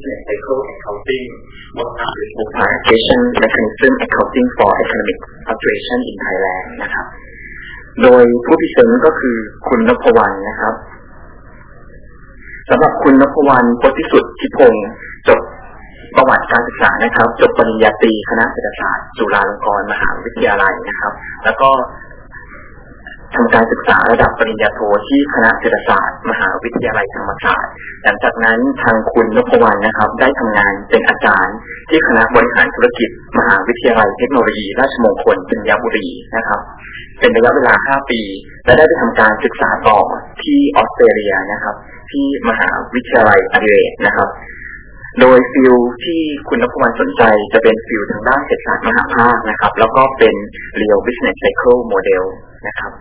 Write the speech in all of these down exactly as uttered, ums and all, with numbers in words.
business cycle accounting what are the application mechanism accounting for economic fluctuation in Thailand นะครับโดยผู้พิเศษก็คือคุณนพวรรณนะครับสำหรับคุณนพวรรณ โพธิสุทธิพงศ์จบประวัติการศึกษานะครับจบปริญญาตรีคณะเศรษฐศาสตร์จุฬาลงกรณ์มหาวิทยาลัยนะครับแล้วก็ทำการศึกษาระดับปริญญาโทที่คณะเศรษฐศาสตร์มหาวิทยาลัยธรรมศาสตร์หลังจากนั้นทางคุณนพวรรณนะครับได้ทำงานเป็นอาจารย์ที่คณะบริหารธุรกิจมหาวิทยาลัยเทคโนโลยีราชมงคลธัญบุรีนะครับเป็นระยะเวลาห้าปีและได้ไปทำการศึกษาต่อที่ออสเตรเลียนะครับที่มหาวิทยาลัยอดิเลดนะครับโดยฟิลที่คุณนพวรรณสนใจจะเป็นฟิลทางด้านเศรษฐศาสตร์มหาภาคนะครับแล้วก็เป็น Real Business Cycle Model นะครับ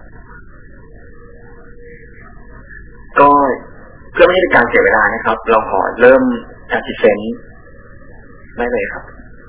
ก็เพื่อไม่ให้เป็นการเสียเวลานะครับเราขอเริ่มการพิเศษได้เลยครับ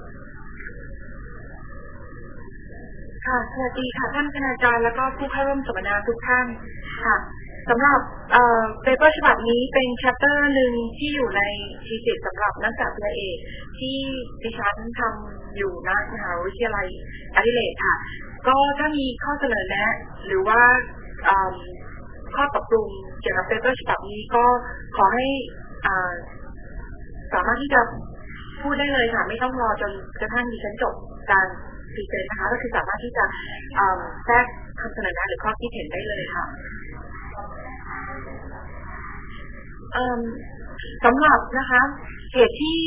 ค่ะสวัสดีค่ะท่านคณาจารย์แล้วก็ผู้เข้าร่วมสัมมนาทุกท่านค่ะสำหรับเอ่อเปเปอร์ฉบับนี้เป็น chapter หนึ่งที่อยู่ในทีสิสสำหรับนักศึกษาปริญญาเอกที่ดิฉันทำอยู่ณมหาวิทยาลัยอดิเลดค่ะก็ถ้ามีข้อเสนอแนะหรือว่าข้อปรับปรุงเกี่ยวกับเปเปอร์ฉบับนี้ก็ขอให้สามารถที่จะพูดได้เลยค่ะไม่ต้องรอจนกระทั่งดิฉันจบการพรีเซนต์นะคะก็คือสามารถที่จะแทรกคำเสนอแนะหรือข้อคิดเห็นได้เลยค่ะสำหรับนะคะเหตุที่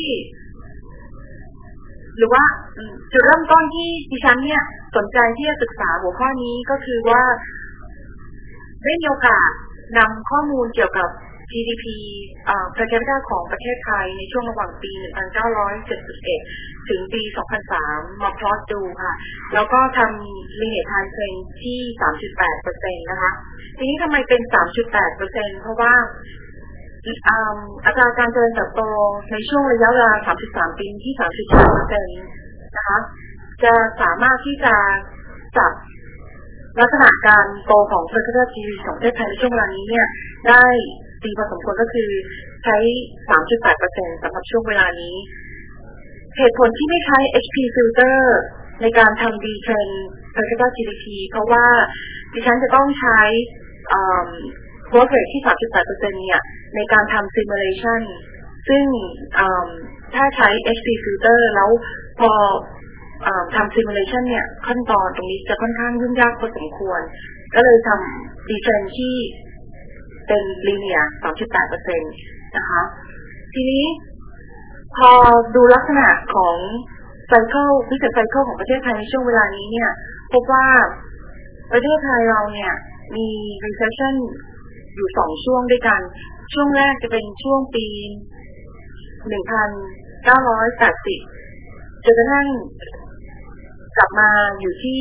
หรือว่าจุดเริ่มต้นที่ดิฉันเนี่ยสนใจที่จะศึกษาหัวข้อนี้ก็คือว่าได้มีโอกาสนำข้อมูลเกี่ยวกับ จี ดี พี per capita ของประเทศไทยในช่วงระหว่างปี หนึ่งพันเก้าร้อยเจ็ดสิบเอ็ด ถึงปี สองพันสาม มาพลอตดูค่ะแล้วก็ทำ linear time trend ที่ สามจุดแปดเปอร์เซ็นต์ นะคะทีนี้ทำไมเป็น สามจุดแปดเปอร์เซ็นต์ เพราะว่าอัตราการเจริญเติบโตในช่วงระยะเวลา สามสิบสาม ปีที่ สามจุดสามเปอร์เซ็นต์ นะคะจะสามารถที่จะจับลักษณะการโตของ per capita จี ดี พี ของประเทศไทยในช่วงเวลานี้เนี่ยได้ดีพอสมควรก็คือใช้ สามจุดแปดเปอร์เซ็นต์ สำหรับช่วงเวลานี้เหตุผลที่ไม่ใช้ เอช พี filter ในการทำ D-trend per capita จี ดี พี เพราะว่าดิฉันจะต้องใช้growth rate ที่ สามจุดแปดเปอร์เซ็นต์ เนี่ยในการทำ simulation ซึ่งถ้าใช้ เอช พี filter แล้วพอทำ simulation เนี่ยขั้นตอนตรงนี้จะค่อนข้างยุ่งยากพอสมควรก็เลยทำ D-trend ที่เป็น linear สามจุดแปดเปอร์เซ็นต์ นะคะทีนี้พอดูลักษณะของ cycle business cycle ของประเทศไทยในช่วงเวลานี้เนี่ยพบว่าประเทศไทยเราเนี่ยมี recession อยู่สองช่วงด้วยกันช่วงแรกจะเป็นช่วงปี หนึ่งพันเก้าร้อยแปดสิบ จนกระทั่งกลับมาอยู่ที่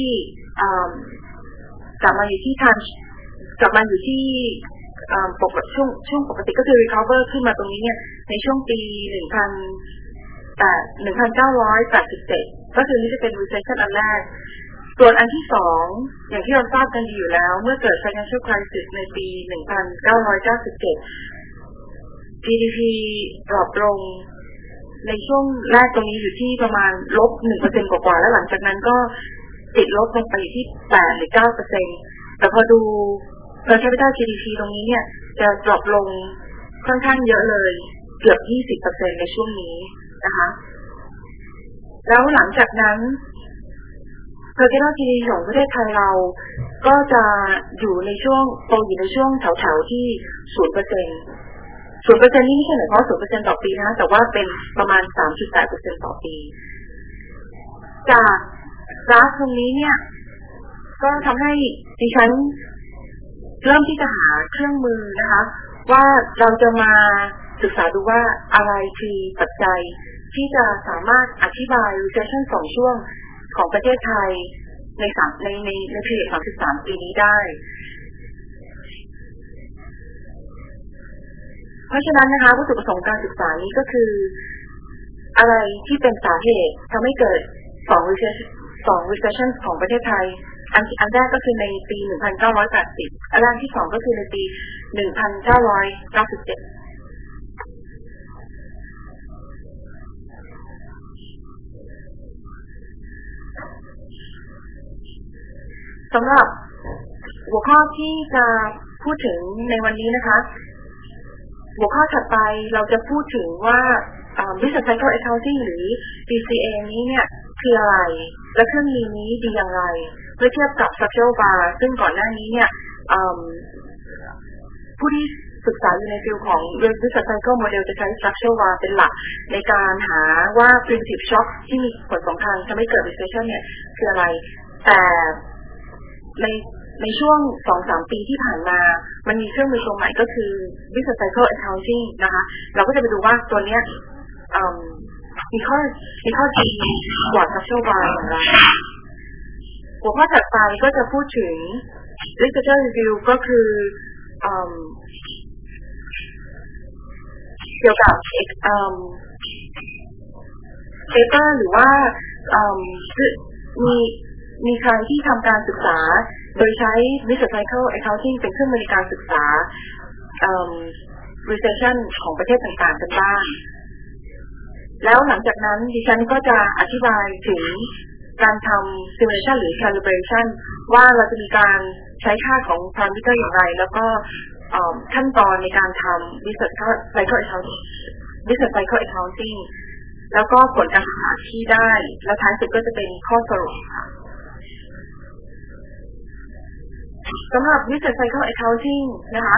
กลับมาอยู่ที่ทันกลับมาอยู่ที่ปกติช่วงช่วงปกติก็คือ recover ขึ้นมาตรงนี้เนี่ยในช่วงปี หนึ่งพันเก้าร้อยแปดสิบเจ็ด ก็คือนี่จะเป็น recession อันแรกส่วนอันที่สองอย่างที่เราทราบกันดีอยู่แล้วเมื่อเกิด financial crisis ในปี หนึ่งพันเก้าร้อยเก้าสิบเจ็ด จี ดี พี ดรอปลงในช่วงแรกตรงนี้อยู่ที่ประมาณลบ หนึ่งเปอร์เซ็นต์ กว่าๆแล้วหลังจากนั้นก็ติดลบลงไปอยู่ที่แปดหรือ เก้าเปอร์เซ็นต์ แต่พอดู per capita จี ดี พี ตรงนี้เนี่ยจะดรอปลงค่อนข้างเยอะเลยเกือบ ยี่สิบเปอร์เซ็นต์ ในช่วงนี้นะคะแล้วหลังจากนั้นper capita จี ดี พี ของประเทศไทยเราก็จะอยู่ในช่วงโตอยู่ในช่วงแถวๆที่ ศูนย์เปอร์เซ็นต์ ศูนย์เปอร์เซ็นต์ นี่ไม่ใช่หมายความว่า ศูนย์เปอร์เซ็นต์ ต่อปีนะแต่ว่าเป็นประมาณ สามจุดแปดเปอร์เซ็นต์ ต่อปีจากกราฟตรงนี้เนี่ยก็ทำให้ดิฉันเริ่มที่จะหาเครื่องมือนะคะว่าเราจะมาศึกษาดูว่าอะไรคือปัจจัยที่จะสามารถอธิบาย recession สองช่วงของประเทศไทยในสามในในในปีสามสิบสามปีนี้ได้เพราะฉะนั้นนะคะวัตถุประสงค์การศึกษานี้ก็คืออะไรที่เป็นสาเหตุทำให้เกิดสอง recession สอง recession ของประเทศไทยอันอันแรกก็คือในปี หนึ่งพันเก้าร้อยแปดสิบ อันแรกที่สองก็คือในปี หนึ่งพันเก้าร้อยเก้าสิบเจ็ดสำหรับหัวข้อที่จะพูดถึงในวันนี้นะคะหัวข้อถัดไปเราจะพูดถึงว่า Business Cycle Accounting หรือ บี ซี เอ นี้เนี่ยคืออะไรและเครื่องมือนี้ดีอย่างไรเมื่อเทียบกับ Structural Bar ซึ่งก่อนหน้านี้เนี่ยผู้ที่ศึกษาอยู่ในฟิลของ Business Cycle Model จะใช้ Structural Bar เป็นหลักในการหาว่า Primitive Shock ที่มีผลสำคัญทำให้เกิด Recession เนี่ยคืออะไรแต่ในในช่วง สองถึงสาม ปีที่ผ่านมามันมีเครื่องมือตัวใหม่ก็คือ Business Cycle Accounting นะคะเราก็จะไปดูว่าตัวเนี้ยมีข้อมีข้อดีกว่า Structural Bar อย่างไรหัวข้อถัดไปก็จะพูดถึง Literature Review ก็คือเกี่ยวกับ paper หรือว่ามีมีใครที่ทำการศึกษาโดยใช้ Business Cycle Accounting เป็นเครื่องมือในการศึกษา recession ของประเทศต่างๆกันบ้างแล้วหลังจากนั้นดิฉันก็จะอธิบายถึงการทำ simulation หรือ calibration ว่าเราจะมีการใช้ค่าของ parameter อย่างไรแล้วก็ขั้นตอนในการทำ Business Cycle Accounting Business Cycle Accounting แล้วก็ผลการศึกษาที่ได้และท้ายสุดก็จะเป็นข้อสรุปค่ะสำหรับ Business Cycle Accounting นะคะ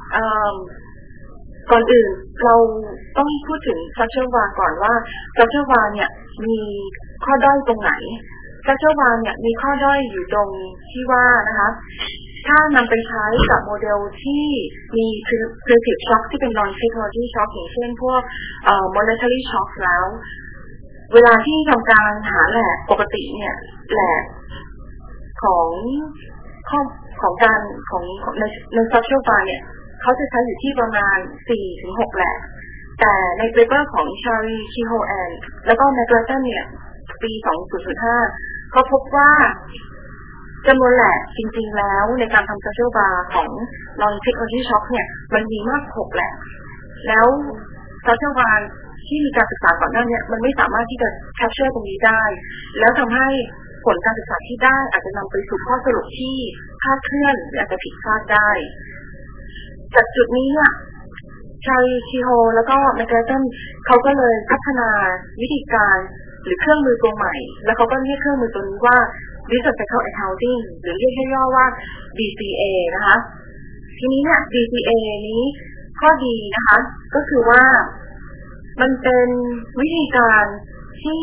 ก่อนอื่นเราต้องพูดถึง Structural Bar ก่อนว่า Structural Bar เนี่ยมีข้อด้อยตรงไหน Structural Bar เนี่ยมีข้อด้อยอยู่ตรงที่ว่านะคะถ้านำไปใช้กับโมเดลที่มี Primitive Shock ที่เป็น Non-Technology Shock อย่างเช่นพวก Monetary Shock แล้วเวลาที่ทำการหาแหลกปกติเนี่ยแหลกของข้อของการของในใน Structural Bar เนี่ยเขาจะใช้อยู่ที่ประมาณ สี่ถึงหก แหลกแต่ในเปเปอร์ของ Shari Kehoe แล้วก็ McGrattan เนี่ยปี สองพันห้าเขาพบว่าจำนวนแหลกจริงๆแล้วในการทำ Structural Bar ของ Non-Technology Shock เนี่ยมันมีมากกว่าหกแหลกแล้ว Structural Bar ที่มีการศึกษาก่อนหน้านี้มันไม่สามารถที่จะ capture ตรงนี้ได้แล้วทำให้ผลการศึกษาที่ได้อาจจะนำไปสู่ข้อสรุปที่คลาดเคลื่อนหรืออาจจะผิดพลาดได้จากจุดนี้เนี่ยชาลีชิโฮแล้วก็แมคแกรตันเขาก็เลยพัฒนาวิธีการหรือเครื่องมือตัวใหม่แล้วเขาก็เรียกเครื่องมือตัวนี้ว่า Business Cycle Accounting หรือเรียกย่อๆว่า บี ซี เอ นะคะทีนี้เนี่ย บี ซี เอ นี้ข้อดีนะคะก็คือว่ามันเป็นวิธีการที่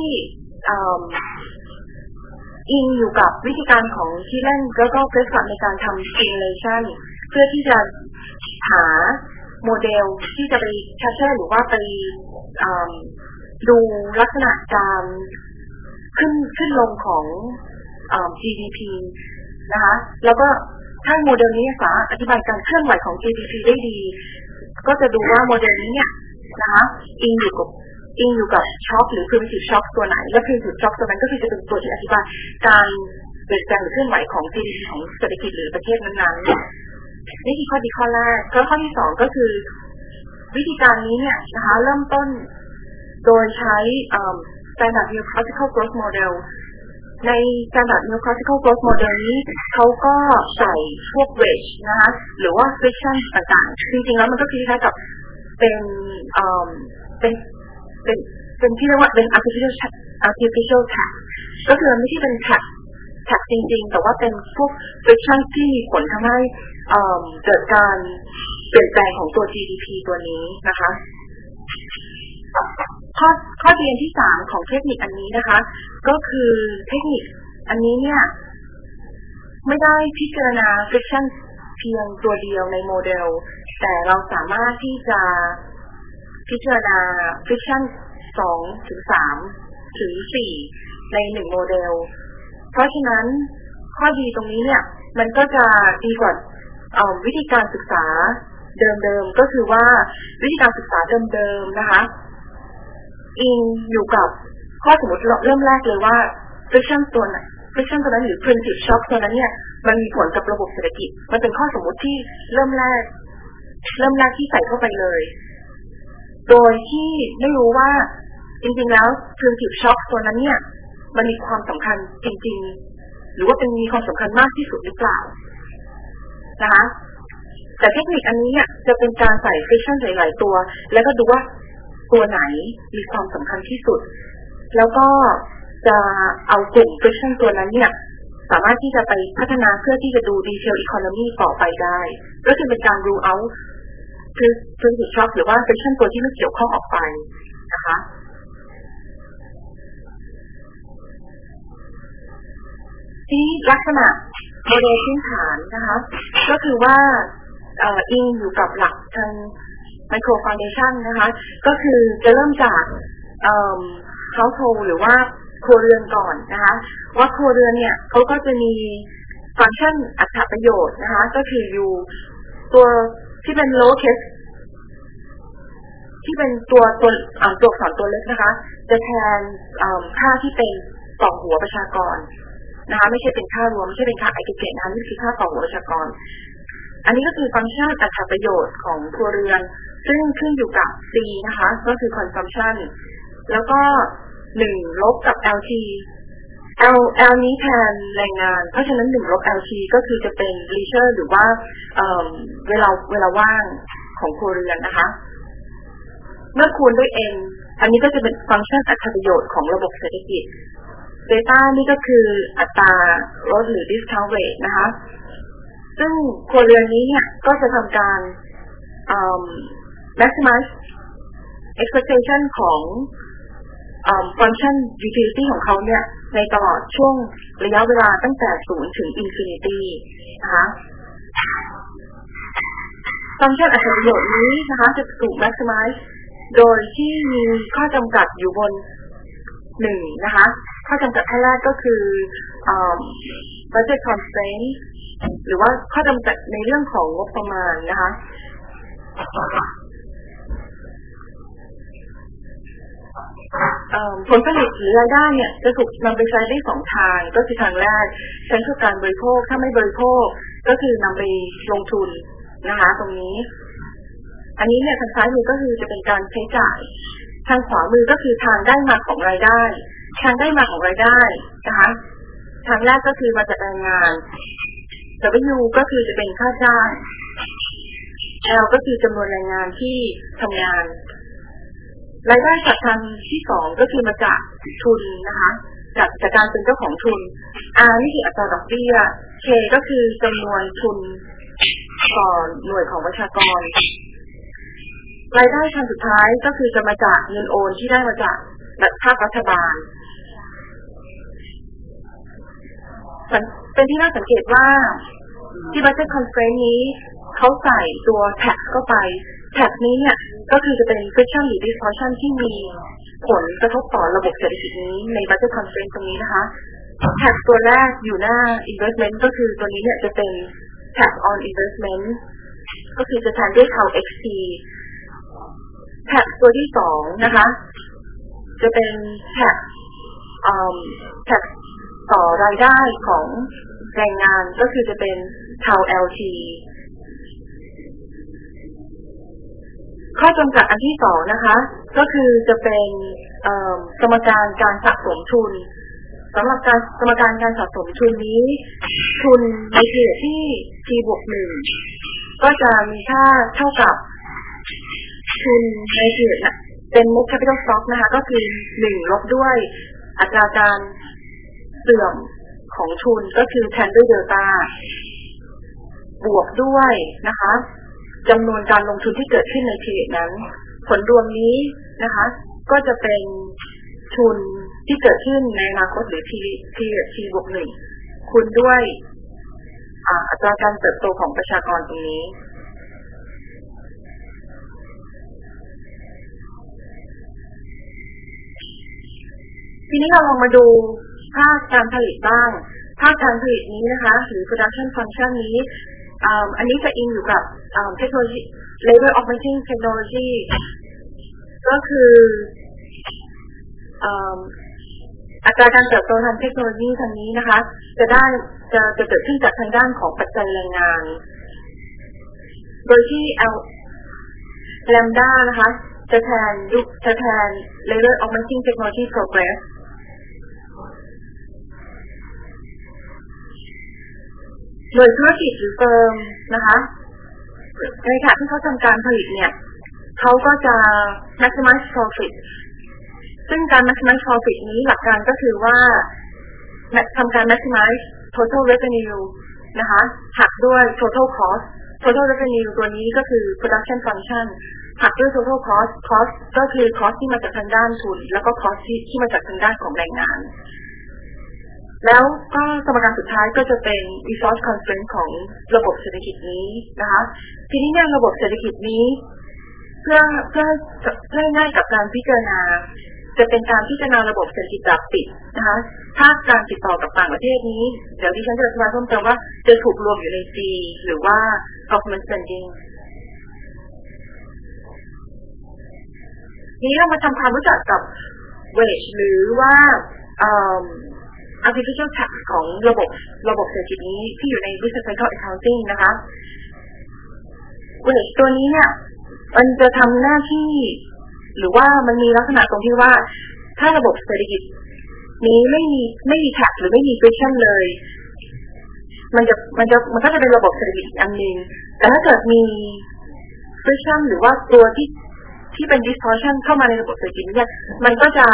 อิงอยู่กับวิธีการของที่เล่นแล้วก็เฟสในการทำ simulation เพื่อที่จะหาโมเดลที่จะไปแคปเจอร์หรือว่าไปดูลักษณะการขึ้นขึ้นลงของ จี ดี พี นะคะแล้วก็ถ้าโมเดลนี้สามารถอธิบายการเคลื่อนไหวของ จี ดี พี ได้ดีก็จะดูว่าโมเดลนี้เนี่ยนะคะอิงอยู่กับอิงอยู่กับช็อคหรือ primitive shock ตัวไหนและ primitive shock ตัวนั้นก็คือจะเป็นตัวที่อธิบายการเปลี่ยนแปลงหรือเคลื่อนไหวของ จี ดี พี ของเศรษฐกิจหรือประเทศนั้นๆนี่คือข้อดีข้อแรกแล้วข้อที่สองก็คือวิธีการนี้เนี่ยนะคะเริ่มต้นโดยใช้ standard neoclassical growth model ใน standard neoclassical growth model นี้เขาก็ใส่พวก wedge นะคะหรือว่า friction ต่างๆจริงๆแล้วมันก็คือคล้ายกับเป็นเป็นเป็นเป็นที่เรียกว่าเป็น artificial artificial tax ก็คือไม่ใช่เป็น tax tax จริงๆแต่ว่าเป็นพวก friction ที่มีผลทำให้เกิดการเปลี่ยนแปลงของตัว จี ดี พี ตัวนี้นะคะข้อข้อเรียนที่สามของเทคนิคอันนี้นะคะก็คือเทคนิคอันนี้เนี่ยไม่ได้พิจารณา friction เพียงตัวเดียวในโมเดลแต่เราสามารถที่จะพิจารณา friction สองถึงสามถึงสี่ในหนึ่งโมเดลเพราะฉะนั้นข้อดีตรงนี้เนี่ยมันก็จะดีกว่าวิธีการศึกษาเดิมๆก็คือว่าวิธีการศึกษาเดิมๆนะคะอิงอยู่กับข้อสมมติเริ่มแรกเลยว่า friction ตัวไหน friction ตัวนั้นหรือ primitive shock ตัวนั้นเนี่ยมันมีผลกับระบบเศรษฐกิจมันเป็นข้อสมมติที่เริ่มแรกเริ่มแรกที่ใส่เข้าไปเลยโดยที่ไม่รู้ว่าจริงๆแล้ว primitive shock ตัวนั้นเนี่ยมันมีความสำคัญจริงๆหรือว่าเป็นมีความสำคัญมากที่สุดหรือเปล่านะคะแต่เทคนิคอันนี้เนี่ยจะเป็นการใส่ friction หลายๆตัวแล้วก็ดูว่าตัวไหนมีความสำคัญที่สุดแล้วก็จะเอากลุ่ม friction ตัวนั้นเนี่ยสามารถที่จะไปพัฒนาเพื่อที่จะดู detail economy ต่อไปได้ก็คือเป็นการ rule out คือ principal shock หรือว่า friction ตัวที่ไม่เกี่ยวข้องออกไปนะคะที่ลักษณะโมเดลพื้นฐานนะคะก็คือว่าเอ่ออิงอยู่กับหลักทาง micro foundation นะคะก็คือจะเริ่มจากเอ่อ household หรือว่าครัวเรือนก่อนนะคะว่าครัวเรือนเนี่ยเขาก็จะมีฟังก์ชันอัตราประโยชน์นะคะก็คืออยู่ตัวที่เป็น low case ที่เป็นตัวตัวอ่าตัวอักษรตัวเล็กนะคะจะแทนค่าที่เป็นต่อหัวประชากรนะคะไม่ใช่เป็นค่ารวมไม่ใช่เป็นค่าไอเกเกตนะคะนี่คือค่าต่อหัวประชากรอันนี้ก็คือฟังก์ชันอัตราประโยชน์ของครัวเรือนซึ่งขึ้นอยู่กับ C นะคะก็คือ consumption แล้วก็หนึ่งลบกับ แอล ที L L นี้แทนแรงงานเพราะฉะนั้นหนึ่งลบ แอล ที ก็คือจะเป็น leisure หรือว่าเอ่อเวลาเวลาว่างของครัวเรือนนะคะเมื่อคูณด้วย n อันนี้ก็จะเป็นฟังก์ชันอัตราประโยชน์ของระบบเศรษฐกิจ Data นี่ก็คืออัตราลดหรือ discount rate นะคะซึ่งครัวเรือนนี้เนี่ยก็จะทำการ maximize expectation ของฟังก์ชัน utility ของเขาเนี่ยในตลอดช่วงระยะเวลาตั้งแต่ศูนย์ถึง infinity นะคะฟังก์ชันอัตราประโยชน์นี้นะคะจะถูก maximize โดยที่มีข้อจำกัดอยู่บนหนึ่งนะคะข้อจำกัดขั้นแรกก็คือ budget constraint หรือว่าข้อจำกัดในเรื่องของงบประมาณนะคะผลผลิตหรือรายได้เนี่ยจะถูกนำไปใช้ได้สองทางก็คือทางแรกใช้เพื่อการบริโภคถ้าไม่บริโภคก็คือนำไปลงทุนนะคะตรงนี้อันนี้เนี่ยทางซ้ายมือก็คือจะเป็นการใช้จ่ายทางขวามือก็คือทางได้มาของรายได้ทางได้มาของรายได้นะคะทางแรกก็คือมาจากแรงงาน W ก็คือจะเป็นค่าจ้าง L ก็คือจำนวนแรงงานที่ทำงานรายได้จากทางที่สองก็คือมาจากทุนนะคะจากจากการเป็นเจ้าของทุน R นี่คืออัตราดอกเบี้ย K ก็คือจำนวนทุนต่อหน่วยของประชากรรายได้ทางสุดท้ายก็คือจะมาจากเงินโอนที่ได้มาจากภาครัฐบาลเป็นที่น่าสังเกตว่าที่ budget constraint นี้เขาใส่ตัว tax เข้าไป tax นี้เนี่ยก็คือจะเป็น friction หรือ distortion ที่มีผลกระทบต่อระบบเศรษฐกิจนี้ใน budget constraint ตรงนี้นะคะ tax ตัวแรกอยู่หน้า investment ก็คือตัวนี้เนี่ยจะเป็น tax on investment ก็คือจะแทนด้วย tau xt tax ตัวที่สองนะคะจะเป็น tax tax ต่อรายได้ของแรงงานก็คือจะเป็น tau lt ข้อจำกัดอันที่สองนะคะก็คือจะเป็นสมการการสะสมทุนสำหรับการสมการการสะสมทุนนี้ทุนในเขตที่ t บวกหนึ่งก็จะมีค่าเท่ากับทุนในเขตน่ะเป็น net capital stock นะคะก็คือหนึ่งลบด้วยอัตราการเสื่อมของทุนก็คือแทนด้วยเดลต้าบวกด้วยนะคะจำนวนการลงทุนที่เกิดขึ้นในพีเรียดนั้นผลรวมนี้นะคะก็จะเป็นทุนที่เกิดขึ้นในอนาคตหรือพีเรียดทีบวกหนึ่งคูณด้วยอัตราการเติบโตของประชากรตรงนี้ทีนี้เราลองมาดูภาคการผลิตบ้างภาคการผลิตนี้นะคะหรือ production function นี้อันนี้จะอิงอยู่กับเทคโนโลยี labor augmenting technology ก็คืออัตราการเติบโตทางเทคโนโลยีทางนี้นะคะจะได้จะจะเกิดขึ้นจากทางด้านของปัจจัยแรงงานโดยที่ L lambda นะคะจะแทนจะแทน labor augmenting technology progress โดยธุรกิจหรือเฟิร์มนะคะในขณะที่เขาทำการผลิตเนี่ยเขาก็จะ maximize profit ซึ่งการ maximize profit นี้หลักการก็คือว่าทำการ maximize total revenue นะคะหักด้วย total cost total revenue ตัวนี้ก็คือ production function หักด้วย total cost cost ก็คือ cost ที่มาจากทางด้านทุนแล้วก็ cost ที่มาจากทางด้านของแรงงานแล้วก็สมการสุดท้ายก็จะเป็น resource constraint ของระบบเศรษฐกิจนี้นะคะทีนี้เนี่ยระบบเศรษฐกิจนี้เพื่อเพื่อเพื่อง่ายกับการพิจารณาจะเป็นการพิจารณาระบบเศรษฐกิจแบบปิดนะคะถ้าการติดต่อกับต่างประเทศนี้เดี๋ยวดิฉันจะอธิบายเพิ่มเติมว่าจะถูกรวมอยู่ใน G หรือว่า government spending ทีนี้เรามาทำความรู้จักกับ wage หรือว่า artificial tax ของระบบระบบเศรษฐกิจนี้ที่อยู่ใน business cycle accounting นะคะ wage ตัวนี้เนี่ยมันจะทำหน้าที่หรือว่ามันมีลักษณะตรงที่ว่าถ้าระบบเศรษฐกิจนี้ไม่มีไม่มี tax หรือไม่มี friction เลยมันจะมันจะมันก็จะเป็นระบบเศรษฐกิจอันนึงแต่ถ้าเกิดมี friction หรือว่าตัวที่ที่เป็น distortion เข้ามาในระบบเศรษฐกิจเนี่ยมันก็จะ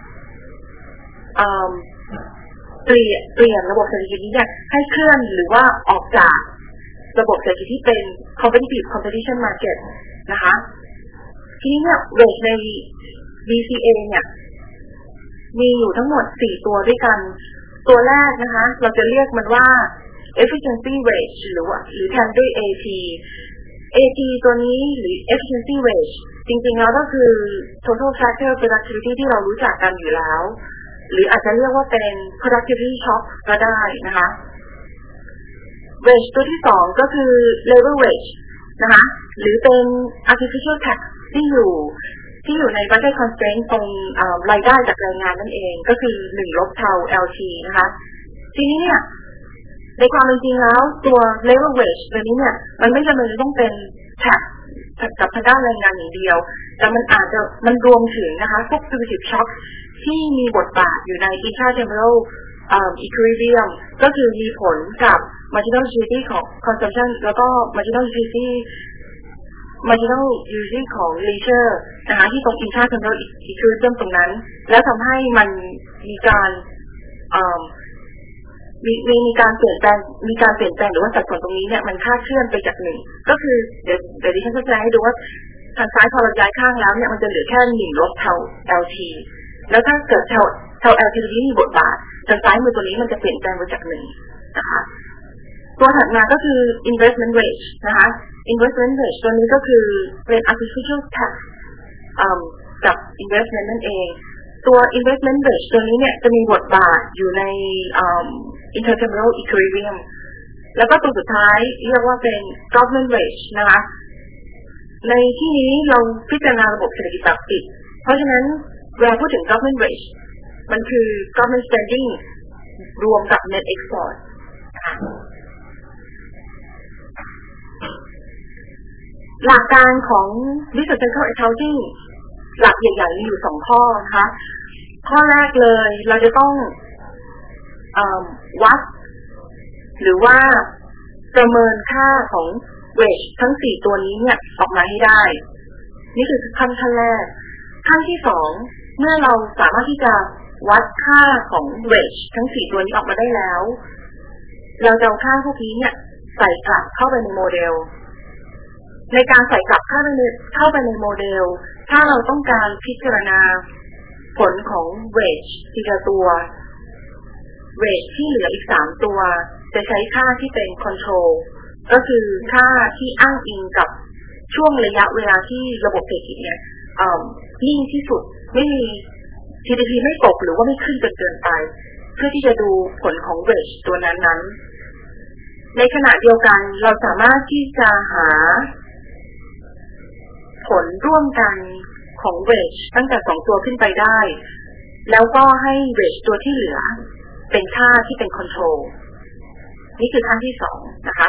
เปลี่ยนเปลี่ยนระบบเศรษฐกิจนี้เนี่ยให้เคลื่อนหรือว่าออกจากระบบเศรษฐกิจที่เป็น competitive competition market นะคะทีนี้เนี่ยเวทใน บี ซี เอ เนี่ยมีอยู่ทั้งหมดสี่ตัวด้วยกันตัวแรกนะคะเราจะเรียกมันว่า efficiency wage หรือว่าหรือแทนด้วย เอ ที เอ ที ตัวนี้หรือ efficiency wage จริงๆแล้วก็คือ total factor productivity ที่เรารู้จักกันอยู่แล้วหรืออาจจะเรียกว่าเป็น productivity shock ก็ได้นะคะ wage ตัวที่สองก็คือ labor wage นะคะหรือเป็น artificial tax ที่อยู่ที่อยู่ใน budget constraint ตรงรายได้จากแรงงานนั่นเองก็คือหนึ่งลบเท่า แอล ที นะคะทีนี้เนี่ยในความเป็นจริงแล้วตัว labor wage ตัวนี้เนี่ยมันไม่จำเป็นต้องเป็น tax กับทางด้านแรงงานอย่างเดียวแต่มันอาจจะมันรวมถึงนะคะพวก positive shock ที่มีบทบาทอยู่ใน intra-temporal equilibrium ก็คือมีผลกับ marginal utility ของ consumption แล้วก็ marginal utility marginal utility ของ leisure นะคะที่ตรง intra-temporal equilibrium ตรงนั้นแล้วทำให้มันมีการมีมีมีการเปลี่ยนแปลงมีการเปลี่ยนแปลงหรือว่าสัดส่วนตรงนี้เนี่ยมันคลาดเคลื่อนไปจากหนึ่งก็คือเดี๋ยวเดี๋ยวดิฉันจะแสดงให้ดูว่าทางซ้ายพอเราย้ายข้างแล้วเนี่ยมันจะเหลือแค่หนึ่งลบเท่า แอล ที แล้วถ้าเกิดเท่าเท่า แอล ที ที่มีบทบาททางซ้ายมือตัวนี้มันจะเปลี่ยนแปลงไปจากหนึ่งนะคะตัวถัดมาก็คือ investment wage นะคะ investment wage ตัวนี้ก็คือเป็น artificial tax กับ investment นั่นเองตัว investment wage ตัวนี้เนี่ยจะมีบทบาทอยู่ใน intertemporal equilibrium แล้วก็ตัวสุดท้ายเรียกว่าเป็น government wage นะคะในที่นี้เราพิจารณาระบบเศรษฐกิจแบบปิดเพราะฉะนั้นเวลาพูดถึง government wage มันคือ government spending รวมกับ net export หลักการของ business cycle accounting หลักใหญ่ๆมีอยู่สองข้อนะคะข้อแรกเลยเราจะต้องวัดหรือว่าประเมินค่าของ wage ทั้งสี่ตัวนี้เนี่ยออกมาให้ได้นี่คือขั้นขั้นแรกขั้นที่สองเมื่อเราสามารถที่จะวัดค่าของ wage ทั้งสี่ตัวนี้ออกมาได้แล้วเราจะเอาค่าพวกนี้เนี่ยใส่กลับเข้าไปในโมเดลในการใส่กลับเข้าไปในเข้าไปในโมเดลถ้าเราต้องการพิจารณาผลของ wage ทีละตัว wage ที่เหลืออีกสามตัวจะใช้ค่าที่เป็น control ก็คือค่าที่อ้างอิงกับช่วงระยะเวลาที่ระบบเศรษฐกิจเนี่ยนิ่งที่สุดไม่มี จี ดี พี ไม่ตกหรือว่าไม่ขึ้นจนเกินไปเพื่อที่จะดูผลของ wage ตัวนั้นๆในขณะเดียวกันเราสามารถที่จะหาผลร่วมกันของ wage ตั้งแต่สองตัวขึ้นไปได้แล้วก็ให้ wage ตัวที่เหลือเป็นค่าที่เป็น control นี่คือขั้นที่สองนะคะ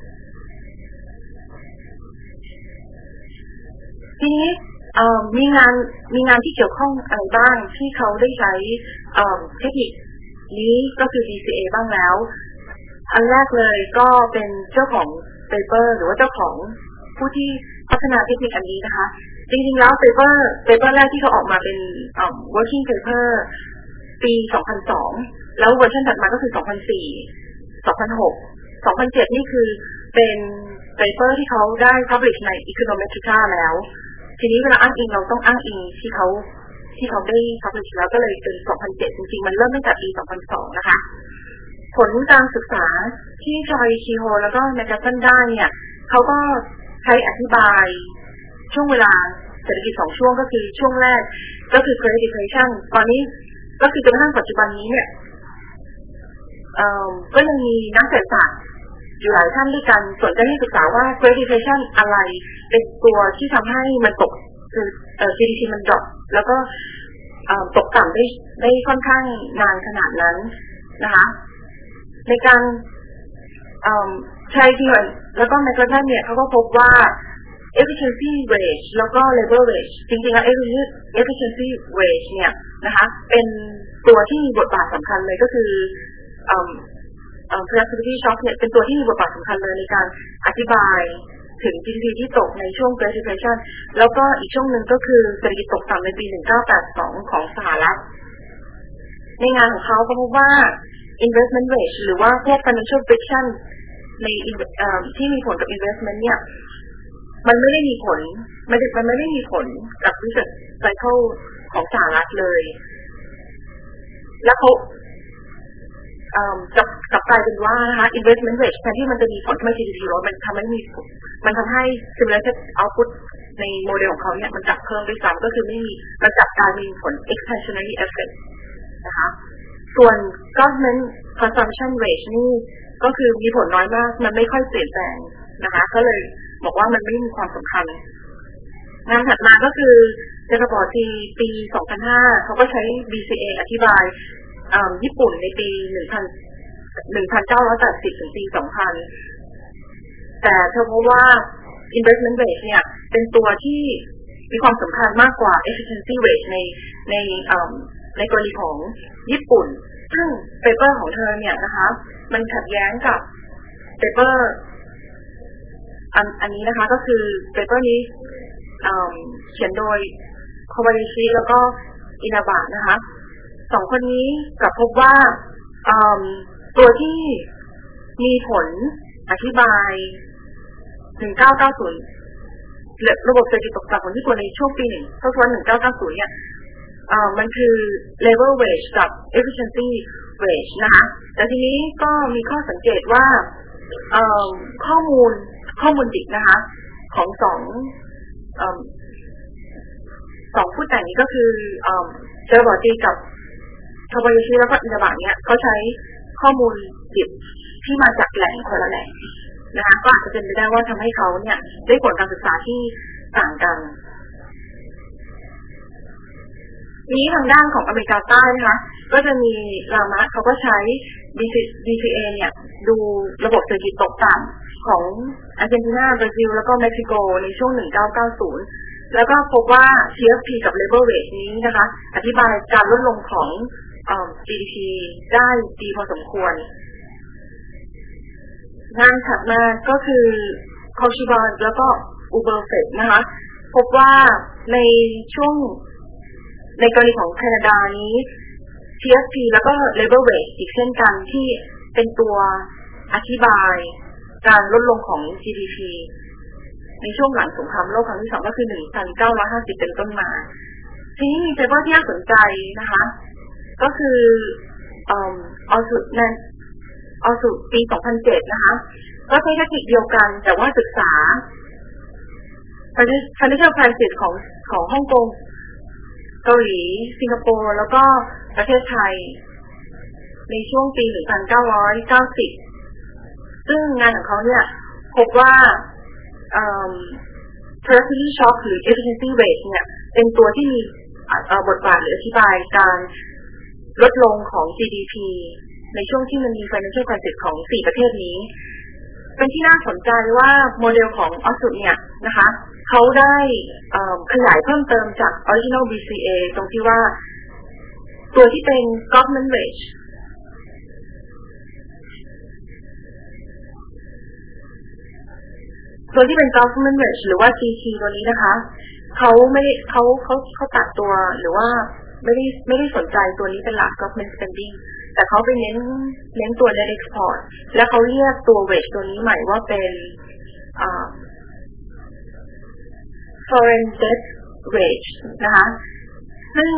ทีนี้มีงานมีงานที่เกี่ยวข้องอะไรบ้างที่เขาได้ใช้เทคนิคนี้ก็คือ ดี ซี เอ บ้างแล้วอันแรกเลยก็เป็นเจ้าของเปเปอร์หรือว่าเจ้าของผู้ที่พัฒนาเทคนิคอันนี้นะคะจริงๆแล้วเปเปอร์เปเปอร์แรกที่เขาออกมาเป็น working paper ปีสองพันสองแล้วเวอร์ชันถัดมาก็คือสองพันสี่ สองพันหก สองพันเจ็ดนี่คือเป็นเปเปอร์ที่เขาได้ publish ใน Econometrica แล้วทีนี้เวลาอ้างอิงเราต้องอ้างอิงที่เขาที่เขาได้ publish แล้วก็เลยเป็นสองพันเจ็ดจริงๆมันเริ่มตั้งแต่ปีสองพันสองนะคะผลการศึกษาที่จอยคีโฮแล้วก็แมกกาซันได้เนี่ยเขาก็ใช้อธิบายช่วงเวลาเศรษฐกิจสองช่วงก็คือช่วงแรกก็คือ Great Depression ตอนนี้ก็คือจนกระทั่งปัจจุบันนี้เนี่ยเอ่อก็ยังมีนักเศรษฐศาสตร์อยู่หลายท่านด้วยกันสนใจที่ศึกษาว่า Great Depression อะไรเป็นตัวที่ทำให้มันตกคือเอ่อ จี ดี พี มันดรอปแล้วก็เอ่อตกต่ำได้ได้ค่อนข้างนานขนาดนั้นนะคะในการใช้ที่แล้วก็แมกกาซันเนี่ยเขาก็พบว่า efficiency wage แล้วก็ labor wage จริงๆแล้ว efficiency wage เนี่ยนะคะเป็นตัวที่มีบทบาทสำคัญเลยก็คือ productivity shock เนี่ยเป็นตัวที่มีบทบาทสำคัญเลยในการอธิบายถึง จี ดี พี ที่ตกในช่วง Great Depression แล้วก็อีกช่วงหนึ่งก็คือเศรษฐกิจตกต่ำในปีหนึ่งพันเก้าร้อยแปดสิบสองของสหรัฐในงานของเขาก็พบว่า investment wage หรือว่าพวก financial friction ในที่มีผลกับ investment เนี่ยมันไม่ได้มีผลไม่ได้มันไม่ได้มีผลกับ research cycle ของสหรัฐเลยแล้วเขากับกับกลายเป็นว่านะคะ investment wage แทนที่มันจะมีผลทำให้ จี ดี พี ลดมันทำให้มีมันทำให้ simulated output ในโมเดลของเขาเนี่ยมันกลับเพิ่มด้วยซ้ำก็คือไม่มีมันกลับกลายมีผล expansionary effect นะคะส่วน government consumption rate นี่ก็คือมีผลน้อยมากมันไม่ค่อยเปลี่ยนแปลงนะคะก็เลยบอกว่ามันไม่มีความสำคัญงานถัดมาก็คือเจกบอทีปีสองพันห้าเขาก็ใช้ บี ซี เอ อธิบายญี่ปุ่นในปีหนึ่งพันเก้าร้อยแปดสิบถึงปีสองพันแต่เธอพบว่า investment rate เนี่ยเป็นตัวที่มีความสำคัญมากกว่า efficiency rate ในในในกรณีของญี่ปุ่นซึ่งเปเปอร์ของเธอเนี่ยนะคะมันขัดแย้งกับเปเปอร์อันอันนี้นะคะก็คือเปเปอร์นี้เขียนโดยโคบายาชิแล้วก็อินาบะนะคะสองคนนี้กลับพบว่าตัวที่มีผลอธิบายหนึ่งพันเก้าร้อยเก้าสิบระบบเศรษฐกิจตกต่ำของญี่ปุ่นในช่วงปีหนึ่งทศวรรษหนึ่งพันเก้าร้อยเก้าสิบเนี่ยมันคือ labor wage กับ efficiency wage นะคะแต่ทีนี้ก็มีข้อสังเกตว่าข้อมูลข้อมูลดิบนะคะของสองสองผู้แต่งนี้ก็คือเจอบอตีกับโทบายาชิแล้วก็อินาบะเนี่ยเขาใช้ข้อมูลดิบที่มาจากแหล่งคนละแหล่งนะคะก็อาจจะเป็นไปได้ว่าทำให้เขาเนี่ยได้ผลการศึกษาที่ต่างกันนี้ทางด้านของอเมริกาใต้นะคะก็จะมีลามะเขาก็ใช้ บี ซี เอ เนี่ยดูระบบเศรษฐกิจตกต่ำของอาร์เจนตินาบราซิลแล้วก็เม็กซิโกในช่วงหนึ่งพันเก้าร้อยเก้าสิบแล้วก็พบว่า ซี เอฟ พี กับ labor wage นี้นะคะอธิบายการลดลงของเอ่อ จี ดี พี ได้ดีพอสมควรงานถัดมาก็คือคอชิบาแล้วก็อูเบอร์เฟตนะคะพบว่าในช่วงในกรณีของแคนาดานี้ ซี เอฟ พี แล้วก็ labor wage อีกเช่นกันที่เป็นตัวอธิบายการลดลงของ จี ดี พี ในช่วงหลังสงครามโลกครั้งที่สองก็คือ หนึ่งพันเก้าร้อยห้าสิบ เป็นต้นมาทีนี้มีเปเปอร์ที่น่าสนใจนะคะก็คือเอ่อออสุนันออสุปีสองพันเจ็ดนะคะก็ใช้เทคนิคเดียวกันแต่ว่าศึกษา financial crisis ของของฮ่องกงเกาหลีสิงคโปร์แล้วก็ประเทศไทยในช่วงปีหนึ่งพันเก้าร้อยเก้าสิบซึ่งงานของเขาเนี่ยพบว่า productivity shock หรือ efficiency rate เนี่ยเป็นตัวที่มีบทบาทหรืออธิบายการลดลงของ จี ดี พี ในช่วงที่มันมี financial crisis ของสี่ประเทศนี้เป็นที่น่าสนใจว่าโมเดลของออสสุเนี่ยนะคะเขาได้ขยายเพิ่มเติมจาก original บี ซี เอ ตรงที่ว่าตัวที่เป็น government wage ตัวที่เป็น government wage หรือว่า จี ที ตัวนี้นะคะเขาไม่เขาเขาเขาตัดตัวหรือว่าไม่ได้ไม่ได้สนใจตัวนี้เป็นหลัก government spending แต่เขาไปเน้นเน้นตัว net export และเขาเรียกตัว wage ตัวนี้ใหม่ว่าเป็น foreign debt wage นะคะซึ่ง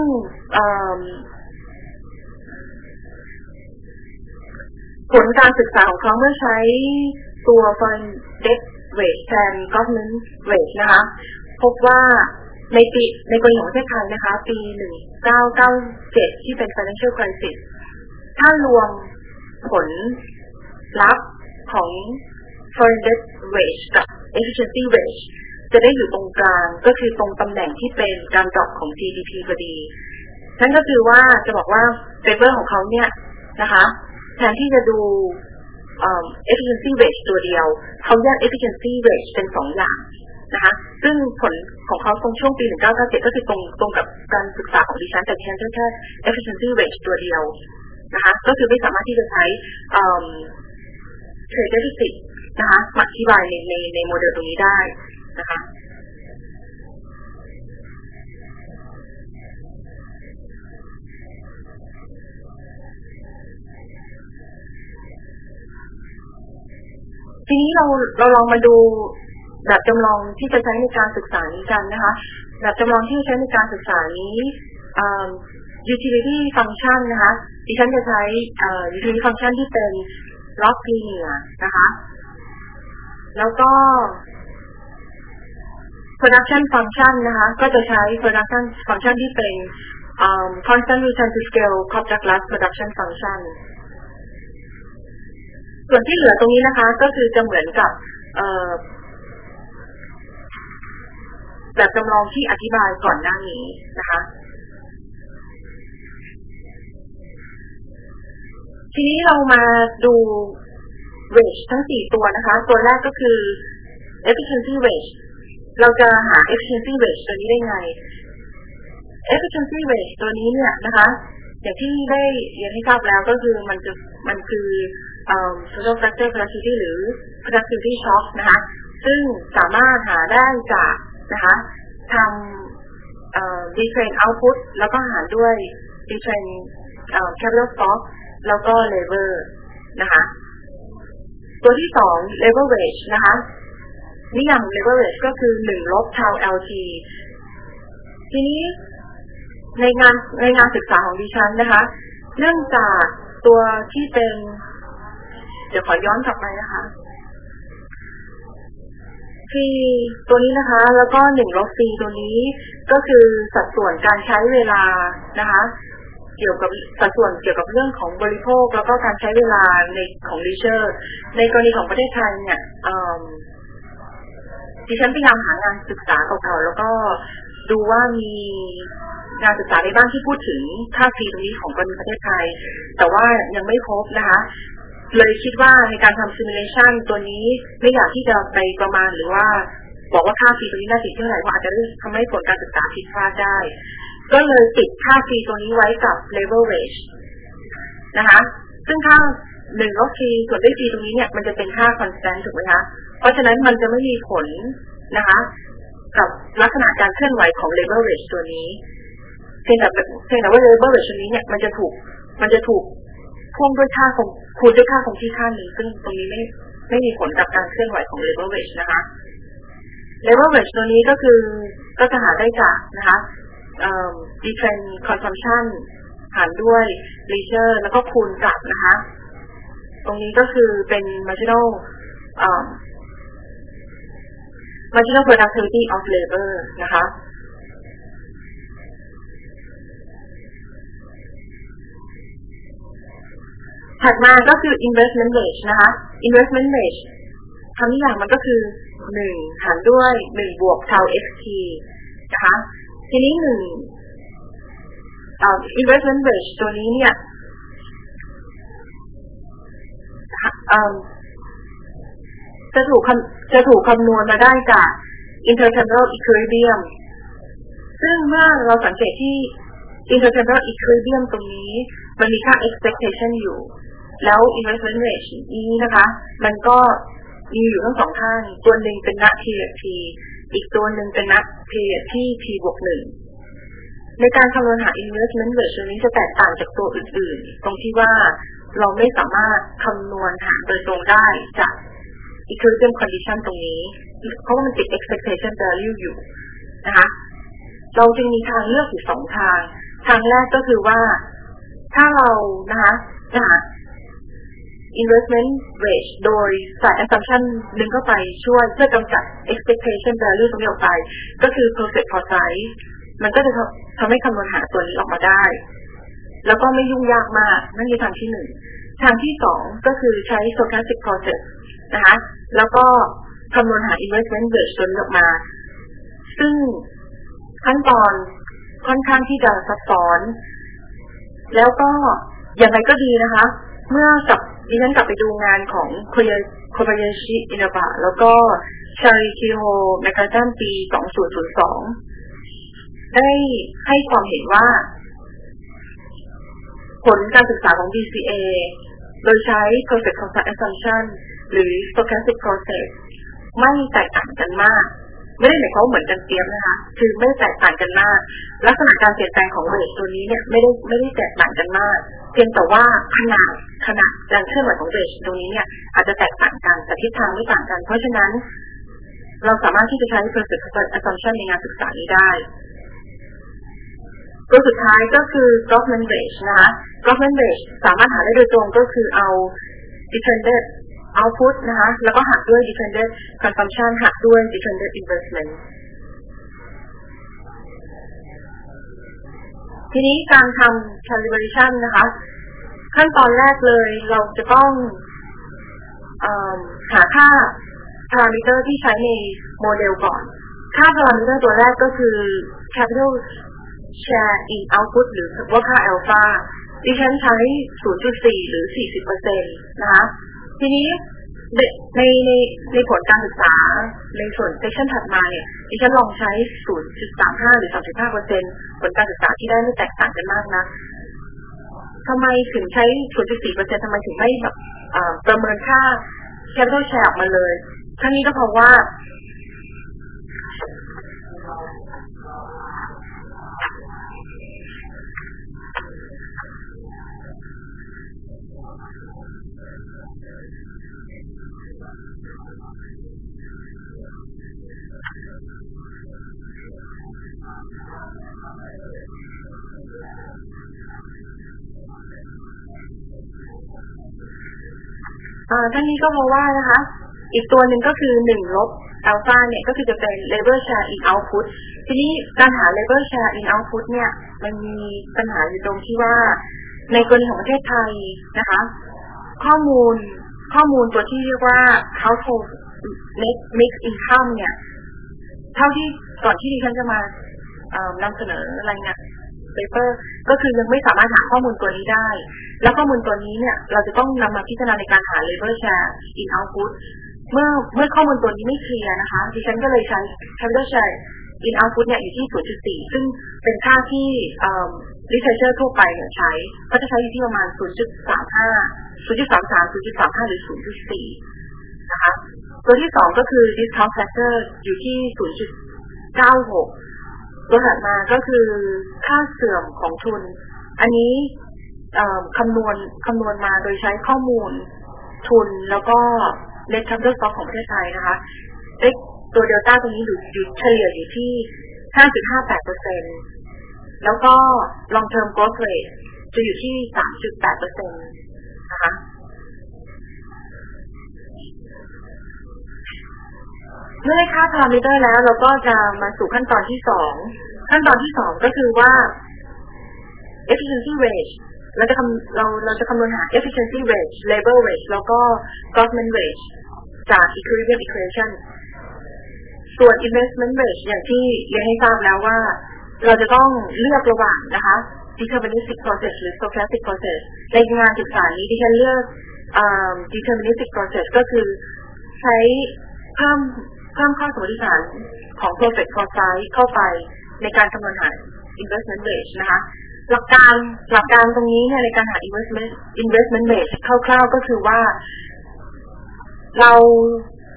ผลการศึกษาของเขาเมื่อใช้ตัว foreign debt wage แทน government wage นะคะพบว่าในปีในกรณีของประเทศไทยนะคะปีหนึ่งพันเก้าร้อยเก้าสิบเจ็ดที่เป็น financial crisis ถ้ารวมผลลัพธ์ของ foreign debt wage กับ efficiency wage จะได้อยู่ตรงกลางก็คือตรงตำแหน่งที่เป็นการดรอปของ จี ดี พี พอดีนั่นก็คือว่าจะบอกว่า paper ของเขาเนี่ยนะคะแทนที่จะดู efficiency wage ตัวเดียวเขาแยก efficiency wage เป็นสองอย่างนะคะซึ่งผลของเขาตรงช่วงปีหนึ่งพันเก้าร้อยเก้าสิบเจ็ดก็คือตรงตรงกับการศึกษาของดิฉันแต่ดิฉันแค่ efficiency wage ตัวเดียวนะคะก็คือไม่สามารถที่จะใช้ trade deficit นะคะมาอธิบายในในในโมเดลตรงนี้ได้นะคะทีนี้เราเราลองมาดูแบบจำลองที่จะใช้ในการศึกษานี้กันนะคะแบบจำลองที่ใช้ในการศึกษานี้ utility function นะคะดิฉันจะใช้ utility function ที่เป็น log linear นะคะแล้วก็ production function นะคะก็จะใช้ production function ที่เป็น constant return to scale Kopdaglas production function ส่วนที่เหลือตรงนี้นะคะก็คือจะเหมือนกับแบบจำลองที่อธิบายก่อนหน้านี้นะคะทีนี้เรามาดู wage ทั้งสี่ตัวนะคะตัวแรกก็คือ efficiency wage เราจะหา efficiency wage ตัวนี้ได้ไง efficiency wage ตัวนี้เนี่ยนะคะอย่างที่ได้เรียนให้ทราบแล้วก็คือมันจะมันคือtotal factor productivity หรือ productivity shock นะคะซึ่งสามารถหาได้จากนะคะทำ retrain output แล้วก็หารด้วย retrain capital stock แล้วก็ labor นะคะตัวที่สอง labor wage นะคะนิยาม labor wage ก็คือหนึ่งลบ tau แอล ที ทีนี้ในงานในงานศึกษาของดิฉันนะคะเนื่องจากตัวที่เป็นเดี๋ยวขอย้อนกลับไปนะคะที่ตัวนี้นะคะแล้วก็หนึ่งลบ C ตัวนี้ก็คือสัดส่วนการใช้เวลานะคะเกี่ยวกับสัดส่วนเกี่ยวกับเรื่องของบริโภคแล้วก็การใช้เวลาในของ leisure ในกรณีของประเทศไทยเนี่ยดิฉันพยายามหางานศึกษาเก่าๆแล้วก็ดูว่ามีงานศึกษาในบ้านที่พูดถึงค่า P ตรงนี้ของกรณีประเทศไทยแต่ว่ายังไม่พบนะคะเลยคิดว่าในการทำ simulation ตัวนี้ไม่อยากที่จะไปประมาณหรือว่าบอกว่าค่า P ตัวนี้น่าติดเท่าไหร่เพราะอาจจะทำให้ผลการศึกษาผิดพลาดได้ก็เลยติดค่า P ตัวนี้ไว้กับ labor wage นะคะซึ่งค่าหนึ่งลบ P ส่วนด้วย P ตรงนี้เนี่ยมันจะเป็นค่า constant ถูกไหมคะเพราะฉะนั้นมันจะไม่มีผลนะคะกับลักษณะการเคลื่อนไหวของ labor wage ตัวนี้เพียงแต่เพียงแต่ว่า labor wage ตัวนี้เนี่ยมันจะถูกมันจะถูกพ่วงด้วยค่าคงคูณด้วยค่าคงที่ค่านี้ซึ่งตรงนี้ไม่ไม่มีผลกับการเคลื่อนไหวของ labor wage นะคะ labor wage ตัวนี้ก็คือก็จะหาได้จากนะคะเอ่อ retrain consumption หารด้วย leisure แล้วก็คูณกับนะคะตรงนี้ก็คือเป็น marginal เอ่อ marginal productivity of labor นะคะถัดมาก็คือ investment wage นะคะ investment wage คำนิยามมันก็คือหนึ่งหารด้วยหนึ่งบวก tau xt นะคะทีนี้หนึ่งเอ่อ investment wage ตัวนี้เนี่ยเอ่อจะถูกจะถูกคำนวณมาได้จาก intertemporal equilibrium ซึ่งเมื่อเราสังเกตที่ intertemporal equilibrium ตรงนี้มันมีค่า expectation อยู่แล้ว investment rate นี้นะคะมันก็มีอยู่ทั้งสองข้างตัวหนึ่งเป็นณ period t อีกตัวหนึ่งเป็นณ period ที่ t บวกหนึ่งในการคำนวณหา investment rate ตัวนี้จะแตกต่างจากตัวอื่นๆตรงที่ว่าเราไม่สามารถคำนวณหาโดยตรงได้จาก equilibrium condition ตรงนี้เพราะว่ามันติด expectation value อยู่นะคะเราจึงมีทางเลือกอยู่สองทางทางแรกก็คือว่าถ้าเรานะคะจะหา investment rate โดยใส่ assumption นึงเข้าไปช่วยเพื่อกำจัด expectation value ตรงนี้ออกไปก็คือ perfect precise มันก็จะทำให้คำนวณหาตัวนี้ออกมาได้แล้วก็ไม่ยุ่งยากมากนั่นคือทางที่หนึ่งทางที่สองก็คือใช้ stochastic process นะคะแล้วก็คำนวณหา investment rate ตัวนี้ออกมาซึ่งขั้นตอนค่อนข้างที่จะซับซ้อนแล้วก็อย่างไรก็ดีนะคะเมื่อกับดิฉันกลับไปดูงานของโคบายาชิอินาบะแล้วก็ชาริคิโฮแมคคาซันปีสองพันสองได้ให้ความเห็นว่าผลการศึกษาของ บี ซี เอ โดยใช้ perfect precise assumption หรือ stochastic process ไม่แตกต่างกันมากไม่ได้หมายความเหมือนกันเปียบนะคะคือไม่แตกต่างกันมากลักษณะการเปลี่ยนแปลงของเรทตัวนี้เนี่ยไม่ได้ไม่ได้แตกต่างกันมากเพียงแต่ว่าขนาดขนาดการเคลื่อนไหวของเรทตรงนี้เนี่ยอาจจะแตกต่างกันแต่ทิศทางไม่ต่างกันเพราะฉะนั้นเราสามารถที่จะใช้ perfect precise assumption ในงานศึกษานี้ได้ตัวสุดท้ายก็คือ Goffman Range นะคะ Goffman Range สามารถหาได้โดยตรงก็คือเอา dependent output นะคะแล้วก็หักด้วย dependent consumption หักด้วย dependent investment ทีนี้การทำ calibration นะคะขั้นตอนแรกเลยเราจะต้องเอ่อหาค่า parameter ที่ใช้ในโมเดลก่อนค่า parameter ตัวแรกก็คือ capital share in output หรือว่าค่า alpha ดิฉันใช้ ศูนย์จุดสี่ หรือ สี่สิบเปอร์เซ็นต์ นะคะทีนี้ในในในในผลการศึกษาในส่วนเซสชั่นถัดมาเนี่ยดิฉันลองใช้ ศูนย์จุดสามห้า หรือ สามสิบห้าเปอร์เซ็นต์ ผลการศึกษาที่ได้ไม่แตกต่างกันมากนะทำไมถึงใช้ ศูนย์จุดสี่เปอร์เซ็นต์ ทำไมถึงไม่แบบประเมินค่า capital share ออกมาเลยทั้งนี้ก็เพราะว่าทั้งนี้ก็เพราะว่านะคะอีกตัวหนึ่งก็คือหนึ่งลบอัลฟาเนี่ยก็คือจะเป็น labor share in output ทีนี้การหา labor share in output เนี่ยมันมีปัญหาอยู่ตรงที่ว่าในกรณีของประเทศไทยนะคะข้อมูลข้อมูลตัวที่เรียกว่า household net mix income เนี่ยเท่าที่ก่อนที่ดิฉันจะมานำเสนอรายงานpaper ก็คือยังไม่สามารถหาข้อมูลตัวนี้ได้แล้วข้อมูลตัวนี้เนี่ยเราจะต้องนำมาพิจารณาในการหา labor share in output เมื่อเมื่อข้อมูลตัวนี้ไม่เคลียร์นะคะดิฉันก็เลยใช้ capital share in output เนี่ยอยู่ที่ ศูนย์จุดสี่ ซึ่งเป็นค่าที่ researcher ทั่วไปเนี่ยใช้ก็จะใช้อยู่ที่ประมาณ ศูนย์จุดสามห้า ศูนย์จุดสามสาม ศูนย์จุดสามห้า หรือ ศูนย์จุดสี่ นะคะตัวที่สองก็คือ discount factor อยู่ที่ ศูนย์จุดเก้าหกตัวถัดมาก็คือค่าเสื่อมของทุนอันนี้คำนวณคำนวณมาโดยใช้ข้อมูลทุนแล้วก็ net capital stock ของประเทศไทยนะคะตัวเดลต้าตรงนี้อยู่อยู่เฉลี่ยอยู่ที่ ห้าจุดห้าแปดเปอร์เซ็นต์ แล้วก็ long term growth rate จะอยู่ที่ สามจุดแปดเปอร์เซ็นต์ นะคะเมื่อได้ค่า parameter แล้วเราก็จะมาสู่ขั้นตอนที่สองขั้นตอนที่สองก็คือว่า efficiency wage เราจะคำเราเราจะคำนวณหา efficiency wage labor wage แล้วก็ government wage จาก equilibrium equation ส่วน investment wage อย่างที่เรียนให้ทราบแล้วว่าเราจะต้องเลือกระหว่างนะคะ deterministic process หรือ stochastic process ในงานศึกษานี้ที่ฉันเลือก deterministic process ก็คือใช้เพิ่มเพิ่มข้อสมมติฐานของ perfect precise เข้าไปในการคำนวณหา investment wage นะคะหลักการหลักการตรงนี้เนี่ยในการหา investment investment wage คร่าวๆก็คือว่าเรา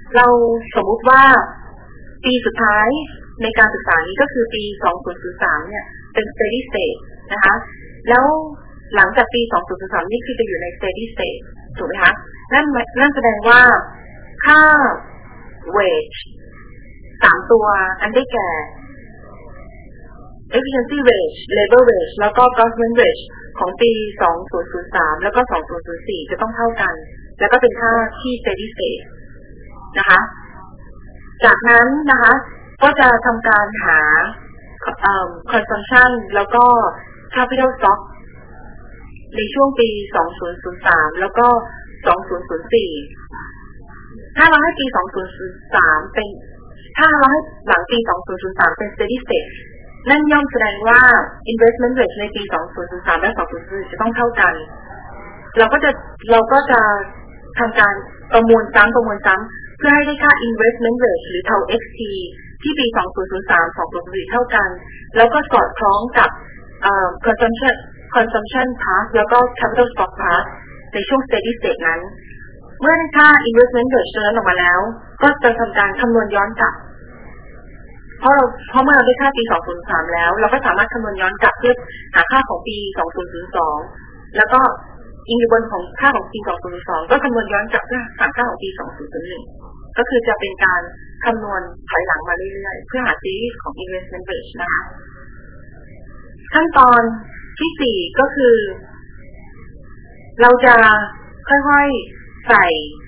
เราสมมุติว่าปีสุดท้ายในการศึกษานี้ก็คือปีสองพันสามเนี่ยเป็น steady state นะคะแล้วหลังจากปีสองพันสามนี่คือจะอยู่ใน steady state ถูกไหมคะนั่นนั่นแสดงว่าค่า wage สามตัวอันได้แก่ efficiency wage labor wage แล้วก็ government wage ของปีสองพันสามแล้วก็สองพันสี่จะต้องเท่ากันแล้วก็เป็นค่าที่ steady state นะคะจากนั้นนะคะก็จะทำการหา consumption แล้วก็ capital stock ในช่วงปีสองพันสามแล้วก็สองพันสี่ถ้าเราให้ปีสองพันสามเป็นถ้าเราให้หลังปีสองพันสามเป็น steady state นั่นย่อมแสดงว่า investment rate ในปีสองพันสามและสองพันสี่จะต้องเท่ากันเราก็จะเราก็จะทำการประมวลซ้ำประมวลซ้ำเพื่อให้ได้ค่า investment rate หรือ tau xt ที่ปีสองพันสาม สองพันสี่เท่ากันแล้วก็สอดคล้องกับเอ่อ consumption consumption path แล้วก็ capital stock path ในช่วง steady state นั้นเมื่อได้ค่า investment rate นั้นออกมาแล้วก็จะทำการคำนวณย้อนกลับเพราะเราเพราะเมื่อเราได้ค่าปีสองพันสามแล้วเราก็สามารถคำนวณย้อนกลับเพื่อหาค่าของปีสองพันสองแล้วก็อิงอยู่บนของค่าของปีสองพันสองก็คำนวณย้อนกลับเพื่อหาค่าของปีสองพันหนึ่งก็คือจะเป็นการคำนวณถอยหลังมาเรื่อยๆเพื่อหาซีรีส์ของ investment rate นะคะขั้นตอนที่สี่ก็คือเราจะค่อยๆใส่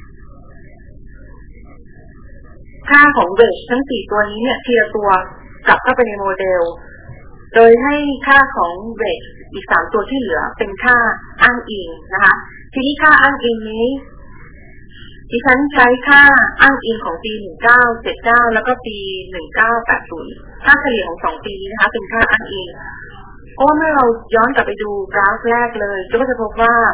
ค่าของ wage ทั้งสี่ตัวนี้เนี่ยทีละตัวกลับเข้าไปในโมเดลโดยให้ค่าของ wage อีกสามตัวที่เหลือเป็นค่าอ้างอิงนะคะทีนี้ค่าอ้างอิงนี้ดิฉันใช้ค่าอ้างอิงของปีหนึ่งพันเก้าร้อยเจ็ดสิบเก้าแล้วก็ปีหนึ่งพันเก้าร้อยแปดสิบค่าเฉลี่ยของสองปีนี้นะคะเป็นค่าอ้างอิงเพราะเมื่อเราย้อนกลับไปดูกราฟแรกเลยก็จะพบว่า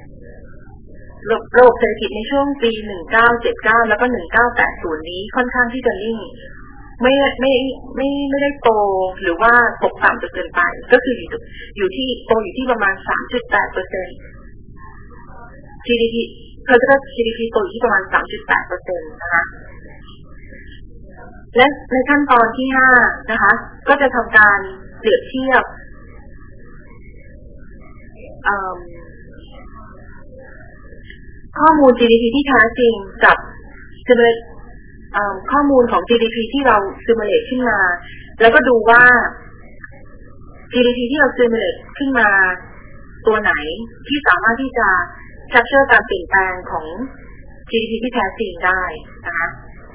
ระบบเศรษฐกิจในช่วงปีหนึ่งพันเก้าร้อยเจ็ดสิบเก้าแล้วก็หนึ่งพันเก้าร้อยแปดสิบนี้ค่อนข้างที่จะนิ่งไม่ไม่ไม่ไม่ได้โตหรือว่าตกต่ำจนเกินไปก็คืออยู่อยู่ที่โตอยู่ที่ประมาณ สามจุดแปดเปอร์เซ็นต์ จี ดี พี เราจะได้ จี ดี พี โตอยู่ที่ประมาณ สามจุดแปดเปอร์เซ็นต์ นะคะและในขั้นตอนที่ห้านะคะก็จะทำการเปรียบเทียบข้อมูล จี ดี พี ที่แท้จริงกับ simulate ข้อมูลของ จี ดี พี ที่เรา simulate ขึ้นมาแล้วก็ดูว่า จี ดี พี ที่เรา simulate ขึ้นมาตัวไหนที่สามารถที่จะ capture การเปลี่ยนแปลงของ จี ดี พี ที่แท้จริงได้นะคะ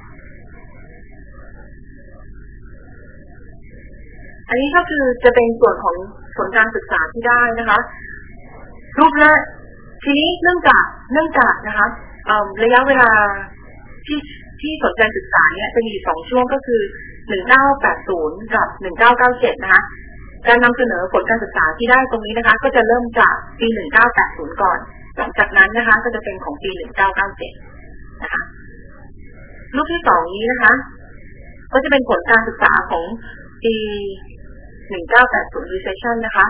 อันนี้ก็คือจะเป็นส่วนของผลการศึกษาที่ได้นะคะรูปแรกทีนี้เนื่องจากเนื่องจากนะคะระยะเวลาที่ที่สนใจศึกษาเนี่ยจะมีสองช่วงก็คือหนึ่งพันเก้าร้อยแปดสิบกับหนึ่งพันเก้าร้อยเก้าสิบเจ็ดนะคะการนำเสนอผลการศึกษาที่ได้ตรงนี้นะคะก็จะเริ่มจากปีหนึ่งพันเก้าร้อยแปดสิบก่อนหลังจากนั้นนะคะก็จะเป็นของปีหนึ่งพันเก้าร้อยเก้าสิบเจ็ดนะคะรูปที่สองนี้นะคะก็จะเป็นผลการศึกษาของปีหนึ่งพันเก้าร้อยแปดสิบ recession นะคะ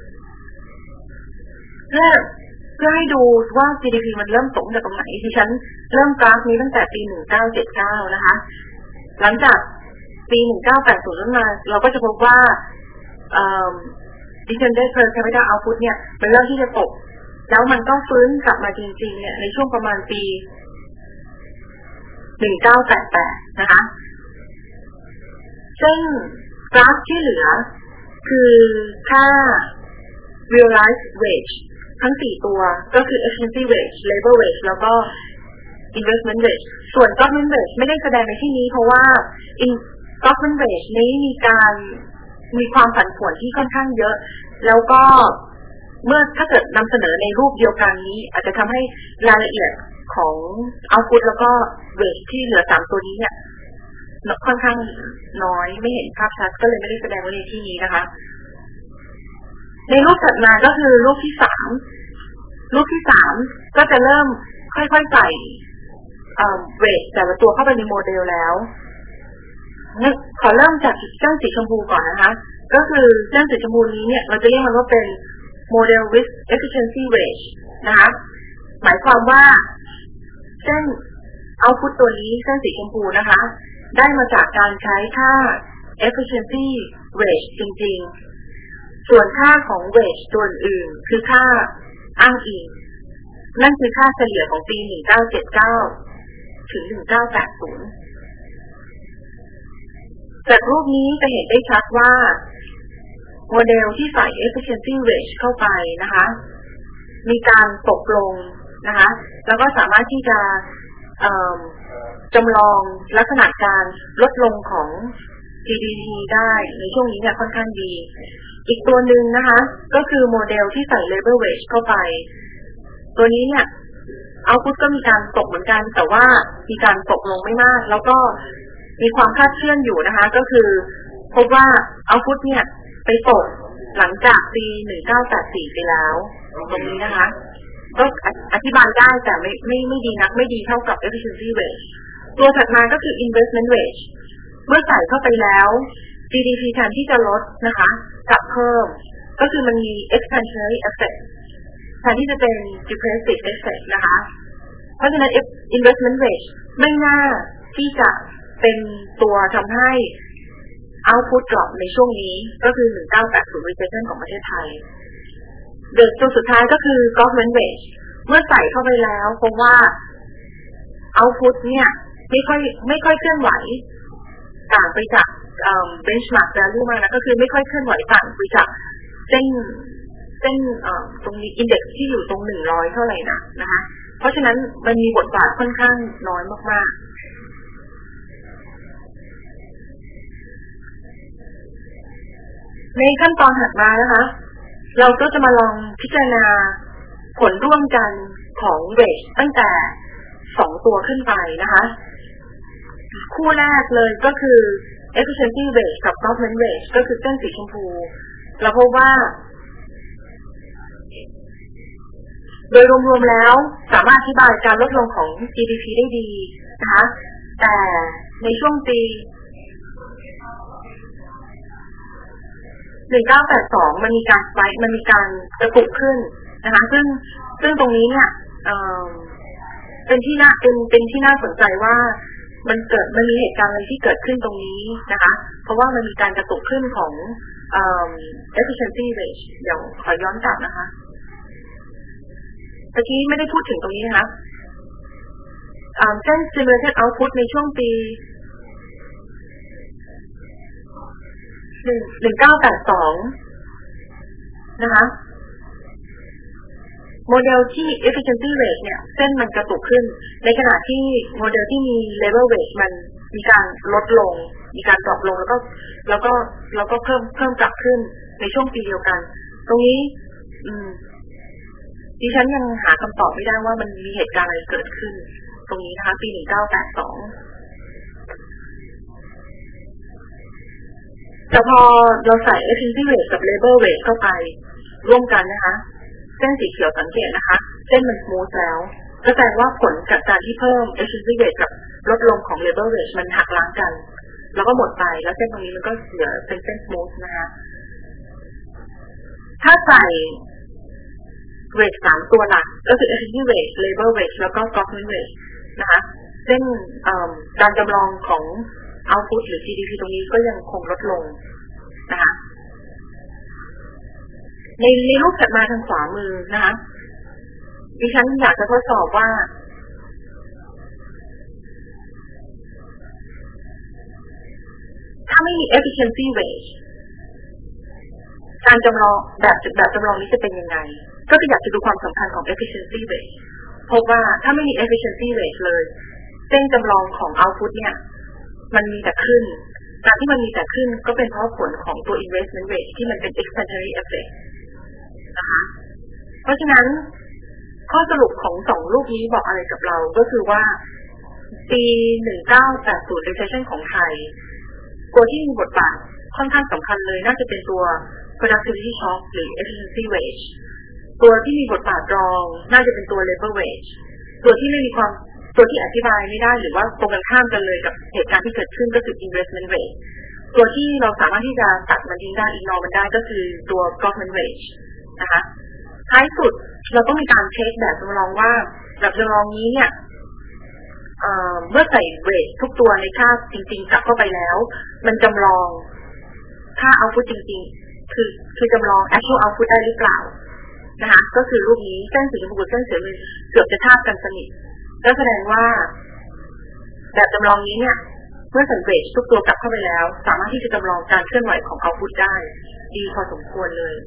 เพื่อเพื่อให้ดูว่า จี ดี พี มันเริ่มตกจากตรงไหนดิฉันเริ่มกราฟนี้ตั้งแต่ปีหนึ่งพันเก้าร้อยเจ็ดสิบเก้านะคะหลังจากปีหนึ่งพันเก้าร้อยแปดสิบนั้นมาเราก็จะพบว่าเอ่อ descended per capita output เนี่ยมันเริ่มที่จะตกแล้วมันก็ฟื้นกลับมาจริงๆเนี่ยในช่วงประมาณปีหนึ่งพันเก้าร้อยแปดสิบแปดนะคะซึ่งกราฟที่เหลือคือค่า realized wage ทั้งสี่ตัวก็คือ efficiency wage labor wage แล้วก็ investment wage ส่วน government wage ไม่ได้แสดงในที่นี้เพราะว่า in government wage นี้มีการมีความผันผวนที่ค่อนข้างเยอะแล้วก็เมื่อถ้าเกิดนำเสนอในรูปเดียวกันนี้อาจจะทำให้รายละเอียดของ output แล้วก็ wage ที่เหลือสามตัวนี้เนี่ยค่อนข้างน้อยไม่เห็นภาพชัดก็เลยไม่ได้แสดงไว้ในที่นี้นะคะในรูปถัดมาก็คือรูปที่สามรูปที่สามก็จะเริ่มค่อยๆใส่เอ่อเวทแต่ละตัวเข้าไปในโมเดลแล้วขอเริ่มจากเส้นสีชมพูก่อนนะคะก็คือเส้นสีชมพูนี้เนี่ยเราจะเรียกมันว่าเป็นโมเดล with efficiency wage นะคะหมายความว่าเส้น output ตัวนี้เส้นสีชมพูนะคะได้มาจากการใช้ค่า efficiency wage จริงๆส่วนค่าของ wage ตัวอื่นคือค่าอ้างอิงนั่นคือค่าเฉลี่ยของปีหนึ่งพันเก้าร้อยเจ็ดสิบเก้าถึงหนึ่งพันเก้าร้อยแปดสิบจากรูปนี้จะเห็นได้ชัดว่าโมเดลที่ใส่ efficiency wage เข้าไปนะคะมีการตกลงนะคะแล้วก็สามารถที่จะจำลองลักษณะการลดลงของ จี ดี พี ได้ในช่วงนี้เนี่ยค่อนข้างดีอีกตัวหนึ่งนะคะก็คือโมเดลที่ใส่ labor wage เข้าไปตัวนี้เนี่ย output ก็มีการตกเหมือนกันแต่ว่ามีการตกลงไม่มากแล้วก็มีความคาดเคลื่อนอยู่นะคะก็คือพบว่า output เนี่ยไปตกหลังจากปีหนึ่งพันเก้าร้อยแปดสิบสี่ไปแล้วตรงนี้นะคะก็อธิบายได้แต่ไม่ไม่ไม่ดีนักไม่ดีเท่ากับ efficiency wage ตัวถัดมาก็คือ investment wage เมื่อใส่เข้าไปแล้ว จี ดี พี แทนที่จะลดนะคะกลับเพิ่มก็คือมันมี expansionary effect แทนที่จะเป็น depressive effect นะคะเพราะฉะนั้น investment wage ไม่น่าที่จะเป็นตัวทำให้ output drop ในช่วงนี้ก็คือหนึ่งพันเก้าร้อยแปดสิบ recession ของประเทศไทยเดือดตัวสุดท้ายก็คือ government wage เมื่อใส่เข้าไปแล้วพบว่า output เนี่ยไม่ค่อยไม่ค่อยเคลื่อนไหวต่างไปจากเอ่อ benchmark value มากนะก็คือไม่ค่อยเคลื่อนไหวต่างไปจากเส้นเส้นเอ่อตรงนี้ index ที่อยู่ตรงหนึ่งร้อยเท่าไหร่นะนะคะเพราะฉะนั้นมันมีบทบาทค่อนข้างน้อยมากๆในขั้นตอนถัดมานะคะเราก็จะมาลองพิจารณาผลร่วมกันของ wage ตั้งแต่สองตัวขึ้นไปนะคะคู่แรกเลยก็คือ efficiency wage กับ government wage ก็คือเส้นสีชมพูเราพบว่าโดยรวมๆแล้วสามารถอธิบายการลดลงของ จี ดี พี ได้ดีนะคะแต่ในช่วงปีหนึ่งพันเก้าร้อยแปดสิบสองมันมีการสไปค์มันมีการกระตุกขึ้นนะคะซึ่งซึ่งตรงนี้เนี่ยเอ่อเป็นที่น่าเป็นเป็นที่น่าสนใจว่ามันเกิดมันมีเหตุการณ์อะไรที่เกิดขึ้นตรงนี้นะคะเพราะว่ามันมีการกระตุกขึ้นของเอ่อ efficiency rate เดี๋ยวขอย้อนกลับนะคะเมื่อกี้ไม่ได้พูดถึงตรงนี้นะคะเส้น simulated output ในช่วงปีหนึ่งหนึ่งเก้าแปดสองนะคะโมเดลที่ efficiency rate เนี่ยเส้นมันกระตุกขึ้นในขณะที่โมเดลที่มี labor wage มันมีการลดลงมีการดรอปลงแล้วก็แล้วก็แล้วก็เพิ่มเพิ่มกลับขึ้นในช่วงปีเดียวกันตรงนี้อืมดิฉันยังหาคำตอบไม่ได้ว่ามันมีเหตุการณ์อะไรเกิดขึ้นตรงนี้นะคะปีหนึ่งเก้าแปดสองแต่พอเราใส่ efficiency rate กับ labor wage เข้าไปร่วมกันนะคะเส้นสีเขียวสังเกตนะคะเส้นมัน smooth แล้วก็แสดงว่าผลจากการที่เพิ่ม efficiency rate กับลดลงของ labor wage มันหักล้างกันแล้วก็หมดไปแล้วเส้นตรงนี้มันก็เหลือเป็นเส้น smooth นะคะถ้าใส่ wage สามตัวหลักก็คือ efficiency wage labor wage แล้วก็ government wage นะคะเส้นการจำลองของoutput หรือ จี ดี พี ตรงนี้ก็ยังคงลดลงนะคะในในรูปถัดมาทางขวามือนะคะดิฉันอยากจะทดสอบว่าถ้าไม่มี efficiency wage การจำลองแบบแบบจำลองนี้จะเป็นยังไงก็คืออยากจะดูความสำคัญของ efficiency wage พบว่าถ้าไม่มี efficiency wage เลยเส้นจำลองของ output เนี่ยมันมีแต่ขึ้นการที่มันมีแต่ขึ้นก็เป็นเพราะผลของตัว investment rate ที่มันเป็น expansionary effect นะคะเพราะฉะนั้นข้อสรุปของสองรูปนี้บอกอะไรกับเราก็คือว่าปีหนึ่งพันเก้าร้อยแปดสิบ recession ของไทยตัวที่มีบทบาทค่อนข้างสำคัญเลยน่าจะเป็นตัว productivity shock หรือ efficiency wage ตัวที่มีบทบาทรองน่าจะเป็นตัว labor wage ตัวที่ไม่มีความตัวที่อธิบายไม่ได้หรือว่าตรงกันข้ามกันเลยกับเหตุการณ์ที่เกิดขึ้นก็คือ investment rate ตัวที่เราสามารถที่จะตัดมันทิ้งได้ ignore มันได้ก็คือตัว government wage นะคะท้ายสุดเราต้องมีการเช็คแบบจำลองว่าแบบจำลองนี้เนี่ยเมื่อใส่เวททุกตัวในค่าจริงๆกลับเข้าไปแล้วมันจำลองค่าเอาพุทจริงๆคือคือจำลอง actual output ได้หรือเปล่านะคะก็คือรูปนี้เส้นสีชมพูกับเส้นสีเหลืองเกือบจะทาบกันสนิทก็แสดงว่าแบบจำลองนี้เนี่ยเมื่อใส่เวททุกตัวกลับเข้าไปแล้วสามารถที่จะจำลองการเคลื่อนไหวของ output ได้ดีพอสมควรเลย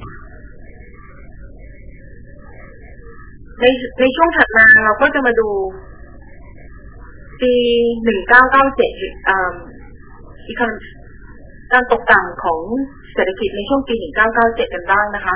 ในในช่วงถัดมาเราก็จะมาดูปีหนึ่งเก้าเก้าเจ็ดอ่าอีกการตกต่ำของเศรษฐกิจในช่วงปีหนึ่งเก้าเก้าเจ็ดกันบ้างนะคะ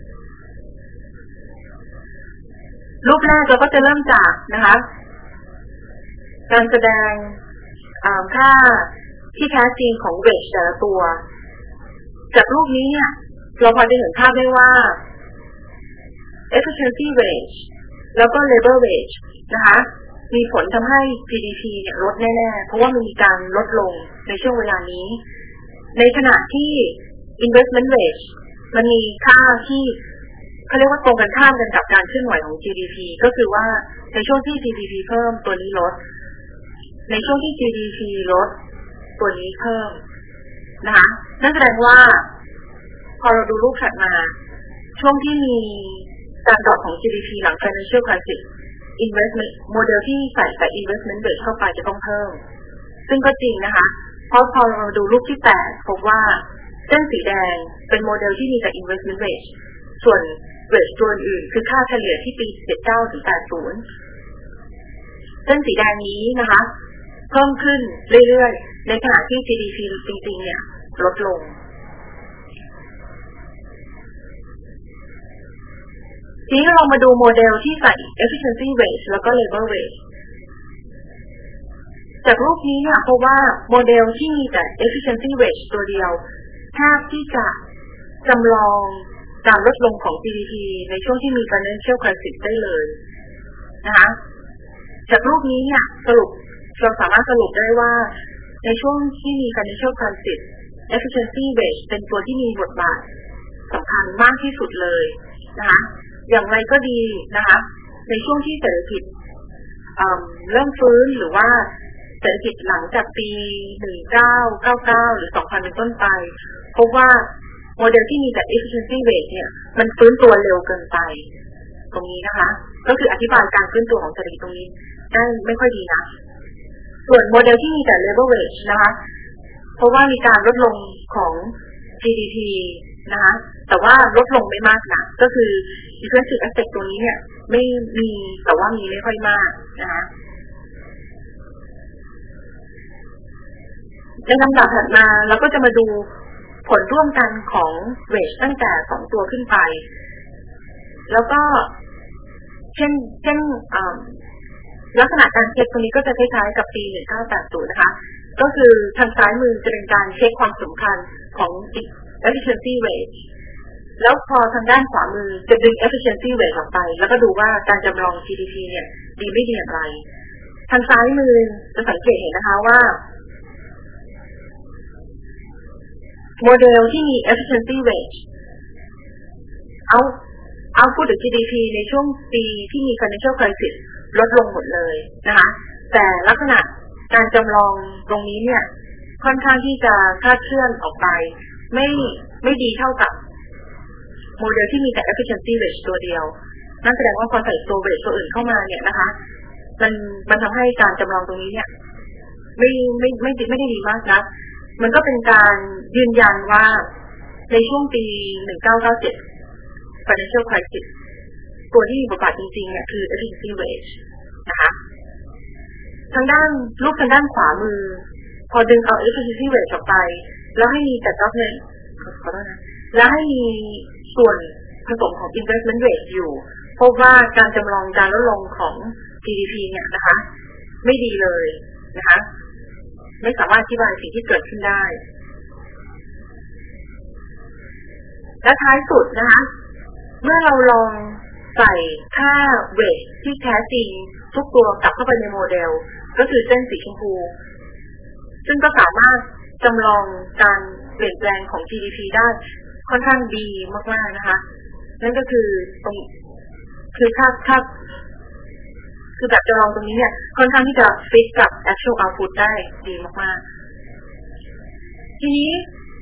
รูปแรกเราก็จะเริ่มจากนะคะการแสดงค่าที่แท้จริงของเวทแต่ละตัวจากรูปนี้เนี่ยเราพอจะเห็นภาพได้ว่า efficiency wage แล้วก็ labor wage นะคะมีผลทำให้ จี ดี พี เนี่ยลดแน่ๆเพราะว่ามันมีการลดลงในช่วงเวลานี้ในขณะที่ investment wage มันมีค่าที่เขาเรียกว่าตรงกันข้ามกันกับการเคลื่อนไหวของ จี ดี พี ก็คือว่าในช่วงที่ จี ดี พี เพิ่มตัวนี้ลดในช่วงที่ จี ดี พี ลดตัวนี้เพิ่มนะคะนั่นแสดงว่าพอเราดูรูปถัดมาช่วงที่มีการดรอปของ จี ดี พี หลัง financial crisis investment โมเดลที่ใส่แต่ investment rate เข้าไปจะต้องเพิ่มซึ่งก็จริงนะคะเพราะพอเราดูรูปที่แปดพบว่าเส้นสีแดงเป็นโมเดลที่มีแต่ investment rate ส่วน rate ตัวอื่นคือค่าเฉลี่ยที่ปีเจ็ดสิบเก้าถึงแปดสิบเส้นสีแดงนี้นะคะเพิ่มขึ้นเรื่อยๆในขณะที่ จี ดี พี จริงๆเนี่ยลดลงทีนี้เรามาดูโมเดลที่ใส่ efficiency wage แล้วก็ labor wage จากรูปนี้เนี่ยเพราะว่าโมเดลที่มีแต่ efficiency wage ตัวเดียวแทบที่จะจำลองการลดลงของ จี ดี พี ในช่วงที่มี financial crisis ได้เลยนะคะจากรูปนี้เนี่ยสรุปเราสามารถสรุปได้ว่าในช่วงที่มี financial crisis efficiency wage เป็นตัวที่มีบทบาทสำคัญมากที่สุดเลยนะคะอย่างไรก็ดีนะคะในช่วงที่เศรษฐกิจเริ่มฟื้นหรือว่าเศรษฐกิจหลังจากปีหนึ่งเก้าเก้าเก้าหรือสองพันเป็นต้นไปพบว่าโมเดลที่มีแต่ efficiency rate เนี่ยมันฟื้นตัวเร็วเกินไปตรงนี้นะคะก็คืออธิบายการฟื้นตัวของเศรษฐกิจตรงนี้ได้ไม่ค่อยดีนะส่วนโมเดลที่มีแต่ labor wage นะคะเพราะว่ามีการลดลงของ จี ดี พี นะคะแต่ว่าลดลงไม่มากนะก็คือ defensive aspect ตัวนี้เนี่ยไม่มีแต่ว่ามีไม่ค่อยมากนะคะในลำดับถัดมาเราก็จะมาดูผลร่วมกันของ wage ตั้งแต่สองตัวขึ้นไปแล้วก็เช่นเช่นลักษณะการเช็คตรงนี้ก็จะคล้ายๆกับปีหนึ่งเก้าแปดศูนย์นะคะก็คือทางซ้ายมือจะเป็นการเช็คความสำคัญของ efficiency wage แล้วพอทางด้านขวามือจะดึง efficiency rate ออกไปแล้วก็ดูว่าการจำลอง จี ดี พี เนี่ยดีไม่ดีอย่างไรทางซ้ายมือจะสังเกตเห็นนะคะว่าโมเดลที่มี efficiency rate เอาเอาพูดถึง จี ดี พี ในช่วงปีที่มี financial crisis ลดลงหมดเลยนะคะแต่ลักษณะการจำลองตรงนี้เนี่ยค่อนข้างที่จะคลาดเคลื่อนออกไปไม่ไม่ดีเท่ากับโมเดลที่มีแต่ efficiency rate ตัวเดียวนั่นแสดงว่าพอใส่ตัว rate ตัวอื่นเข้ามาเนี่ยนะคะมันมันทำให้การจำลองตรงนี้เนี่ยไม่ไม่ไม่ไม่ได้ดีมากนะมันก็เป็นการยืนยันว่าในช่วงปีหนึ่งเก้าเก้าเจ็ด financial crisis ตัวที่มีบทบาทจริงๆเนี่ยคือ efficiency rate นะคะทางด้านรูปทางด้านขวามือพอดึงเอา efficiency rate ออกไปแล้วให้มีแต่ government ขอโทษนะแล้วให้มีส่วนผสมของ investment rate อยู่พบว่าการจำลองการลดลงของ จี ดี พี เนี่ยนะคะไม่ดีเลยนะคะไม่สามารถอธิบายสิ่งที่เกิดขึ้นได้และท้ายสุดนะคะเมื่อเราลองใส่ค่า weight ที่แท้จริงทุกตัวกลับเข้าไปในโมเดลก็คือเส้นสีชมพูซึ่งก็สามารถจำลองการเปลี่ยนแปลงของ จี ดี พี ได้ค่อนข้างดีมากๆนะคะนั่นก็คือตรงคือค่าค่าคือแบบจำลองตรงนี้เนี่ยค่อนข้างที่จะฟิตกับ actual output ได้ดีมากๆทีนี้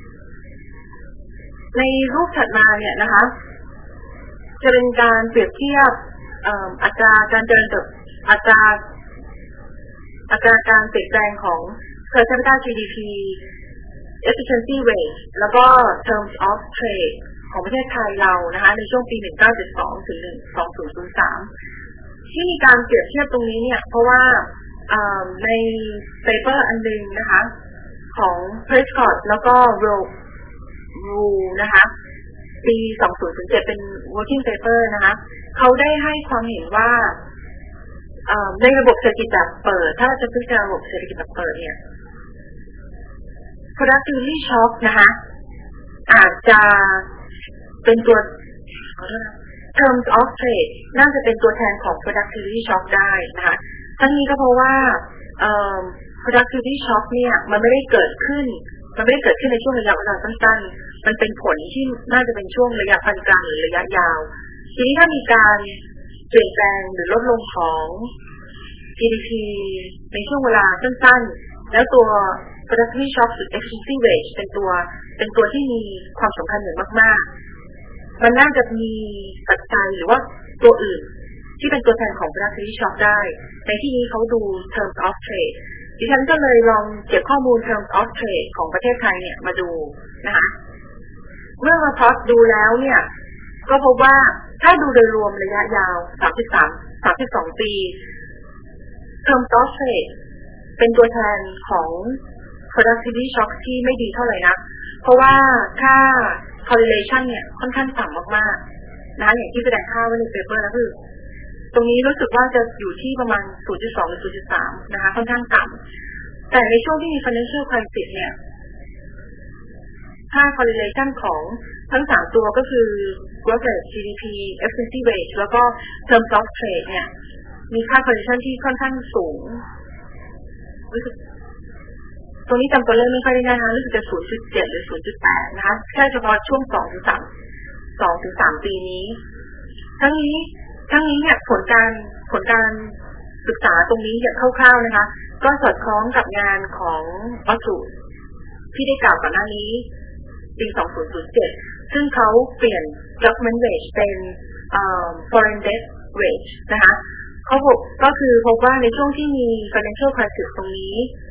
ในรูปถัดมาเนี่ยนะคะจะเป็นการเปรียบเทียบอัตราการเจริญเติบอัตราอัตราการเปลี่ยนแปลงของ per capita จี ดี พี efficiency rate แล้วก็ terms of trade ของประเทศไทยเรานะคะในช่วงปี หนึ่งพันเก้าร้อยเจ็ดสิบสอง ถึง สองพันสาม ที่มีการเปรียบเทียบตรงนี้เนี่ยเพราะว่าในเปเปอร์อันนึงนะคะของ Prescott แล้วก็ Rule นะคะปี สองพันเจ็ด เป็น working paper นะคะเขาได้ให้ความเห็นว่าในระบบเศรษฐกิจแบบเปิดถ้าเราจะพิจารณาระบบเศรษฐกิจแบบเปิดเนี่ย productivity shock นะคะอาจจะเป็นตัว terms of trade น่าจะเป็นตัวแทนของ productivity shock ได้นะคะทั้งนี้ก็เพราะว่า productivity shock เนี่ยมันไม่ได้เกิดขึ้นมันไม่ได้เกิดขึ้นในช่วงระยะเวลาสั้นๆมันเป็นผลที่น่าจะเป็นช่วงระยะปานกลางหรือระยะยาวทีนี้ถ้ามีการเปลี่ยนแปลงหรือลดลงของ จี ดี พี ในช่วงเวลาสั้นๆแล้วตัว productivity shock หรือ efficiency rate เป็นตัวเป็นตัวที่มีความสำคัญอย่างมากๆมันน่าจะมีปัจจัยหรือว่าตัวอื่นที่เป็นตัวแทนของ productivity shock ได้ในที่นี้เขาดู terms of trade ดิฉันก็เลยลองเก็บข้อมูล terms of trade ของประเทศไทยเนี่ยมาดูนะคะเมื่อมาพอดดูแล้วเนี่ยก็พบว่าถ้าดูโดยรวมระยะยาวสามสิบสาม สามสิบสองปี terms of trade เป็นตัวแทนของ productivity shock ที่ไม่ดีเท่าไหร่นักเพราะว่าค่า correlation เนี่ยค่อนข้างต่ำมากๆนะอย่างที่แสดงค่าไว้ในเปเปอร์แล้วคือตรงนี้รู้สึกว่าจะอยู่ที่ประมาณ ศูนย์จุดสอง หรือ ศูนย์จุดสาม นะคะค่อนข้างต่ำแต่ในช่วงที่มี financial crisis เนี่ยค่า correlation ของทั้งสามตัวก็คือ growth rate จี ดี พี efficiency rate แล้วก็ terms of trade เนี่ยมีค่า correlation ที่ค่อนข้างสูงรู้สึกตรงนี้จำตัวเลขไม่ค่อยได้นะคะรู้สึกจะ ศูนย์จุดเจ็ด หรือ ศูนย์จุดแปด นะคะแค่เฉพาะช่วง สองถึงสาม สองถึงสาม ปีนี้ทั้งนี้ทั้งนี้เนี่ยผลการผลการศึกษาตรงนี้อย่างคร่าวๆนะคะก็สอดคล้องกับงานของวัตถุที่ได้กล่าวก่อนหน้านี้ปี สองพันเจ็ด ซึ่งเขาเปลี่ยน government wage เป็น foreign debt wage นะคะเขาบอกก็คือพบว่าในช่วงที่มี financial crisis ตรงนี้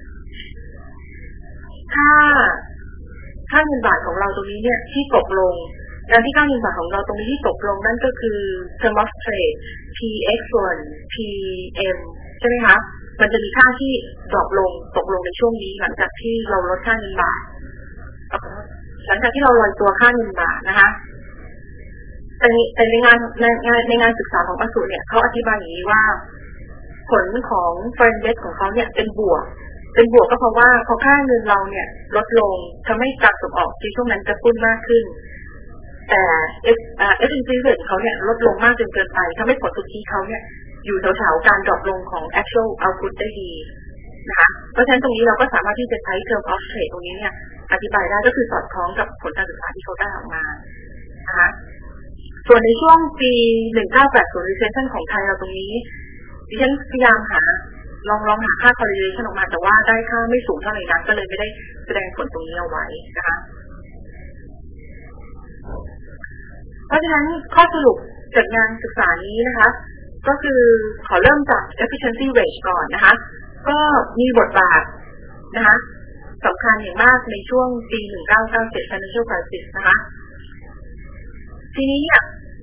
ค่าค่าเงินบาทของเราตรงนี้เนี่ยที่ตกลงการที่ค่าเงินบาทของเราตรงนี้ที่ตกลงนั่นก็คือ term of trade พี เอ็กซ์ ส่วน พี เอ็ม ใช่ไหมคะมันจะมีค่าที่ดรอปลงตกลงในช่วงนี้หลังจากที่เราลดค่าเงินบาทหลังจากที่เราลอยตัวค่าเงินบาทนะคะแต่แต่ในงานในงานในงานศึกษาของประสูเนี่ยเขาอธิบายอย่างนี้ว่าผลของ foreign debt ของเขาเนี่ยเป็นบวกเป็นบวกก็เพราะว่าพอค่าเงินเราเนี่ยลดลงทำให้การส่งออกในช่วงนั้นจะพุ่นมากขึ้นแต่เอฟเอฟอินซีเรทเขาเนี่ยลดลงมากจนเกินไปทำให้ผลสุทธิเขาเนี่ยอยู่แถวๆการดรอปลงของ actual output ได้ดีนะคะเพราะฉะนั้นตรงนี้เราก็สามารถที่จะใช้ term of trade ตรงนี้เนี่ยอธิบายได้ก็คือสอดคล้องกับผลการศึกษาที่เขาได้ออกมานะคะส่วนในช่วงปี หนึ่งพันเก้าร้อยแปดสิบ recession ของไทยเราตรงนี้ดิฉันพยายามหาลองลองหาค่า correlation ออกมาแต่ว่าได้ค่าไม่สูงเท่าไหร่นักก็เลยไม่ได้แสดงผลตรงนี้เอาไว้นะคะเพราะฉะนั้นข้อสรุปจากงานศึกษานี้นะคะก็คือขอเริ่มจาก efficiency rate ก่อนนะคะก็มีบทบาทนะคะสำคัญอย่างมากในช่วงปี หนึ่งพันเก้าร้อยเก้าสิบเจ็ด financial crisis นะคะทีนี้เนี่ย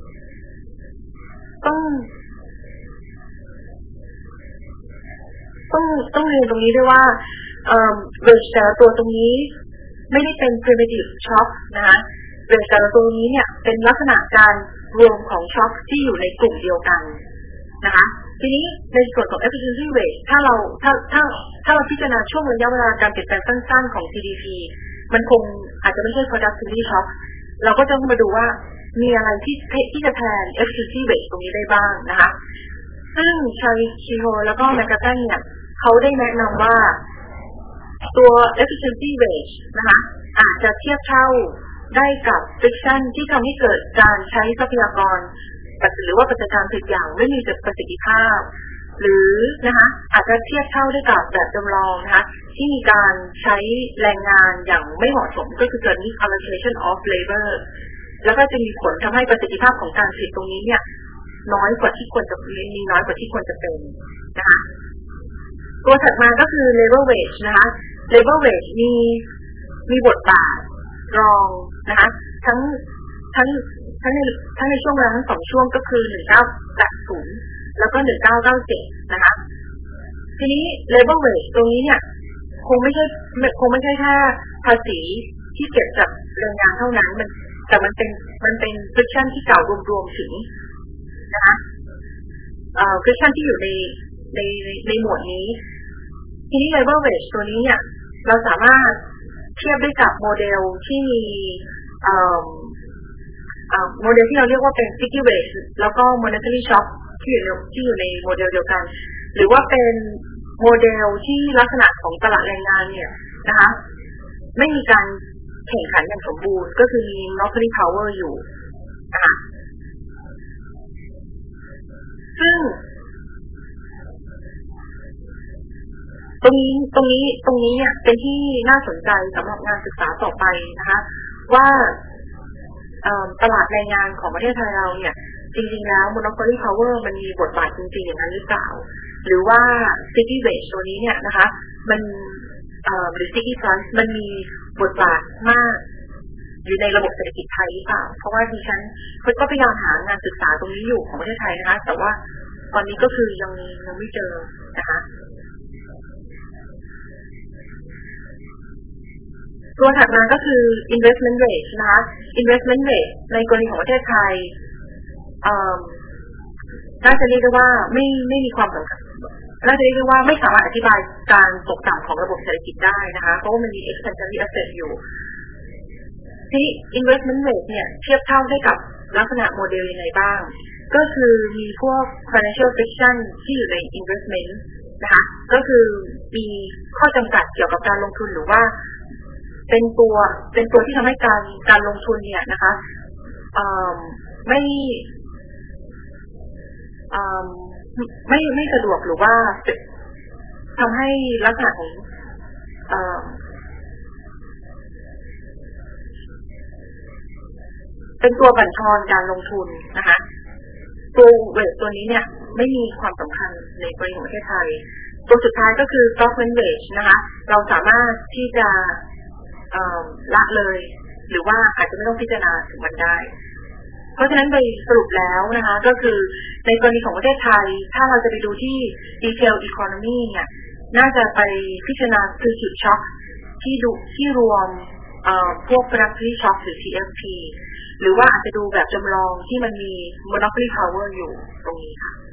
ต้องต้องต้องเรียนตรงนี้ด้วยว่าเอ่อ rate แต่ละตัวตรงนี้ไม่ได้เป็น primitive shock นะคะเรทแต่ละตัวนี้เนี่ยเป็นลักษณะการรวมของช็อคที่อยู่ในกลุ่มเดียวกันนะคะทีนี้ในส่วนของ efficiency rate ถ้าเราถ้าถ้าถ้าเราพิจารณาช่วงระยะเวลาการเปลี่ยนแปลงสั้นๆของ จี ดี พี มันคงอาจจะไม่ใช่ productivity shock เราก็จะมาดูว่ามีอะไรที่ที่จะแทน efficiency rate ตรงนี้ได้บ้างนะคะซึ่งชาริชิโฮแล้วก็แมคคาตันเนี่ยเขาได้แนะนำว่าตัว efficiency rate นะคะอาจจะเทียบเท่าได้กับ friction ที่ทำให้เกิดการใช้ทรัพยากรหรือว่าปัจจัยการผลิตอย่างไม่มีประสิทธิภาพหรือนะคะอาจจะเทียบเท่าได้กับแบบจำลองนะคะที่มีการใช้แรงงานอย่างไม่เหมาะสมก็คือเกิด misallocation of labor แล้วก็จะมีผลทำให้ประสิทธิภาพของการผลิตตรงนี้เนี่ยน้อยกว่าที่ควรจะมีน้อยกว่าที่ควรจะเป็นนะคะตัวถัดมาก็คือ labor wage นะคะ labor wage มีมีบทบาทรองนะคะทั้งทั้งทั้งในทั้งในช่วงเวลาทั้งสองช่วงก็คือหนึ่งพันเก้าร้อยแปดสิบแล้วก็หนึ่งพันเก้าร้อยเก้าสิบเจ็ดนะคะทีนี้ labor wage ตรงนี้เนี่ยคงไม่ใช่คงไม่ใช่แค่ภาษีที่เก็บจากแรงงานเท่านั้นมันแต่มันเป็นมันเป็น friction ที่เก่ารวมๆถึงนะคะเอ่อ friction ที่อยู่ในในในในหมวดนี้ทีนี้ labor wage ตัวนี้เนี่ยเราสามารถเทียบได้กับโมเดลที่มีเอ่อเอ่อโมเดลที่เราเรียกว่าเป็น sticky wage แล้วก็ monetary shock ที่อยู่ในที่อยู่ในโมเดลเดียวกันหรือว่าเป็นโมเดลที่ลักษณะของตลาดแรงงานเนี่ยนะคะไม่มีการแข่งขันอย่างสมบูรณ์ก็คือมี monopoly power อยู่นะคะซึ่งตรงนี้ตรงนี้ตรงนี้เนี่ยเป็นที่น่าสนใจสำหรับงานศึกษาต่อไปนะคะว่าตลาดแรงงานของประเทศไทยเราเนี่ยจริงๆแล้ว monopoly power มันมีบทบาทจริงๆอย่างนั้นหรือเปล่าหรือว่า sticky wage ตัวนี้เนี่ยนะคะมันเอ่อหรือ sticky price มันมีบทบาทมากอยู่ในระบบเศรษฐกิจไทยหรือเปล่าเพราะว่าดิฉันก็พยายามหางานศึกษาตรงนี้อยู่ของประเทศไทยนะคะแต่ว่าตอนนี้ก็คือยังยังไม่เจอนะคะตัวถัดมาก็คือ investment rate นะคะ investment rate ในกรณีของประเทศไทยน่าจะเรียกได้ว่าไม่ไม่มีความสำคัญน่าจะเรียกได้ว่าไม่สามารถอธิบายการตกต่ำของระบบเศรษฐกิจได้นะคะเพราะว่ามันมี expansionary effect อยู่ที่ investment rate เนี่ยเทียบเท่าได้กับลักษณะโมเดลยังไงบ้างก็คือมีพวก financial friction ที่อยู่ใน investment นะคะก็คือมีข้อจำกัดเกี่ยวกับการลงทุนหรือว่าเป็นตัวเป็นตัวที่ทำให้การการลงทุนเนี่ยนะคะไม่ไม่ไม่สะดวกหรือว่าทำให้ลักษณะของเป็นตัวบั่นทอนการลงทุนนะคะตัวเวทตัวนี้เนี่ยไม่มีความสำคัญในกรณีของประเทศไทยตัวสุดท้ายก็คือ government wage นะคะเราสามารถที่จะละเลยหรือว่าอาจจะไม่ต้องพิจารณาถึงมันได้เพราะฉะนั้นโดยสรุปแล้วนะคะก็คือในกรณีของประเทศไทยถ้าเราจะไปดูที่ detail economy เนี่ยน่าจะไปพิจารณา implicit shock ที่ดูที่รวมพวก productivity shock หรือ ที เอฟ พี หรือว่าอาจจะดูแบบจำลองที่มันมี monopoly power อยู่ตรงนี้ค่ะ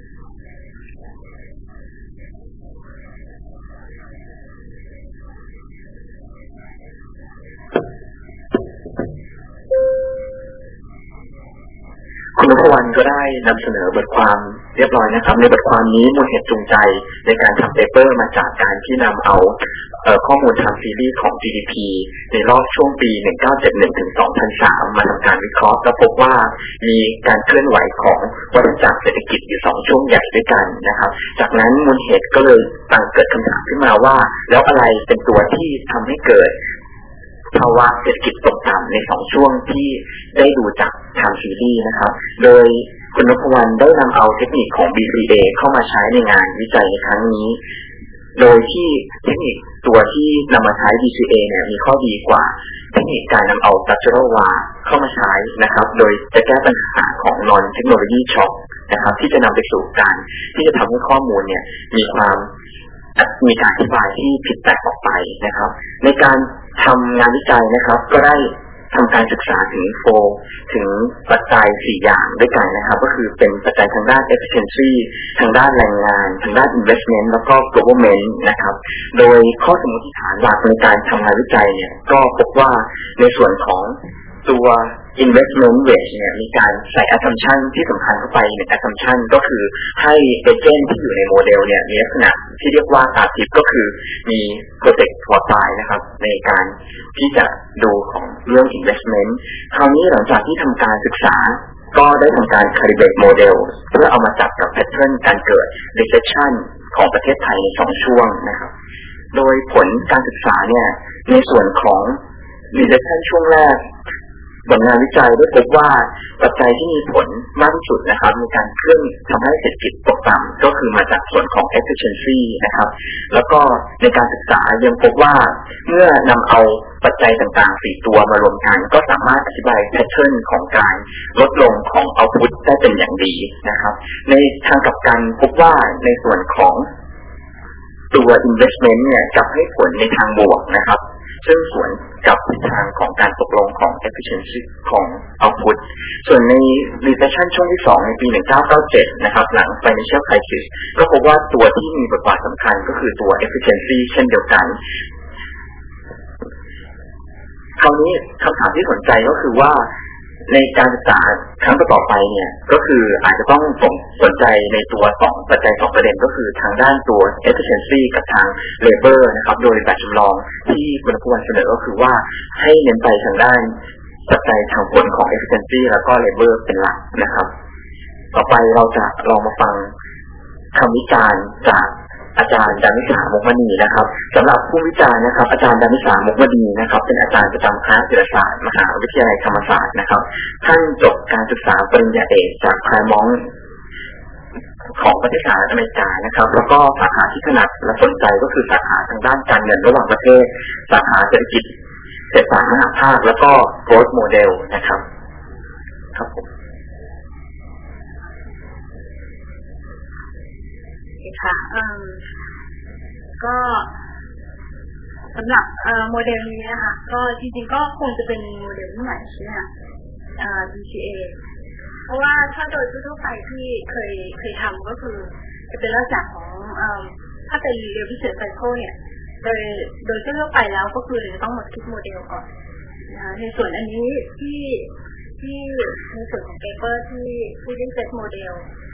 คุณนพวรรณก็ได้นำเสนอบทความเรียบร้อยนะครับในบทความนี้มูลเหตุจูงใจในการทำเปเปอร์มาจากการที่นำเอาเอ่อข้อมูลทางซีรีส์ของ จี ดี พี ในรอบช่วงปีหนึ่งพันเก้าร้อยเจ็ดสิบเอ็ดถึงสองพันสามมาทำการวิเคราะห์และพบว่ามีการเคลื่อนไหวของวัฏจักรเศรษฐกิจอยู่สองช่วงใหญ่ด้วยกันนะครับจากนั้นมูลเหตุก็เลยตั้งเกิดคำถามขึ้นมาว่าแล้วอะไรเป็นตัวที่ทำให้เกิดภาวะเศรษฐกิจตกต่ำในสองช่วงที่ได้ดูจากทางซีรีส์นะครับโดยคุณนพวรรณได้นำเอาเทคนิคของ บี ซี เอ เข้ามาใช้ในงานวิจัยในครั้งนี้โดยที่เทคนิคตัวที่นำมาใช้ บี ซี เอ เนี่ยมีข้อดีกว่าเทคนิคการนำเอา structural war เข้ามาใช้นะครับโดยจะแก้ปัญหาของ non technology shock นะครับที่จะนำไปสู่การที่จะทำให้ข้อมูลเนี่ยมีความมีการอธิบายที่ผิดแปลกออกไปนะครับในการทำงานวิจัยนะครับก็ได้ทำการศึกษาถึงโฟถึงปัจจัยสี่อย่างด้วยกันนะครับก็คือเป็นปัจจัยทางด้าน efficiency ทางด้านแรงงานทางด้าน investment แล้วก็ government นะครับโดยข้อสมมติฐานหลักในการทำงานวิจัยเนี่ยก็พบว่าในส่วนของตัว investment wage เนี่ยมีการใส่ assumption ที่สำคัญเข้าไปใน assumption ก็คือให้ agent ที่อยู่ในโมเดลเนี่ยมีลักษณะที่เรียกว่าตาทิพย์ก็คือมี protect profile นะครับในการที่จะดูของเรื่อง investment คราวนี้หลังจากที่ทำการศึกษาก็ได้ทำการ calibrate model เพื่อเอามาจับกับ pattern การเกิด recession ของประเทศไทยในสองช่วงนะครับโดยผลการศึกษาเนี่ยในส่วนของ recession ช่วงแรกผลงานวิจัยได้พบว่าปัจจัยที่มีผลมากที่สุดนะครับในการเคลื่อนทำให้เศรษฐกิจตกต่ำก็คือมาจากส่วนของ efficiency นะครับแล้วก็ในการศึกษายังพบว่าเมื่อนำเอาปัจจัยต่างๆสี่ตัวมารวมกันก็สามารถอธิบาย pattern ของการลดลงของ output ได้เป็นอย่างดีนะครับในทางกลับกันพบว่าในส่วนของตัว investment เนี่ยกลับให้ผลในทางบวกนะครับซึ่งสวนกับทางของการตกลงของ efficiency ของ output ส่วนใน recession ช่วงที่สองในปีหนึ่งพันเก้าร้อยเก้าสิบเจ็ดนะครับหลัง financial crisis ก็พบว่าตัวที่มีบทบาทสำคัญก็คือตัว efficiency เช่นเดียวกันคราวนี้คำถามที่สนใจก็คือว่าในการศึกษาครั้งต่อไปเนี่ยก็คืออาจจะต้องสนใจในตัวสองปัจจัยสองประเด็นก็คือทางด้านตัว efficiency กับทาง labor นะครับโดยแบบจำลองที่คุณผู้วันเสนอก็คือว่าให้เน้นไปทางด้านปัจจัยทางผลของ efficiency แล้วก็ labor เป็นหลักนะครับต่อไปเราจะลองมาฟังคำวิจารณ์จากอาจารย์ดานิสามุกมณีนะครับสำหรับผู้วิจารณ์นะครับอาจารย์ดานิสามุกมณีนะครับเป็นอาจารย์ประจำคณะศิลปศาสตร์มหาวิทยาลัยธรรมศาสตร์นะครับท่านจบการศึกษาปริญญาเอกจากคลายมองของประเทศสหรัฐอเมริกานะครับแล้วก็สาขาที่ถนัดและสนใจก็คือสาขาทางด้านการเงินระหว่างประเทศสาขาเศรษฐกิจเศรษฐศาสตร์มหาภาคแล้วก็ growth model นะครับครับผมค่ะก็สำหรับโมเดลนี้นะคะก็จริงๆก็คงจะเป็นโมเดลใหม่ใช่ไหมคะ ดี ซี เอ เพราะว่าถ้าโดยทั่วไปที่เคยเคยทำก็คือจะเป็นลักษณะของถ้าเป็นเรียลพิเศษไซเคิลเนี่ยโดยโดยทั่วไปแล้วก็คือจะต้องมาคิดโมเดลก่อนนะคะในส่วนอันนี้ที่ที่ในส่วนของเปเปอร์ที่ที่ได้เซตโมเดล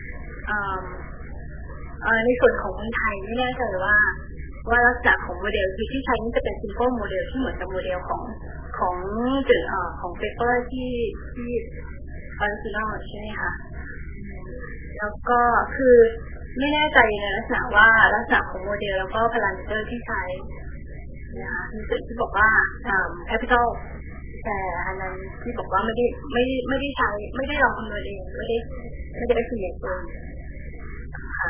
ในส่วนของคนไทยไม่แน่ใจว่าว่าลักษณะของโมเดลที่ใช้นี่จะเป็น simple โมเดลที่เหมือนกับโมเดลของของจุดเอ่อของเปเปอร์ที่ที่ออริจินอลใช่ไหมคะแล้วก็คือไม่แน่ใจในลักษณะว่าลักษณะของโมเดลแล้วก็พารามิเตอร์ที่ใช้นะคะมีส่วนที่บอกว่าแคปิตอลแต่อันนั้นที่บอกว่าไม่ได้ไม่ไม่ได้ใช้ไม่ได้ลองคำนวณเองไม่ได้ไม่ได้เขียนเองค่ะ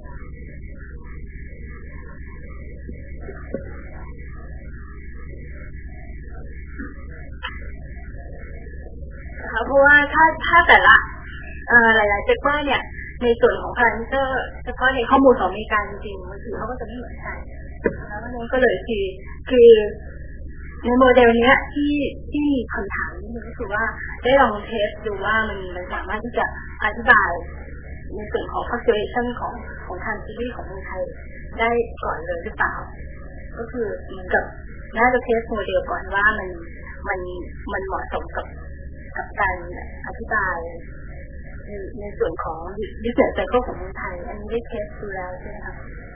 เพราะว่าถ้าถ้าแต่ละหลายๆเปเปอร์เนี่ยในส่วนของพารามิเตอร์เฉพาะในข้อมูลของอเมริกาจริงๆมันคือเขาก็จะไม่เหมือนกันแล้วนั้นก็เลยคือคือในโมเดลเนี้ยที่ที่มีคำถามนี่ก็คือว่าได้ลองเทสดูว่ามันมันสามารถที่จะอธิบายในส่วนของ fluctuation ของของทางซีรีส์ของเมืองไทยได้ก่อนเลยหรือเปล่าก็คือเหมือนกับน่าจะเทสโมเดลก่อนว่ามันมันมันเหมาะสมกับกับการอธิบายในในส่วนของดิเซอร์ไซเคิลของเมืองไทยอันนี้ได้เทสดูแล้วใช่ไหมคะ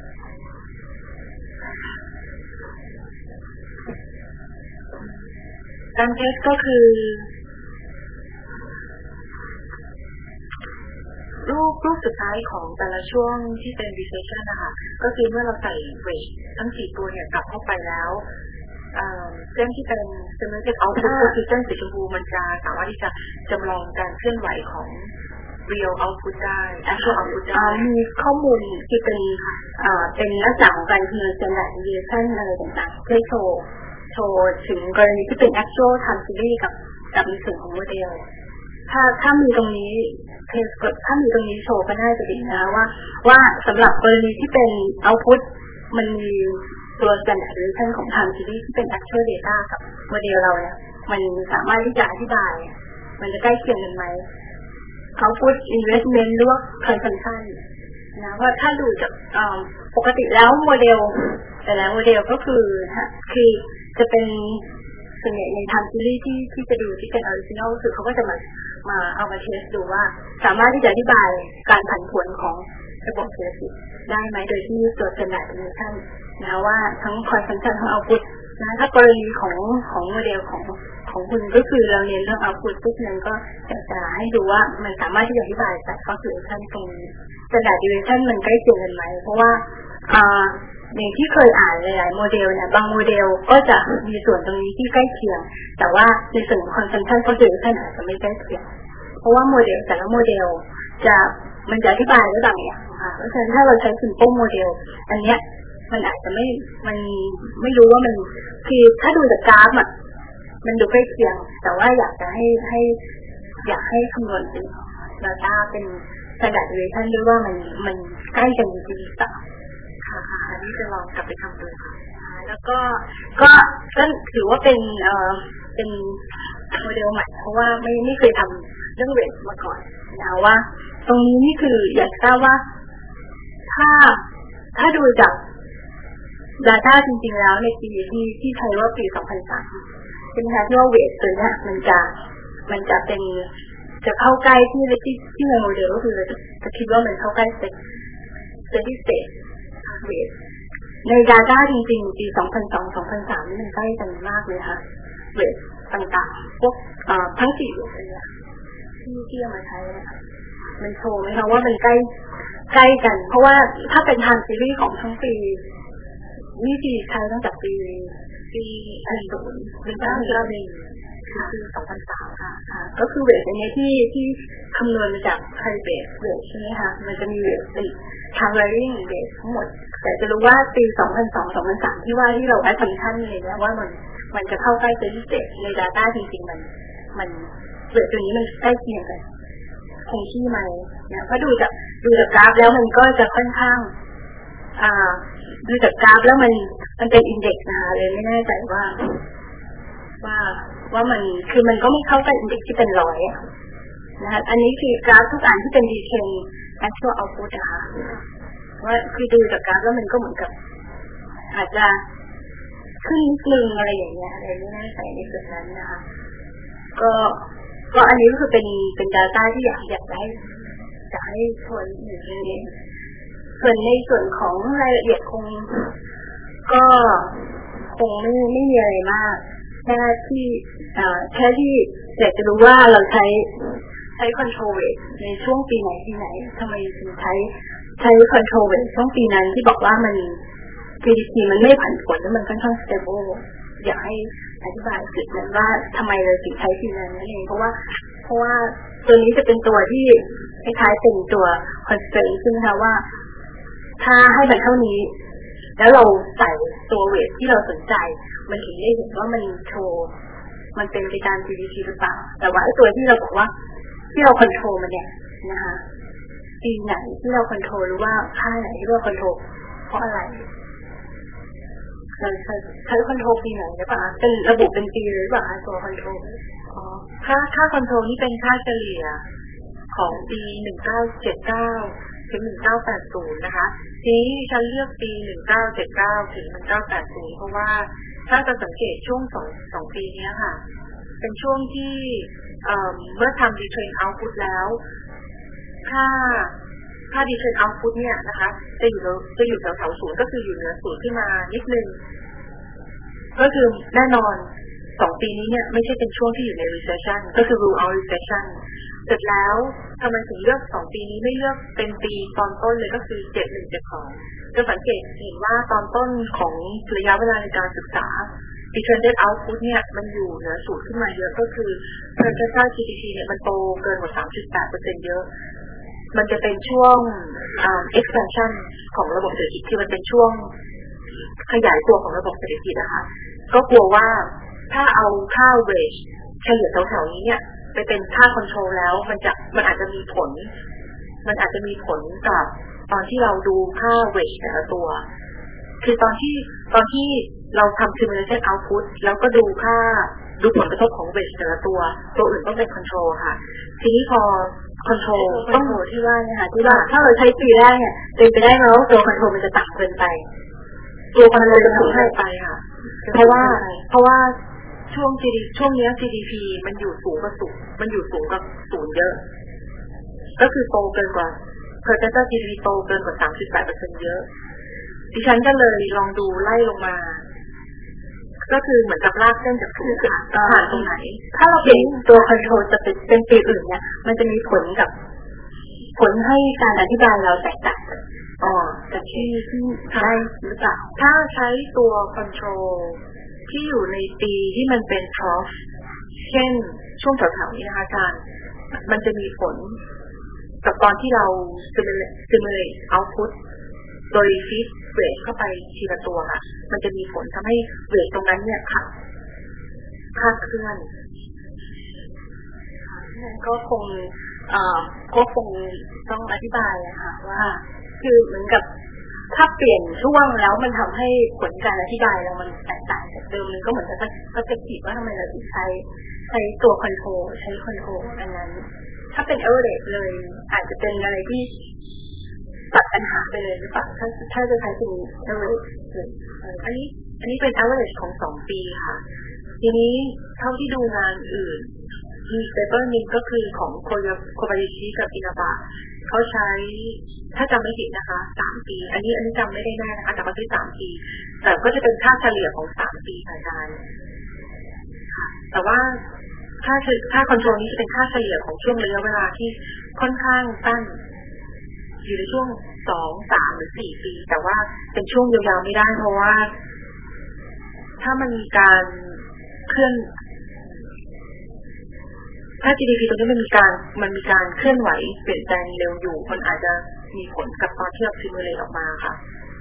การเทสก็คือรูปรูปสุดท้ายของแต่ละช่วงที่เป็น recession นะคะก็คือเมื่อเราใส่เวททั้งสี่ตัวเนี่ยกลับเข้าไปแล้วเส้นที่เป็น simulated output ก็คือเส้นสีชมพูมันจะสามารถที่จะจำลองการเคลื่อนไหวของ real output ได้ actual output ได้มีข้อมูลที่เป็นเป็นลักษณะของการคำนวณ standard deviation อะไรต่างๆเพื่อโชว์โชว์ถึงกรณีที่เป็น actual time series กับกับในส่วนของโมเดลถ้าถ้ามีตรงนี้ถ้ามีตรงนี้โชว์ก็น่าจะดีนะว่าว่าสำหรับกรณีที่เป็น output มันมีตัว standard deviation ของ time series ที่เป็น actual data กับโมเดลเราเนี่ยมันสามารถที่จะอธิบายมันจะใกล้เคียงกันไหม output investment หรือว่า consumption นะว่าถ้าดูจากปกติแล้วโมเดลแต่ละโมเดลก็คือคือจะเป็นส่วนใหญ่ใน time series ที่ที่จะดูที่เป็น original คือเขาก็จะมามาเอามาเทสดูว่าสามารถที่จะอธิบายการผันผวนของระบบเศรษฐกิจได้ไหมโดยที่ตัว standard deviation นะว่าทั้ง consumption ทั้ง output นะถ้ากรณีของของโมเดลของของคุณก็คือเราเรียนเรื่อง output ปุ๊บนั้นก็จะจะให้ดูว่ามันสามารถที่จะอธิบายแต่ calculation ตรงนี้ standard deviation มันใกล้เคียงกันไหมเพราะว่าอ่าอย่างที่เคยอ่านหลายๆโมเดลเนี่ยบางโมเดลก็จะมีส่วนตรงนี้ที่ใกล้เคียงแต่ว่าในส่วนของ consumption calculation อาจจะไม่ใกล้เคียงเพราะว่าโมเดลแต่ละโมเดลจะมันจะอธิบายได้บางอย่างค่ะเพราะฉะนั้นถ้าเราใช้ simple โมเดลอันเนี้ยมันอาจจะไม่มันไม่รู้ว่ามันคือถ้าดูจากกราฟอ่ะมันดูใกล้เคียงแต่ว่าอยากจะให้ให้อยากให้คำนวณเป็นdataเป็น standard deviation ด้วยว่ามันมันใกล้กันจริงๆหรือเปล่าค่ะอันนี้จะลองกลับไปทำดูแล้วก็ก็ก็ถือว่าเป็นเอ่อเป็นโมเดลใหม่เพราะว่าไม่ไม่เคยทำเรื่องเวทมาก่อนนะว่าตรงนี้นี่คืออยากทราบว่าถ้าถ้าดูจาก data จริงๆแล้วในปีที่ที่ใช้ว่าปีสองพันสามเป็นค่ะที่ว่าเวทตัวนี้มันจะมันจะเป็นจะเข้าใกล้ที่ที่ที่ในโมเดลก็คือจะจะคิดว่ามันเข้าใกล้เซ็ต steady state เวทใน data จริงๆปีสองพันสอง สองพันสามนี่มันใกล้กันมากเลยค่ะเวทต่างๆพวกทั้งสี่เวทเลยที่ที่เอามาใช้นะคะมันโชว์ไหมคะว่ามันใกล้ใกล้กันเพราะว่าถ้าเป็นทางซีรีส์ของทั้งปีนี่ปีใช้ตั้งแต่ปีปีอันศูนย์เป็นตั้งแต่ปีปีสองพันสามค่ะก็คือเวทอันนี้ที่ที่คำนวณมาจากไทเบสเวทใช่ไหมคะมันจะมีเวทเป็นทาง varying เวททั้งหมดแต่จะรู้ว่าปีสองพันสอง สองพันสามที่ว่าที่เรา assumption เลยเนี่ยว่ามันมันจะเข้าใกล้เซนเซใน data จริงๆมันมันเวทตัวนี้มันใกล้เคียงกันคงที่ไหมเนี่ยเพราะดูจากดูจากกราฟแล้วมันก็จะค่อนข้างอ่าดูจากกราฟแล้วมันมันเป็นอินเด็กซ์นะคะเลยไม่แน่ใจว่าว่าว่ามันคือมันก็ไม่เข้าใกล้อินเด็กซ์ที่เป็นร้อยนะคะอันนี้คือกราฟทุกอันที่เป็น decay actual output นะคะว่าคือดูจากกราฟแล้วมันก็เหมือนกับอาจจะขึ้นนิดนึงอะไรอย่างเงี้ยอะไรไม่แน่ใจในส่วนนั้นนะคะก็ก็อันนี้ก็คือเป็นเป็น data ที่อยากอยากให้จะให้ทวนอยู่เรื่อยๆส่วนในส่วนของรายละเอียดคงก็คงไม่ไม่มีอะไรมากแค่ที่อ่าแค่ที่อยากจะรู้ว่าเราใช้ใช้ control rate ในช่วงปีไหนปีไหนทำไมถึงใช้ใช้ control rate ช่วงปีนั้นที่บอกว่ามัน จี ดี พี มันไม่ผันผวนแล้วมันค่อนข้าง stable อยากให้อธิบายจุดนั้นว่าทำไมเราถึงใช้ปีนั้นนั่นเองเพราะว่าเพราะว่าตัวนี้จะเป็นตัวที่คล้ายๆเป็นตัว constraint ซึ่งนะคะว่าถ้าให้มันเท่านี้แล้วเราใส่ตัวเวทที่เราสนใจมันถึงได้เห็นว่ามันโชว์มันเป็นไปตาม จี ดี พี หรือเปล่าแต่ว่าไอ้ตัวที่เราบอกว่าที่เราคอนโทรลมันเนี่ยนะคะปีไหนที่เราคอนโทรลหรือว่าค่าไหนที่เราคอนโทรลเพราะอะไรเราใช้ใช้คอนโทรลปีไหนหรือเปล่าเป็นระบุเป็นปีหรือเปล่าตัวคอนโทรลอ๋อค่าค่าคอนโทรลนี่เป็นค่าเฉลี่ยของปีหนึ่งเก้าเจ็ดเก้าถึงหนึ่งเก้าแปดศูนย์นะคะทีนี้ฉันเลือกปีหนึ่งเก้าเจ็ดเก้าถึงหนึ่งเก้าแปดศูนย์เพราะว่าถ้าจะสังเกตช่วงสองสองปีนี้ค่ะเป็นช่วงที่เอ่อเมื่อทำ retrain output แล้วถ้าถ้า retrain output เนี่ยนะคะจะอยู่จะอยู่แถวๆศูนย์ก็คืออยู่เหนือศูนย์ขึ้นมานิดนึงก็คือแน่นอนสองปีนี้เนี่ยไม่ใช่เป็นช่วงที่อยู่ใน recession ก็คือ rule out recession เสร็จแล้วทำไมถึงเลือกสองปีนี้ไม่เลือกเป็นปีตอนต้นเลยก็คือเจ็ดหนึ่งเจ็ดสองจะสังเกตเห็นว่าตอนต้นของระยะเวลาในการศึกษา retrended output เนี่ยมันอยู่เหนือศูนย์ขึ้นมาเยอะก็คือ per capita จี ดี พี เนี่ยมันโตเกินกว่า สามจุดแปดเปอร์เซ็นต์ เยอะมันจะเป็นช่วง expansion ของระบบเศรษฐกิจคือมันเป็นช่วงขยายตัวของระบบเศรษฐกิจนะคะก็กลัวว่าถ้าเอาค่า wage เฉลี่ยแถวๆนี้เนี่ยไปเป็นค่า control แล้วมันจะมันอาจจะมีผลมันอาจจะมีผลกับตอนที่เราดูค่า wage แต่ละตัวคือตอนที่ตอนที่เราทำ simulation output แล้วก็ดูค่าดูผลกระทบของ wage แต่ละตัวตัวอื่นต้องเป็น control ค่ะทีนี้พอ control ต้องดูที่ว่าเนี่ยค่ะที่ว่าถ้าเราใช้ปีแรกเนี่ยเป็นไปได้ไหมว่าตัว control มันจะต่ำเกินไปตัว control จะสูงเกินไปค่ะเพราะว่าเพราะว่าช่วง จี ดี ช่วงนี้ จี ดี พี มันอยู่สูงกว่าสูงมันอยู่สูงกว่าศูนย์เยอะก็คือโตเกินกว่า per capita จี ดี พี โตเกินกว่า สามจุดแปดเปอร์เซ็นต์ เยอะดิฉันก็เลยลองดูไล่ลงมาก็คือเหมือนกับลากเส้นจากผืนผ่านตรงไหนถ้าเราเป็นตัวคอนโทรลจะเป็นเป็นปีอื่นเนี่ยมันจะมีผลกับผลให้การอธิบายเราแตกต่างกันอ๋อจากที่ที่ได้หรือเปล่าถ้าใช้ตัวคอนโทรลที่อยู่ในปีที่มันเป็น trough เช่นช่วงแถวๆนี้นะคะอาจารย์มันจะมีผลกับตอนที่เรา stimulate output โดย feed weight เข้าไปทีละตัวค่ะมันจะมีผลทำให้เวทตรงนั้นเนี่ยค่ะคลาดเคลื่อนก็คงเอ่อก็คงต้องอธิบายนะคะว่าคือเหมือนกับถ้าเปลี่ยนช่วงแล้วมันทำให้ผลการอธิบายเรามันแตกต่างจากเดิมมันก็เหมือนกับก็จะคิดว่าทำไมเราถึงใช้ใช้ตัวคอนโทรลใช้คอนโทรลอันนั้นถ้าเป็น average เลยอาจจะเป็นอะไรที่ตัดปัญหาไปเลยหรือเปล่าถ้าถ้าจะใช้เป็น average เลยอันนี้อันนี้เป็น average ของสองปีค่ะทีนี้เท่าที่ดูงานอื่นมีเปเปอร์นึงก็คือของโคโยโคบาริชิกับอินาบะเขาใช้ถ้าจำไม่ผิดนะคะสามปีอันนี้อันนี้จำไม่ได้แน่นะคะแต่เขาใช้สามปีแต่ก็จะเป็นค่าเฉลี่ยของสามปีค่ะอาจารย์แต่ว่าค่าค่าคอนโทรลนี้จะเป็นค่าเฉลี่ยของช่วงระยะเวลาที่ค่อนข้างสั้นอยู่ในช่วงสองสามหรือสี่ปีแต่ว่าเป็นช่วงยาวๆไม่ได้เพราะว่าถ้ามันมีการเคลื่อนถ้า จี ดี พี ตรงนี้มันมีการมันมีการเคลื่อนไหวเปลี่ยนแปลงเร็วอยู่มันอาจจะมีผลกับตอนที่เราซิมูเลตออกมาค่ะ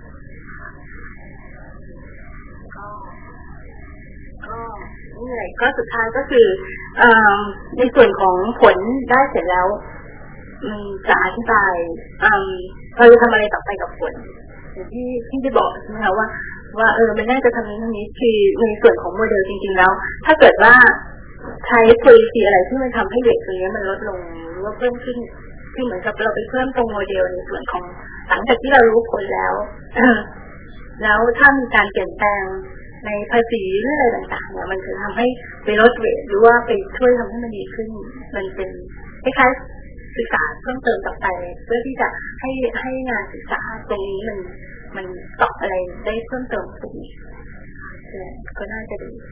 ก็ก็นี่แหละก็สุดท้ายก็คือเอ่อในส่วนของผลได้เสร็จแล้วอืมจะอธิบายอืมเราจะทำอะไรต่อไปกับผลอย่างที่ที่ได้บอกใช่ไหมคะว่าว่าเออมันน่าจะทำนี้ทำนี้คือในส่วนของโมเดลจริงๆแล้วถ้าเกิดว่าใช้ policy อะไรที่มันทำให้เรทตรงนี้มันลดลงหรือว่าเพิ่มขึ้นที่เหมือนกับเราไปเพิ่มตรงโมเดลในส่วนของหลังจากที่เรารู้ผลแล้วแล้วถ้ามีการเปลี่ยนแปลงในภาษีหรืออะไรต่างๆเนี่ยมันจะทำให้ไปลดเรทหรือว่าไปช่วยทำให้มันดีขึ้นมันเป็นคล้ายๆศึกษาเพิ่มเติมต่อไปเพื่อที่จะให้ให้งานศึกษาตรงนี้มันมันตอบอะไรได้เพิ่มเติมขึ้นก็น่าจะดี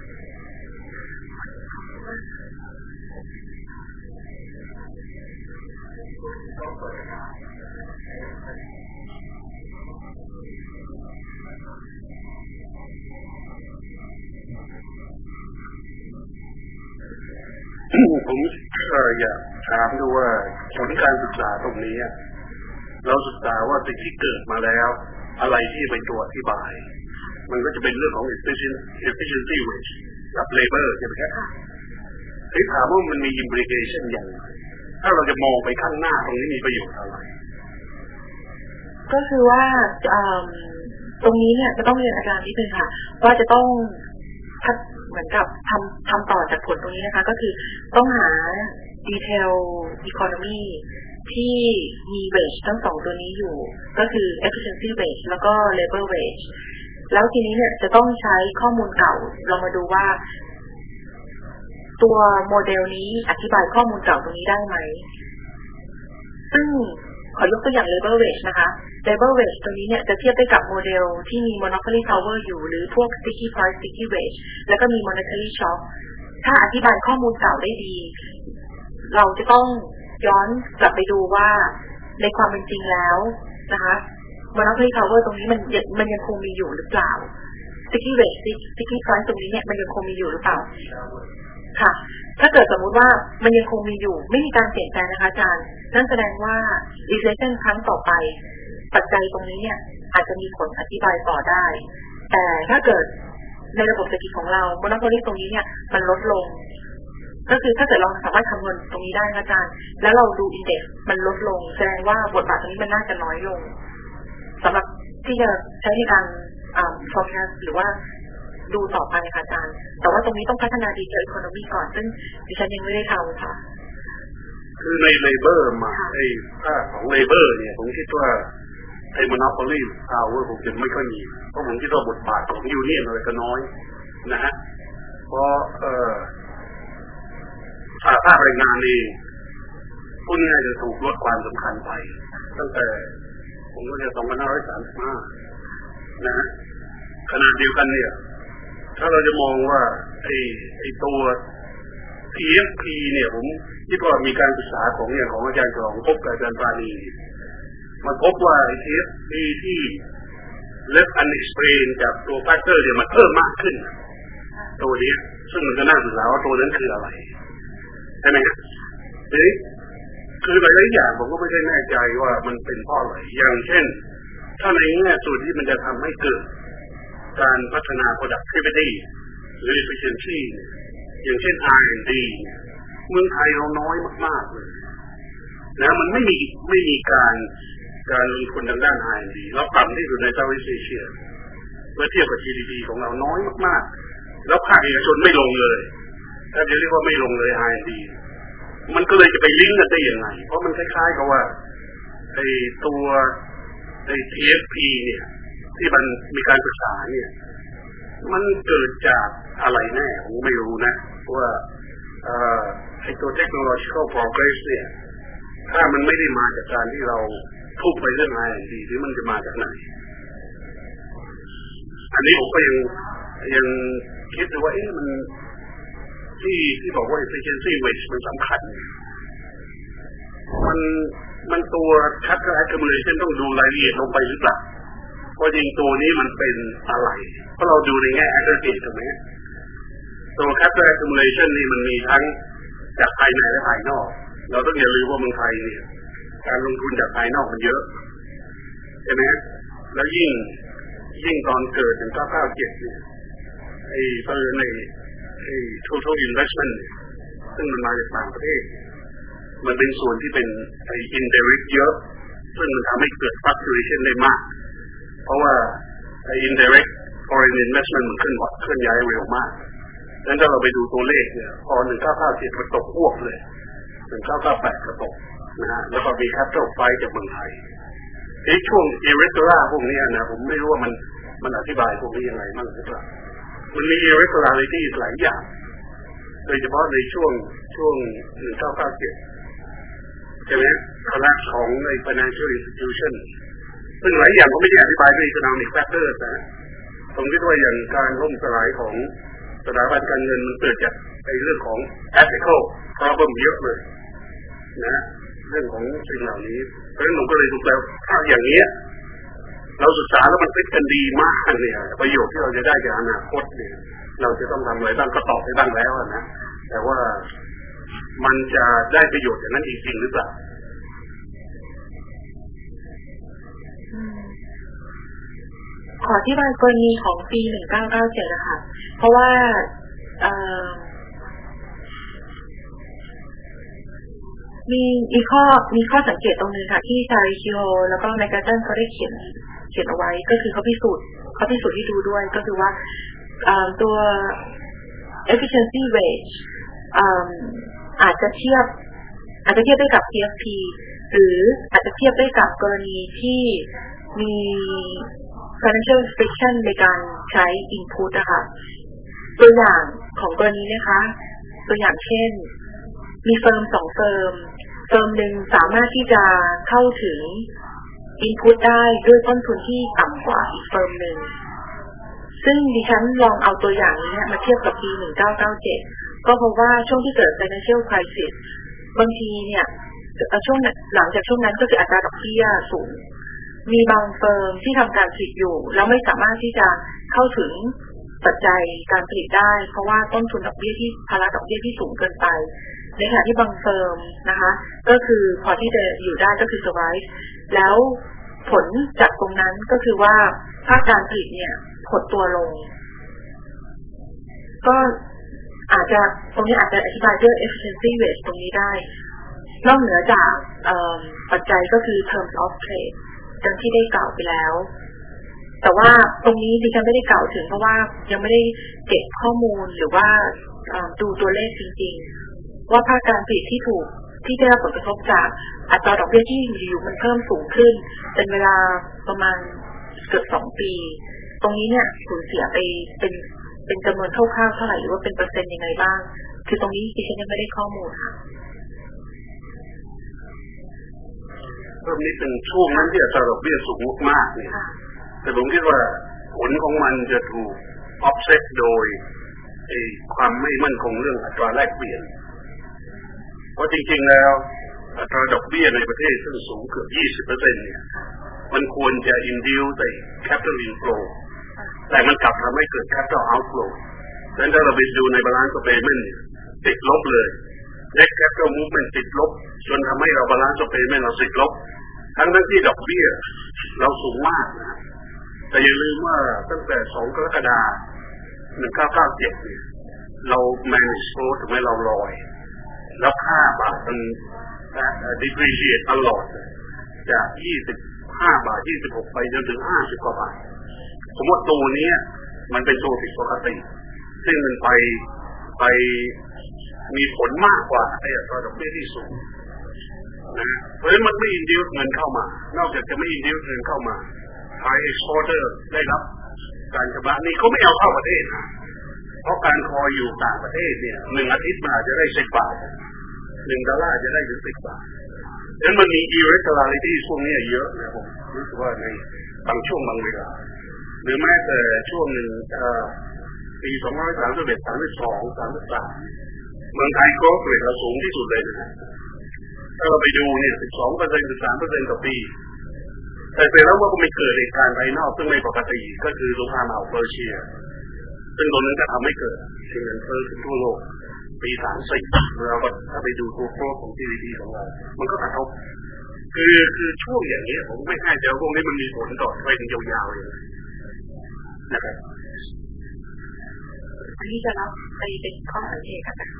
ผมเอออยากถามดูว่าผลการศึกษาตรงนี้เราศึกษาว่าสิ่งที่เกิดมาแล้วอะไรที่เป็นตัวอธิบายมันก็จะเป็นเรื่องของ efficiency wage กับ labor ใช่ไหมครับที่ถามว่ามันมี implication อย่างไรถ้าเราจะมองไปข้างหน้าตรงนี้มีประโยชน์อะไรก็คือว่าตรงนี้เนี่ยจะต้องเรียนอาจารย์นิดนึงค่ะว่าจะต้องเหมือนกับทำทำต่อจากผลตรงนี้นะคะก็คือต้องหา detail economy ที่มี wage ทั้งสองตัวนี้อยู่ก็คือ efficiency wage แล้วก็ labor wage แล้วทีนี้เนี่ยจะต้องใช้ข้อมูลเก่าลองมาดูว่าตัวโมเดลนี้อธิบายข้อมูลเก่าตรงนี้ได้ไหมซึ่งขอยกตัวอย่าง labor wage นะคะ labor wage ตัวนี้เนี่ยจะเทียบได้กับโมเดลที่มี monopoly power อยู่หรือพวก sticky price sticky wage แล้วก็มี monetary shock ถ้าอธิบายข้อมูลเก่าได้ดีเราจะต้องย้อนกลับไปดูว่าในความเป็นจริงแล้วนะคะ monopoly power ตรงนี้มันมันยังคงมีอยู่หรือเปล่า sticky wage sticky price ตรงนี้เนี่ยมันยังคงมีอยู่หรือเปล่าค่ะถ้าเกิดสมมุติว่ามันยังคงมีอยู่ไม่มีการเปลี่ยนแปลงนะคะอาจารย์นั่นแสดงว่า recession ครั้งต่อไปปัจจัยตรงนี้เนี่ยอาจจะมีผลอธิบายต่อได้แต่ถ้าเกิดในระบบเศรษฐกิจของเรา monopoly ตรงนี้เนี่ยมันลดลงก็คือถ้าเกิดเราสามารถคำนวณตรงนี้ได้อาจารย์แล้วเราดู index มันลดลงแสดงว่าบทบาทตรงนี้มันน่าจะน้อยลงสำหรับที่จะใช้ในการ forecast หรือว่าดูต่อไปค่ะอาจารย์แต่ว่าตรงนี้ต้องพัฒนา detail economy ก่อนซึ่งดิฉันยังไม่ได้ทำค่ะคือใน labor มาไอ้ภาคของ labor เนี่ยผมคิดว่าไอ้ monopoly power ผมจะไม่ค่อยมีเพราะผมคิดว่าบทบาทของ union อะไรก็น้อยนะฮะเพราะเอ่อภาคแรงงานนี่พูดง่ายจะถูกลดความสำคัญไปตั้งแต่ผมว่าจะสองพันห้าร้อยสามสิบห้านะฮะขนาดเดียวกันเนี่ยถ้าเราจะมองว่าไอ้ไอ้ตัว ที เอฟ พี เนี่ยผมคิดว่ามีการศึกษาของอย่างของอาจารย์ของพบกับอาจารย์ปาณีมันพบว่าไอ้ ที เอฟ พี ที่ left unexplained จากตัว factor เนี่ยมันเพิ่มมากขึ้นตัวนี้ซึ่งมันก็น่าสนใจว่าตัวนั้นคืออะไรใช่ไหมครับทีนี้คือหลายๆอย่างผมก็ไม่ได้แน่ใจว่ามันเป็นเพราะอะไรอย่างเช่นถ้าในแง่ส่วนที่มันจะทำให้เกิดการพัฒนา productivity หรือ efficiency อย่างเช่น อาร์ แอนด์ ดี เมืองไทยเราน้อยมากๆเลยนะมันไม่มีไม่มีการการลงทุนทางด้าน อาร์ แอนด์ ดี เราต่ำที่สุดในเซาท์อีสต์เอเชียเมื่อเทียบกับ จี ดี พี ของเราน้อยมากๆแล้วภาคเอกชนไม่ลงเลยถ้าจะเรียกว่าไม่ลงเลย อาร์ แอนด์ ดี มันก็เลยจะไปลิงก์กันได้ยังไงเพราะมันคล้ายๆกับว่าไอ้ตัวไอ้ ที เอฟ พี เนี่ยที่มันมีการศึกษาเนี่ยมันเกิดจากอะไรแน่ผมไม่รู้นะว่าเอ่อไอ้ตัว technological progress เนี่ยถ้ามันไม่ได้มาจากการที่เราทุ่มไปเรื่อง อาร์ แอนด์ ดี หรือมันจะมาจากไหนอันนี้ผมก็ยังยังคิดดูว่าเอ๊ะมันที่ที่บอกว่า efficiency rate มันสำคัญมันมันตัว capital accumulation ต้องดูรายละเอียดลงไปหรือเปล่าเพราะจริงตัวนี้มันเป็นอะไรเพราะเราดูในแง่ aggregate ถูกไหมตัว capital accumulation นี่มันมีทั้งจากภายในและภายนอกเราต้องอย่าลืมว่าเมืองไทยเนี่ยการลงทุนจากภายนอกมันเยอะใช่ไหมแล้วยิ่งยิ่งตอนเกิดถึงเก้าเก้าเจ็ดเนี่ยไอ้เปิดในไอ้ total investment ซึ่งมันมาจากต่างประเทศมันเป็นส่วนที่เป็นไอ้ indirect เยอะซึ่งมันทำให้เกิด fluctuation ได้มากเพราะว่าไอ้ indirect foreign investment มันขึ้นเคลื่อนย้ายเร็วมากดังนั้นถ้าเราไปดูตัวเลขเนี่ยพอหนึ่งเก้าเก้าเจ็ดมันตกพวกเลยหนึ่งเก้าเก้าแปดก็ตกนะฮะแล้วก็มี capital flight จากเมืองไทยไอ้ช่วง irregular พวกนี้นะผมไม่รู้ว่ามันมันอธิบายพวกนี้ยังไงบ้างหรือเปล่ามันมี irregularity หลายอย่างโดยเฉพาะในช่วงช่วงหนึ่งเก้าเก้าเจ็ดใช่ไหม collapse ของใน financial institution ซึ่งหลายอย่างก็ไม่ได้อธิบายด้วย economic factors นะผมคิดว่าอย่างการล่มสลายของสถาบันการเงินมันเกิดจากไอ้เรื่องของ ethical problem เยอะเลยนะเรื่องของสิ่งเหล่านี้เพราะฉะนั้นผมก็เลยถูกแล้วถ้าอย่างนี้เราศึกษาแล้วมันเป็นกันดีมากเนี่ยประโยชน์ที่เราจะได้จากอนาคตเนี่ยเราจะต้องทำอะไรบ้างก็ตอบไปบ้างแล้วนะแต่ว่ามันจะได้ประโยชน์อย่างนั้นจริงๆหรือเปล่าขอที่บายกรณีของปีหนึ่งเก้าเก้าเจ็ดนะคะเพราะว่าเอ่อมีมีข้อมีข้อสังเกตตรงนึงค่ะที่ชาริคิโอแล้วก็แมกกาตันเขาได้เขียนเขียนเอาไว้ก็คือเขาพิสูจน์เขาพิสูจน์ให้ดูด้วยก็คือว่าตัว efficiency rate อาจจะเทียบอาจจะเทียบได้กับ ที เอฟ พี หรืออาจจะเทียบได้กับกรณีที่มี financial restriction ในการใช้ input นะคะตัวอย่างของกรณีนะคะตัวอย่างเช่นมีเฟิร์มสองเฟิร์มเฟิร์มหนึ่งสามารถที่จะเข้าถึง input ได้ด้วยต้นทุนที่ต่ำกว่าอีกเฟิร์มหนึ่งซึ่งดิฉันลองเอาตัวอย่างนี้มาเทียบกับปีหนึ่งเก้าเก้าเจ็ดก็พบว่าช่วงที่เกิด financial crisis บางทีเนี่ยช่วงหลังจากช่วงนั้นก็คืออัตราดอกเบี้ยสูงมีบางเฟิร์มที่ทำการผลิตอยู่แล้วไม่สามารถที่จะเข้าถึงปัจจัยการผลิตได้เพราะว่าต้นทุนดอกเบี้ยที่ภาระดอกเบี้ยที่สูงเกินไปในขณะที่บางเฟิร์มนะคะก็คือพอที่จะอยู่ได้ก็คือ survive แล้วผลจากตรงนั้นก็คือว่าภาคการผลิตเนี่ยหดตัวลงก็อาจจะตรงนี้อาจจะอธิบายด้วย efficiency rate ตรงนี้ได้นอกเหนือจากปัจจัยก็คือ terms of trade ดังที่ได้กล่าวไปแล้วแต่ว่าตรงนี้ดิฉันไม่ได้กล่าวถึงเพราะว่ายังไม่ได้เก็บข้อมูลหรือว่าดูตัวเลขจริงๆว่าภาคการผลิตที่ถูกที่ได้รับผลกระทบจากอัตราดอกเบี้ยที่อยู่มันเพิ่มสูงขึ้นเป็นเวลาประมาณเกือบสองปีตรงนี้เนี่ยสูญเสียไปเป็นเป็นจำนวนคร่าวๆเท่าไหร่หรือว่าเป็นเปอร์เซ็นต์ยังไงบ้างคือตรงนี้ดิฉันยังไม่ได้ข้อมูลค่ะเพิ่มนิดนึงช่วงนั้นที่อัตราดอกเบี้ยสูงมากๆเนี่ยแต่ผมคิดว่าผลของมันจะถูก offset โดยความไม่มั่นคงเรื่องอัตราแลกเปลี่ยนเพราะจริงๆแล้วอัตราดอกเบี้ยในประเทศซึ่งสูงเกือบ ยี่สิบเปอร์เซ็นต์ เนี่ยมันควรจะ induce ใน capital inflow แต่มันกลับทำให้เกิด capital outflow ดังนั้นถ้าเราไปดูใน balance of payment เนี่ยติดลบเลย net capital movement ติดลบจนทำให้เรา balance of payment เราติดลบทั้งทั้งที่ดอกเบี้ยเราสูงมากนะแต่อย่าลืมว่าตั้งแต่สองกรกฎาคมหนึ่งพันเก้าร้อยเก้าสิบเจ็ดเนี่ยเรา manage growth ถึงแม้เราลอยแล้วค่าบาทมัน depreciate ตลอดจากยี่สิบห้าบาทยี่สิบหกไปจนถึงห้าสิบกว่าบาทผมว่าตัวนี้มันเป็นตัวผิดปกติซึ่งมันไปไปมีผลมากกว่าไอ้อัตราดอกเบี้ยที่สูงนะเพราะฉะนั้นมันไม่ induce เงินเข้ามานอกจากจะไม่ induce เงินเข้ามาHigh exporter ได้รับการชำระนี่เขาไม่เอาเข้าประเทศนะเพราะการคอยอยู่ต่างประเทศเนี่ยหนึ่งอาทิตย์มาจะได้สิบบาทหนึ่งดอลลาร์จะได้ถึงสิบบาทดังนั้นมันมี irregularity ช่วงนี้เยอะนะผมรู้สึกว่าในบางช่วงบางเวลาหรือแม้แต่ช่วงหนึ่งปีสองพันสามสิบเอ็ด สามสิบสอง สามสิบสามเมืองไทยก็เกรดเราสูงที่สุดเลยนะถ้าเราไปดูเนี่ย สิบสองเปอร์เซ็นต์ สิบสามเปอร์เซ็นต์ ต่อปีแต่เสร็จแล้วว่าก็ไม่เกิดเหตุการณ์ภายนอกซึ่งไม่ปกติก็คือสงครามอัลเปอร์เชียซึ่งตรงนั้นก็ทำให้เกิดเงินเฟ้อขึ้นทั่วโลกปีสามสิบเราก็ถ้าไปดูตัวโครงของ จี ดี พี ของเรามันก็กระทบคือคือช่วงอย่างนี้ผมไม่แน่ใจว่าพวกนี้มันมีผลต่อไปถึงยาวๆเลยนะครับอันนี้จะรับไปเป็นข้อสังเกตกันนะ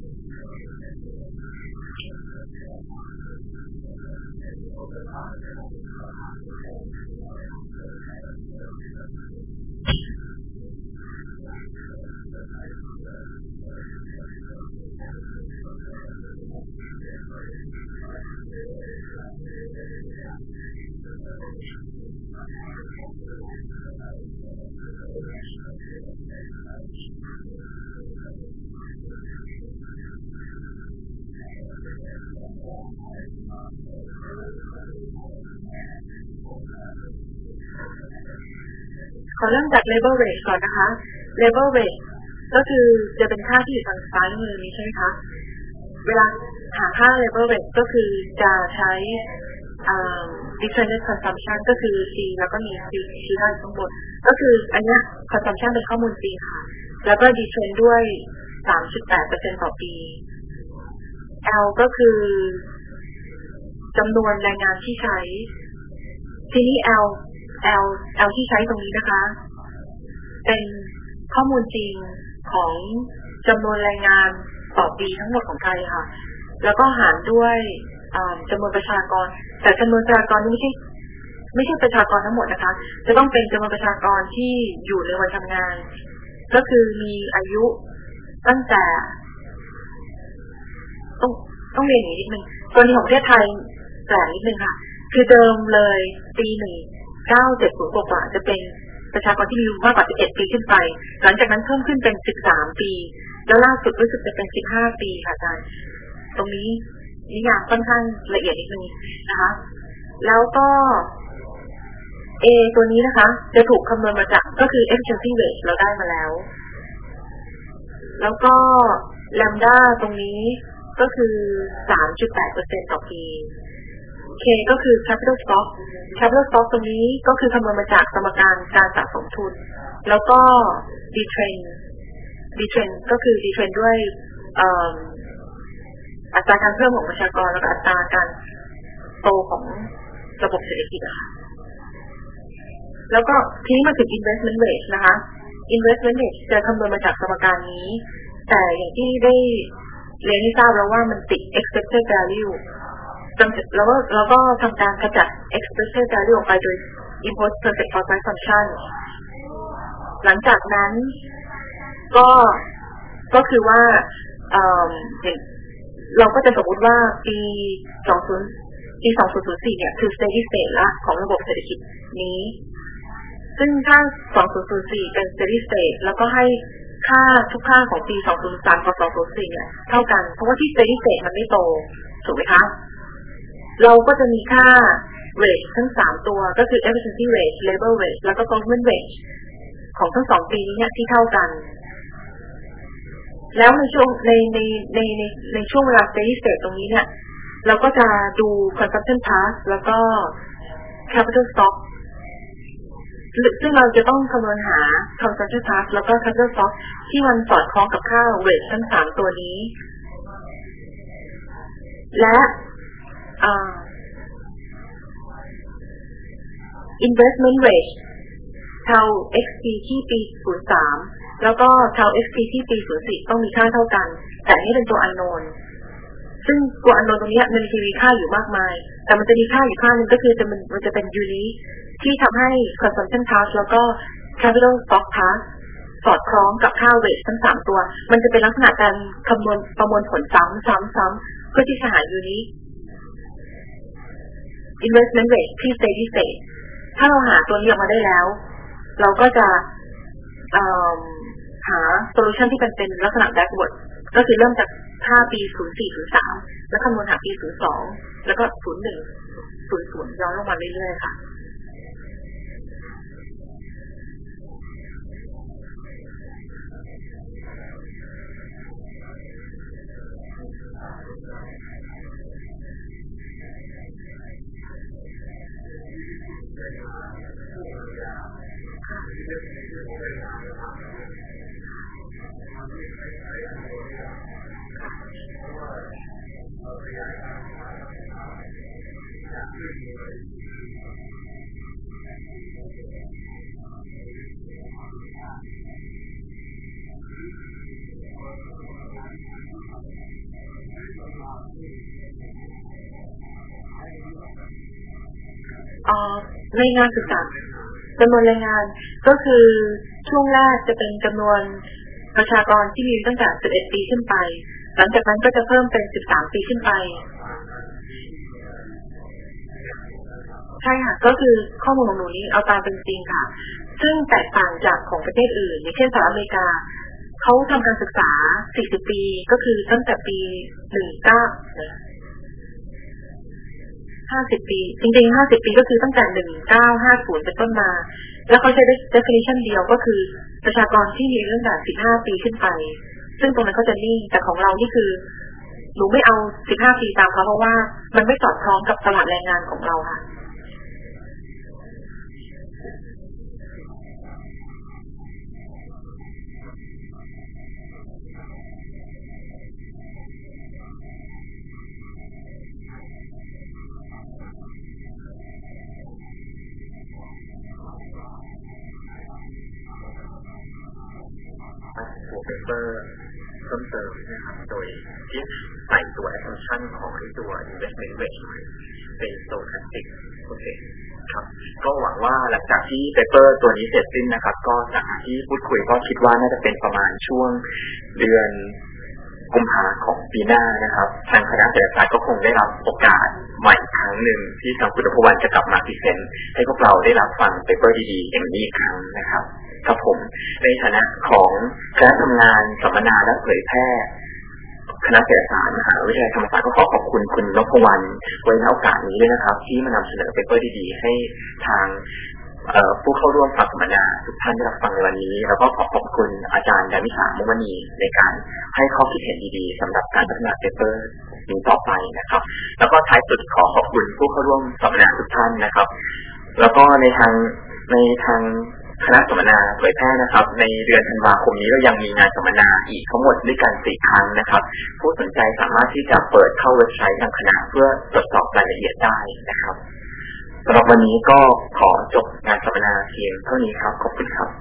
ขอเริ่มจาก labor rate ก่อนนะคะ labor rate ก็คือจะเป็นค่าที่อยู่ทางซ้ายมือนี้ใช่ไหมคะเวลาหาค่า labor rate ก็คือจะใช้ discrete consumption ก็คือ C แล้วก็มี C ชื่อด้านข้างบนก็คืออันนี้ consumption เป็นข้อมูลจริงค่ะแล้วก็ discrete ด้วย สามจุดแปดเปอร์เซ็นต์ ต่อปี L ก็คือจำนวนแรงงานที่ใช้ทีนี้ L L L ที่ใช้ตรงนี้นะคะเป็นข้อมูลจริงของจำนวนแรงงานต่อปีทั้งหมดของไทยค่ะแล้วก็หารด้วยจำนวนประชากรแต่จำนวนประชากรนี้ไม่ใช่ไม่ใช่ประชากรทั้งหมดนะคะจะต้องเป็นจำนวนประชากรที่อยู่ในวัยทำงานก็คือมีอายุตั้งแต่ต้องต้องเรียนอย่างนี้นิดนึงกรณีของประเทศไทยแปลกนิดนึงค่ะคือเดิมเลยปีหนึ่งเก้าเจ็ดศูนย์กว่าจะเป็นประชากรที่มีอายุมากกว่าสิบเอ็ดปีขึ้นไปหลังจากนั้นเพิ่มขึ้นเป็นสิบสามปีแล้วล่าสุดรู้สึกจะเป็นสิบห้าปีค่ะอาจารย์ตรงนี้นิยามค่อนข้างละเอียดนิดนึงนะคะแล้วก็ A ตัวนี้นะคะจะถูกคำนวณมาจากก็คือ efficiency rate เราได้มาแล้วแล้วก็ lambda ตรงนี้ก็คือ สามจุดแปดเปอร์เซ็นต์ ต่อปี K ก็คือ capital stock capital stock ตรงนี้ก็คือคำนวณมาจากสมการการสะสมทุนแล้วก็ detrend detrend ก็คือ detrend ด้วยอัตราการเพิ่มของประชากรแล้วก็อัตราการโตของระบบเศรษฐกิจค่ะแล้วก็ทีนี้มาถึง investment rate นะคะ investment rate จะคำนวณมาจากสมการนี้แต่อย่างที่ได้เรียนให้ทราบแล้วว่ามันติด expected valueแล้วก็แล้วก็ทำการขจัด expected value ออกไปโดย impose perfect output function หลังจากนั้นก็ก็คือว่าเอ่อเราก็จะสมมติว่าปีสองพันปีสองพันสี่เนี่ยคือ steady state ละของระบบเศรษฐกิจนี้ซึ่งถ้าสองพันสี่เป็น steady state แล้วก็ให้ค่าทุกค่าของปีสองพันสามกับสองพันสี่เนี่ยเท่ากันเพราะว่าที่ steady state มันไม่โตถูกไหมคะเราก็จะมีค่า rate ทั้งสามตัวก็คือ efficiency rate labor rate แล้วก็ government rate ของทั้งสองปีนี้เนี่ยที่เท่ากันแล้วในช่วงในในในในในช่วงเวลา steady state ตรงนี้เนี่ยเราก็จะดู consumption path แล้วก็ capital stock ซึ่งเราจะต้องคำนวณหา consumption path แล้วก็ capital stock ที่มันสอดคล้องกับค่า rate ทั้งสามตัวนี้และinvestment rate เท่า เอ็กซ์ พี ที่ปีศูนย์สามแล้วก็เท่า เอ็กซ์ พี ที่ปีศูนย์สี่ต้องมีค่าเท่ากันแต่นี่เป็นตัว unknown ซึ่งตัว unknown ตรงนี้มันมีค่าอยู่มากมายแต่มันจะมีค่าอยู่ค่านึงก็คือจะมันมันจะเป็น unique ที่ทำให้ consumption path แล้วก็ capital stock path สอดคล้องกับค่า rate ทั้งสามตัวมันจะเป็นลักษณะการคำนวณประมวลผลซ้ำซ้ำซ้ำเพื่อที่จะหา unique investment rate ที่ steady state ถ้าเราหาตัวนี้ออกมาได้แล้วเราก็จะหา solution ที่เป็นเป็นลักษณะ backward ก็คือเริ่มจากค่าปีศูนย์สี่ ศูนย์สามแล้วคำนวณหาปีศูนย์สองแล้วก็ศูนย์หนึ่ง ศูนย์ศูนย์ย้อนลงมาเรื่อยๆค่ะในงานศึกษาจำนวนแรงงานก็คือช่วงแรกจะเป็นจำนวนประชากรที่มีตั้งแต่สิบเอ็ดปีขึ้นไปหลังจากนั้นก็จะเพิ่มเป็นสิบสามปีขึ้นไปใช่ค่ะก็คือข้อมูลของหนูนี้เอาตามเป็นจริงค่ะซึ่งแตกต่างจากของประเทศอื่นอย่างเช่นสหรัฐอเมริกาเขาทำการศึกษาสี่สิบปีก็คือตั้งแต่ปีหนึ่งเก้าห้าสิบปีจริงๆห้าสิบปีก็คือตั้งแต่หนึ่งเก้าห้าศูนย์เป็นต้นมาแล้วเขาใช้ definition เดียวก็คือประชากรที่มีตั้งแต่สิบห้าปีขึ้นไปซึ่งตรงนั้นเขาจะนิ่งแต่ของเรานี่คือหนูไม่เอาสิบห้าปีตามเขาเพราะว่ามันไม่สอดคล้องกับตลาดแรงงานของเราค่ะตัว paper เพิ่มเติมนะครับโดยที่ใส่ตัว assumption ของตัว investment rate เป็น stochastic process ครับก็หวังว่าหลังจากที่ paper ตัวนี้เสร็จสิ้นนะครับก็จากที่พูดคุยก็คิดว่าน่าจะเป็นประมาณช่วงเดือนกุมภาพันธ์ของปีหน้านะครับทางคณะเศรษฐศาสตร์ก็คงได้รับโอกาสใหม่ครั้งหนึ่งที่ทางคุณณพวรรณจะกลับมาพรีเซนต์ให้พวกเราได้รับฟัง paper ดีๆอย่างนี้อีกครั้งนะครับครับผมในฐานะของคณะทำงานสัมมนาและเผยแพร่คณะเศรษฐศาสตร์มหาวิทยาลัยธรรมศาสตร์ก็ขอขอบคุณคุณณพวรรณไว้ในโอกาสนี้ด้วยนะครับที่มานำเสนอ paper ดีๆให้ทางผู้เข้าร่วมฟังสัมมนาทุกท่านได้รับฟังในวันนี้แล้วก็ขอขอบคุณอาจารย์ดามิสามุมณีในการให้ข้อคิดเห็นดีๆสำหรับการพัฒนา paper นี้ต่อไปนะครับแล้วก็ท้ายสุดขอขอบคุณผู้เข้าร่วมสัมมนาทุกท่านนะครับแล้วก็ในทางในทางคณะสัมมนาเผยแพร่นะครับในเดือนธันวาคมนี้เรายังมีงานสัมมนาอีกทั้งหมดด้วยกันสี่ครั้งนะครับผู้สนใจสามารถที่จะเปิดเข้าเว็บไซต์ทางคณะเพื่อตรวจสอบรายละเอียดได้นะครับสำหรับวันนี้ก็ขอจบงานสัมมนาเพียงเท่านี้ครับขอบคุณครับ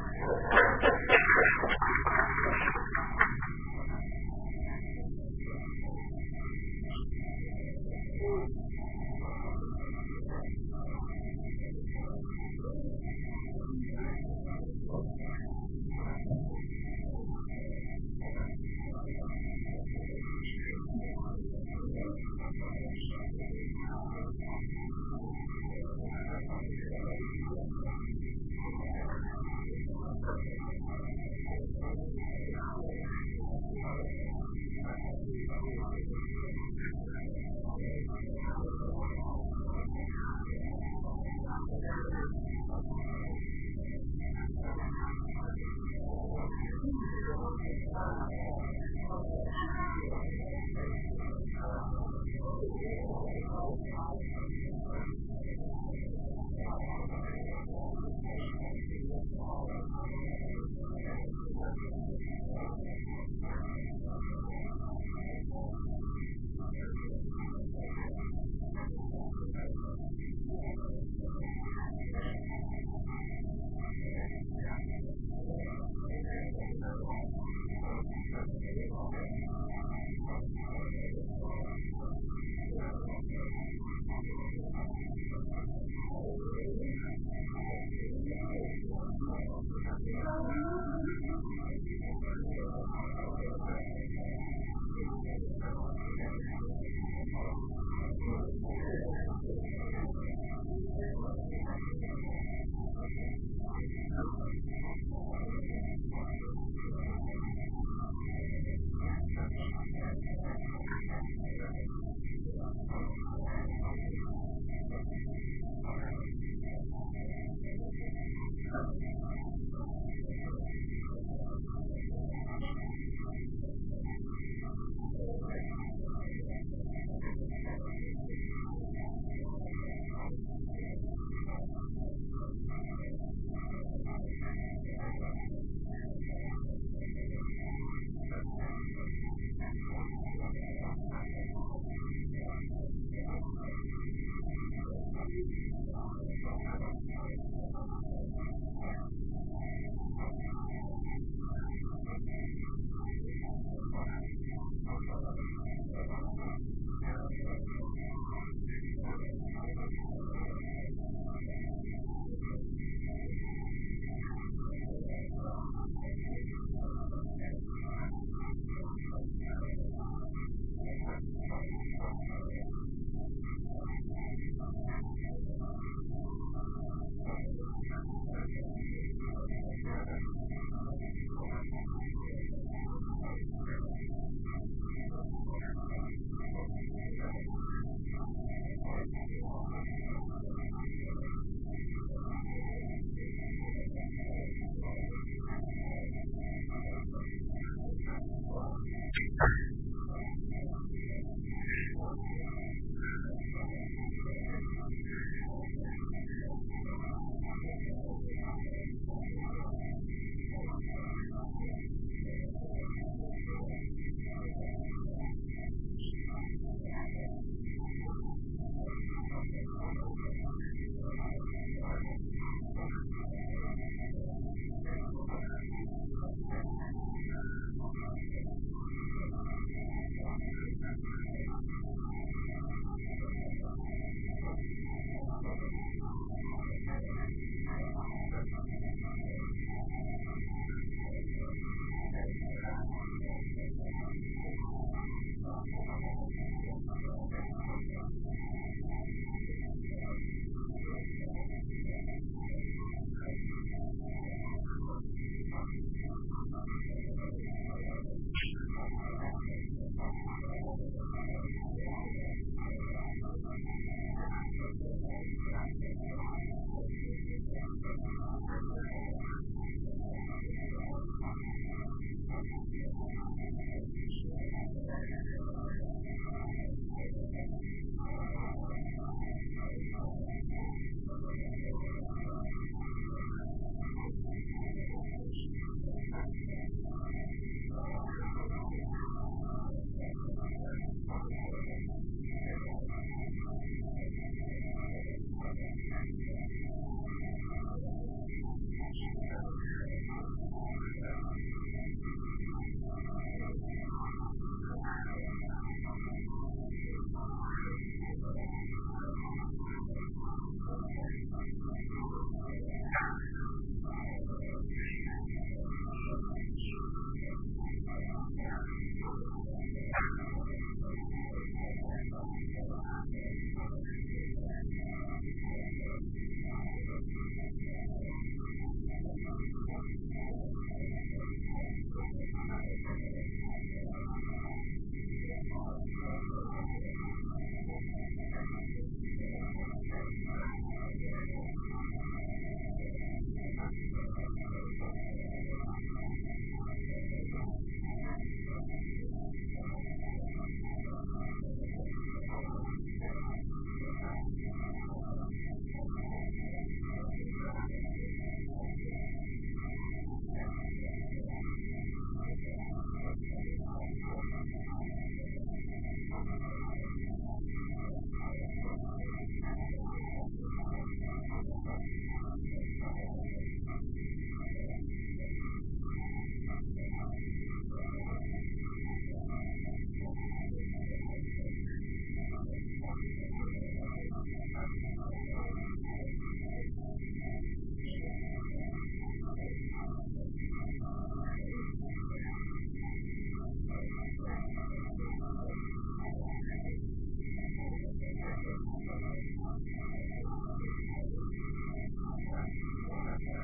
ค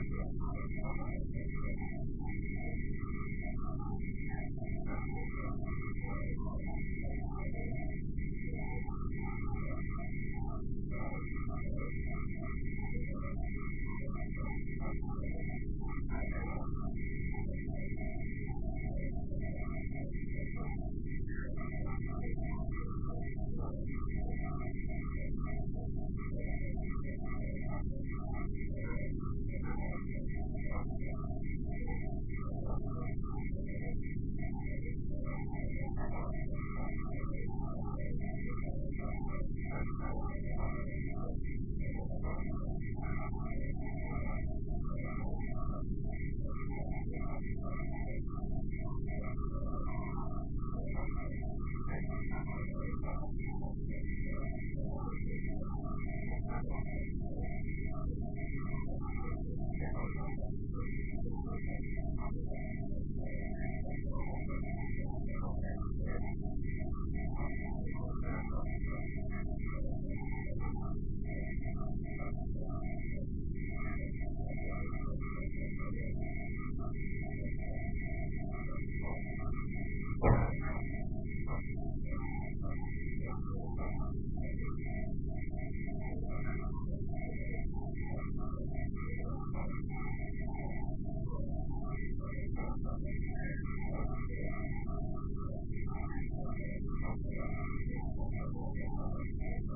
Thank you.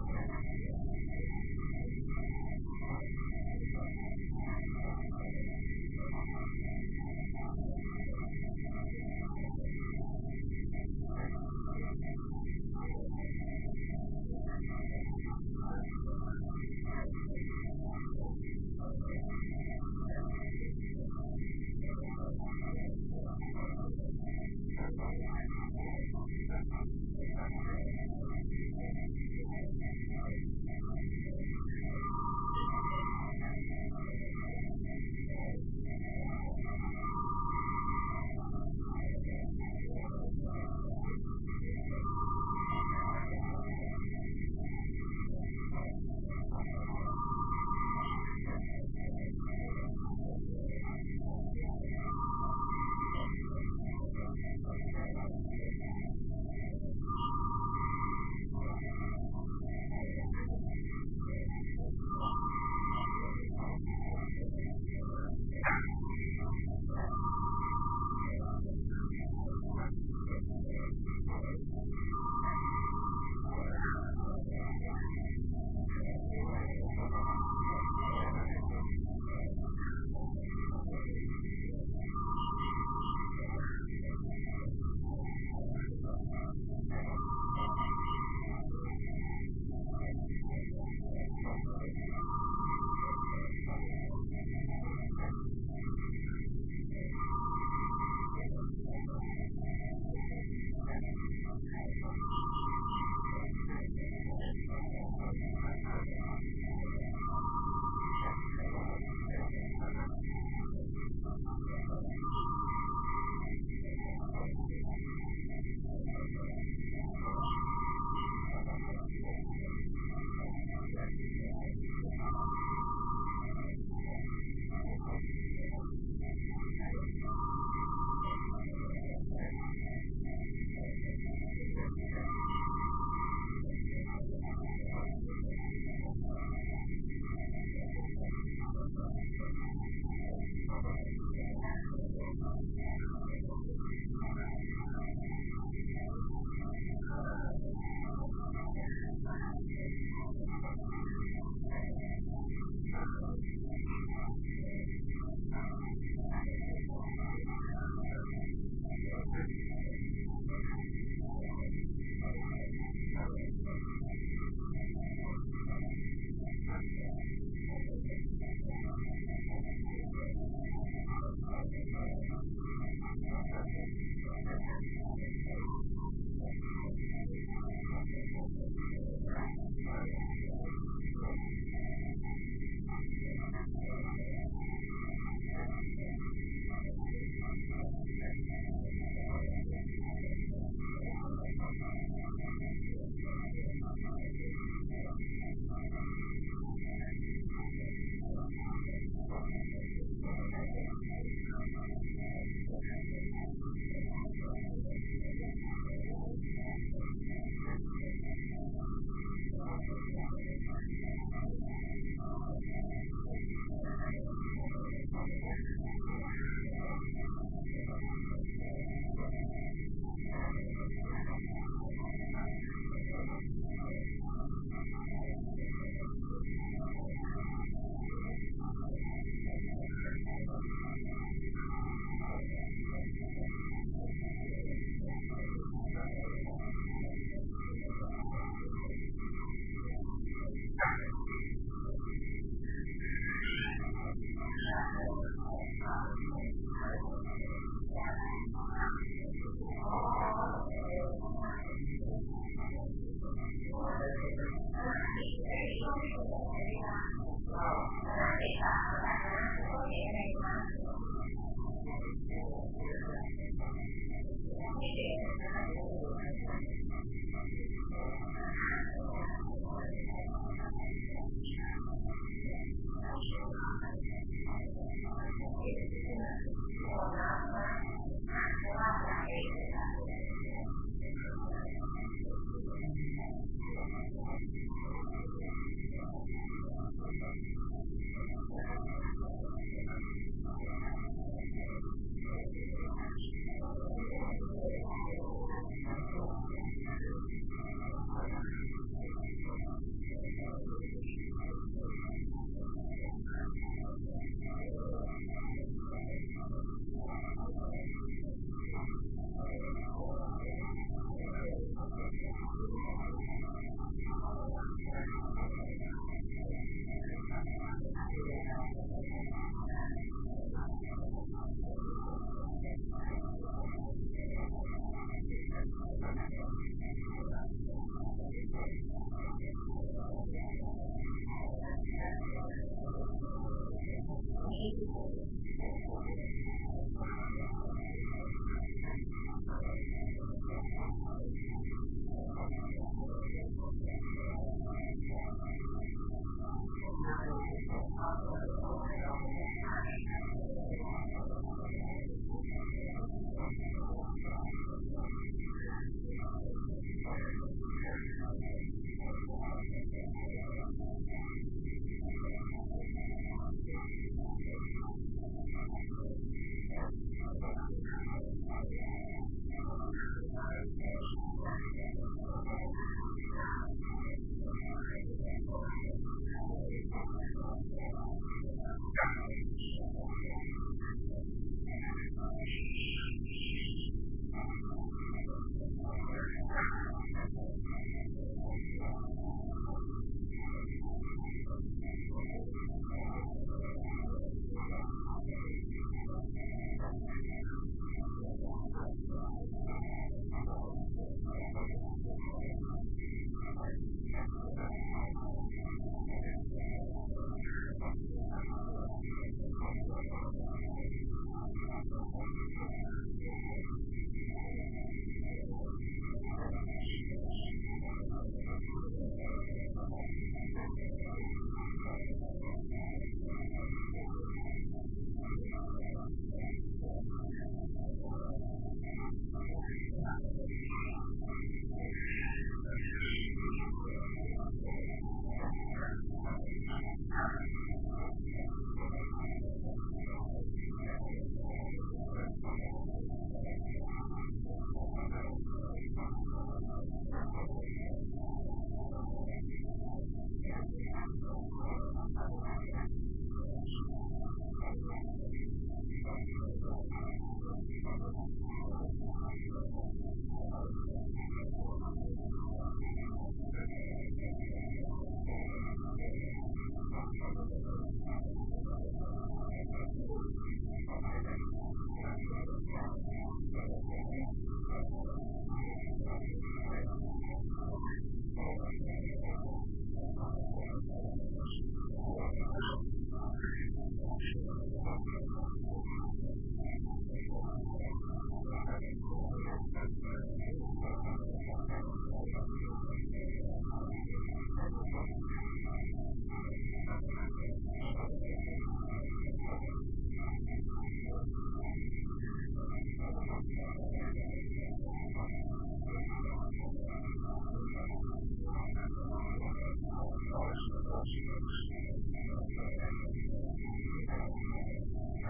ค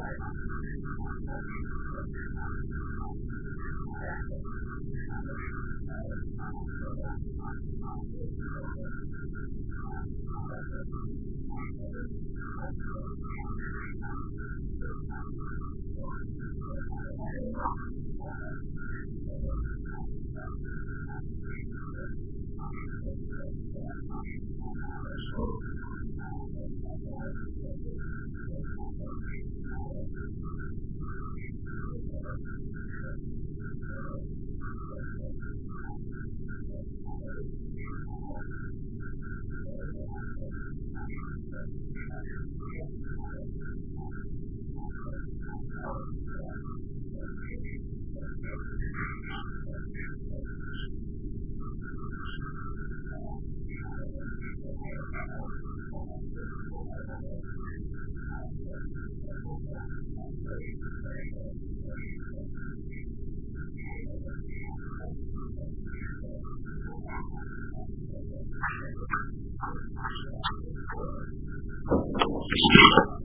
Thank you.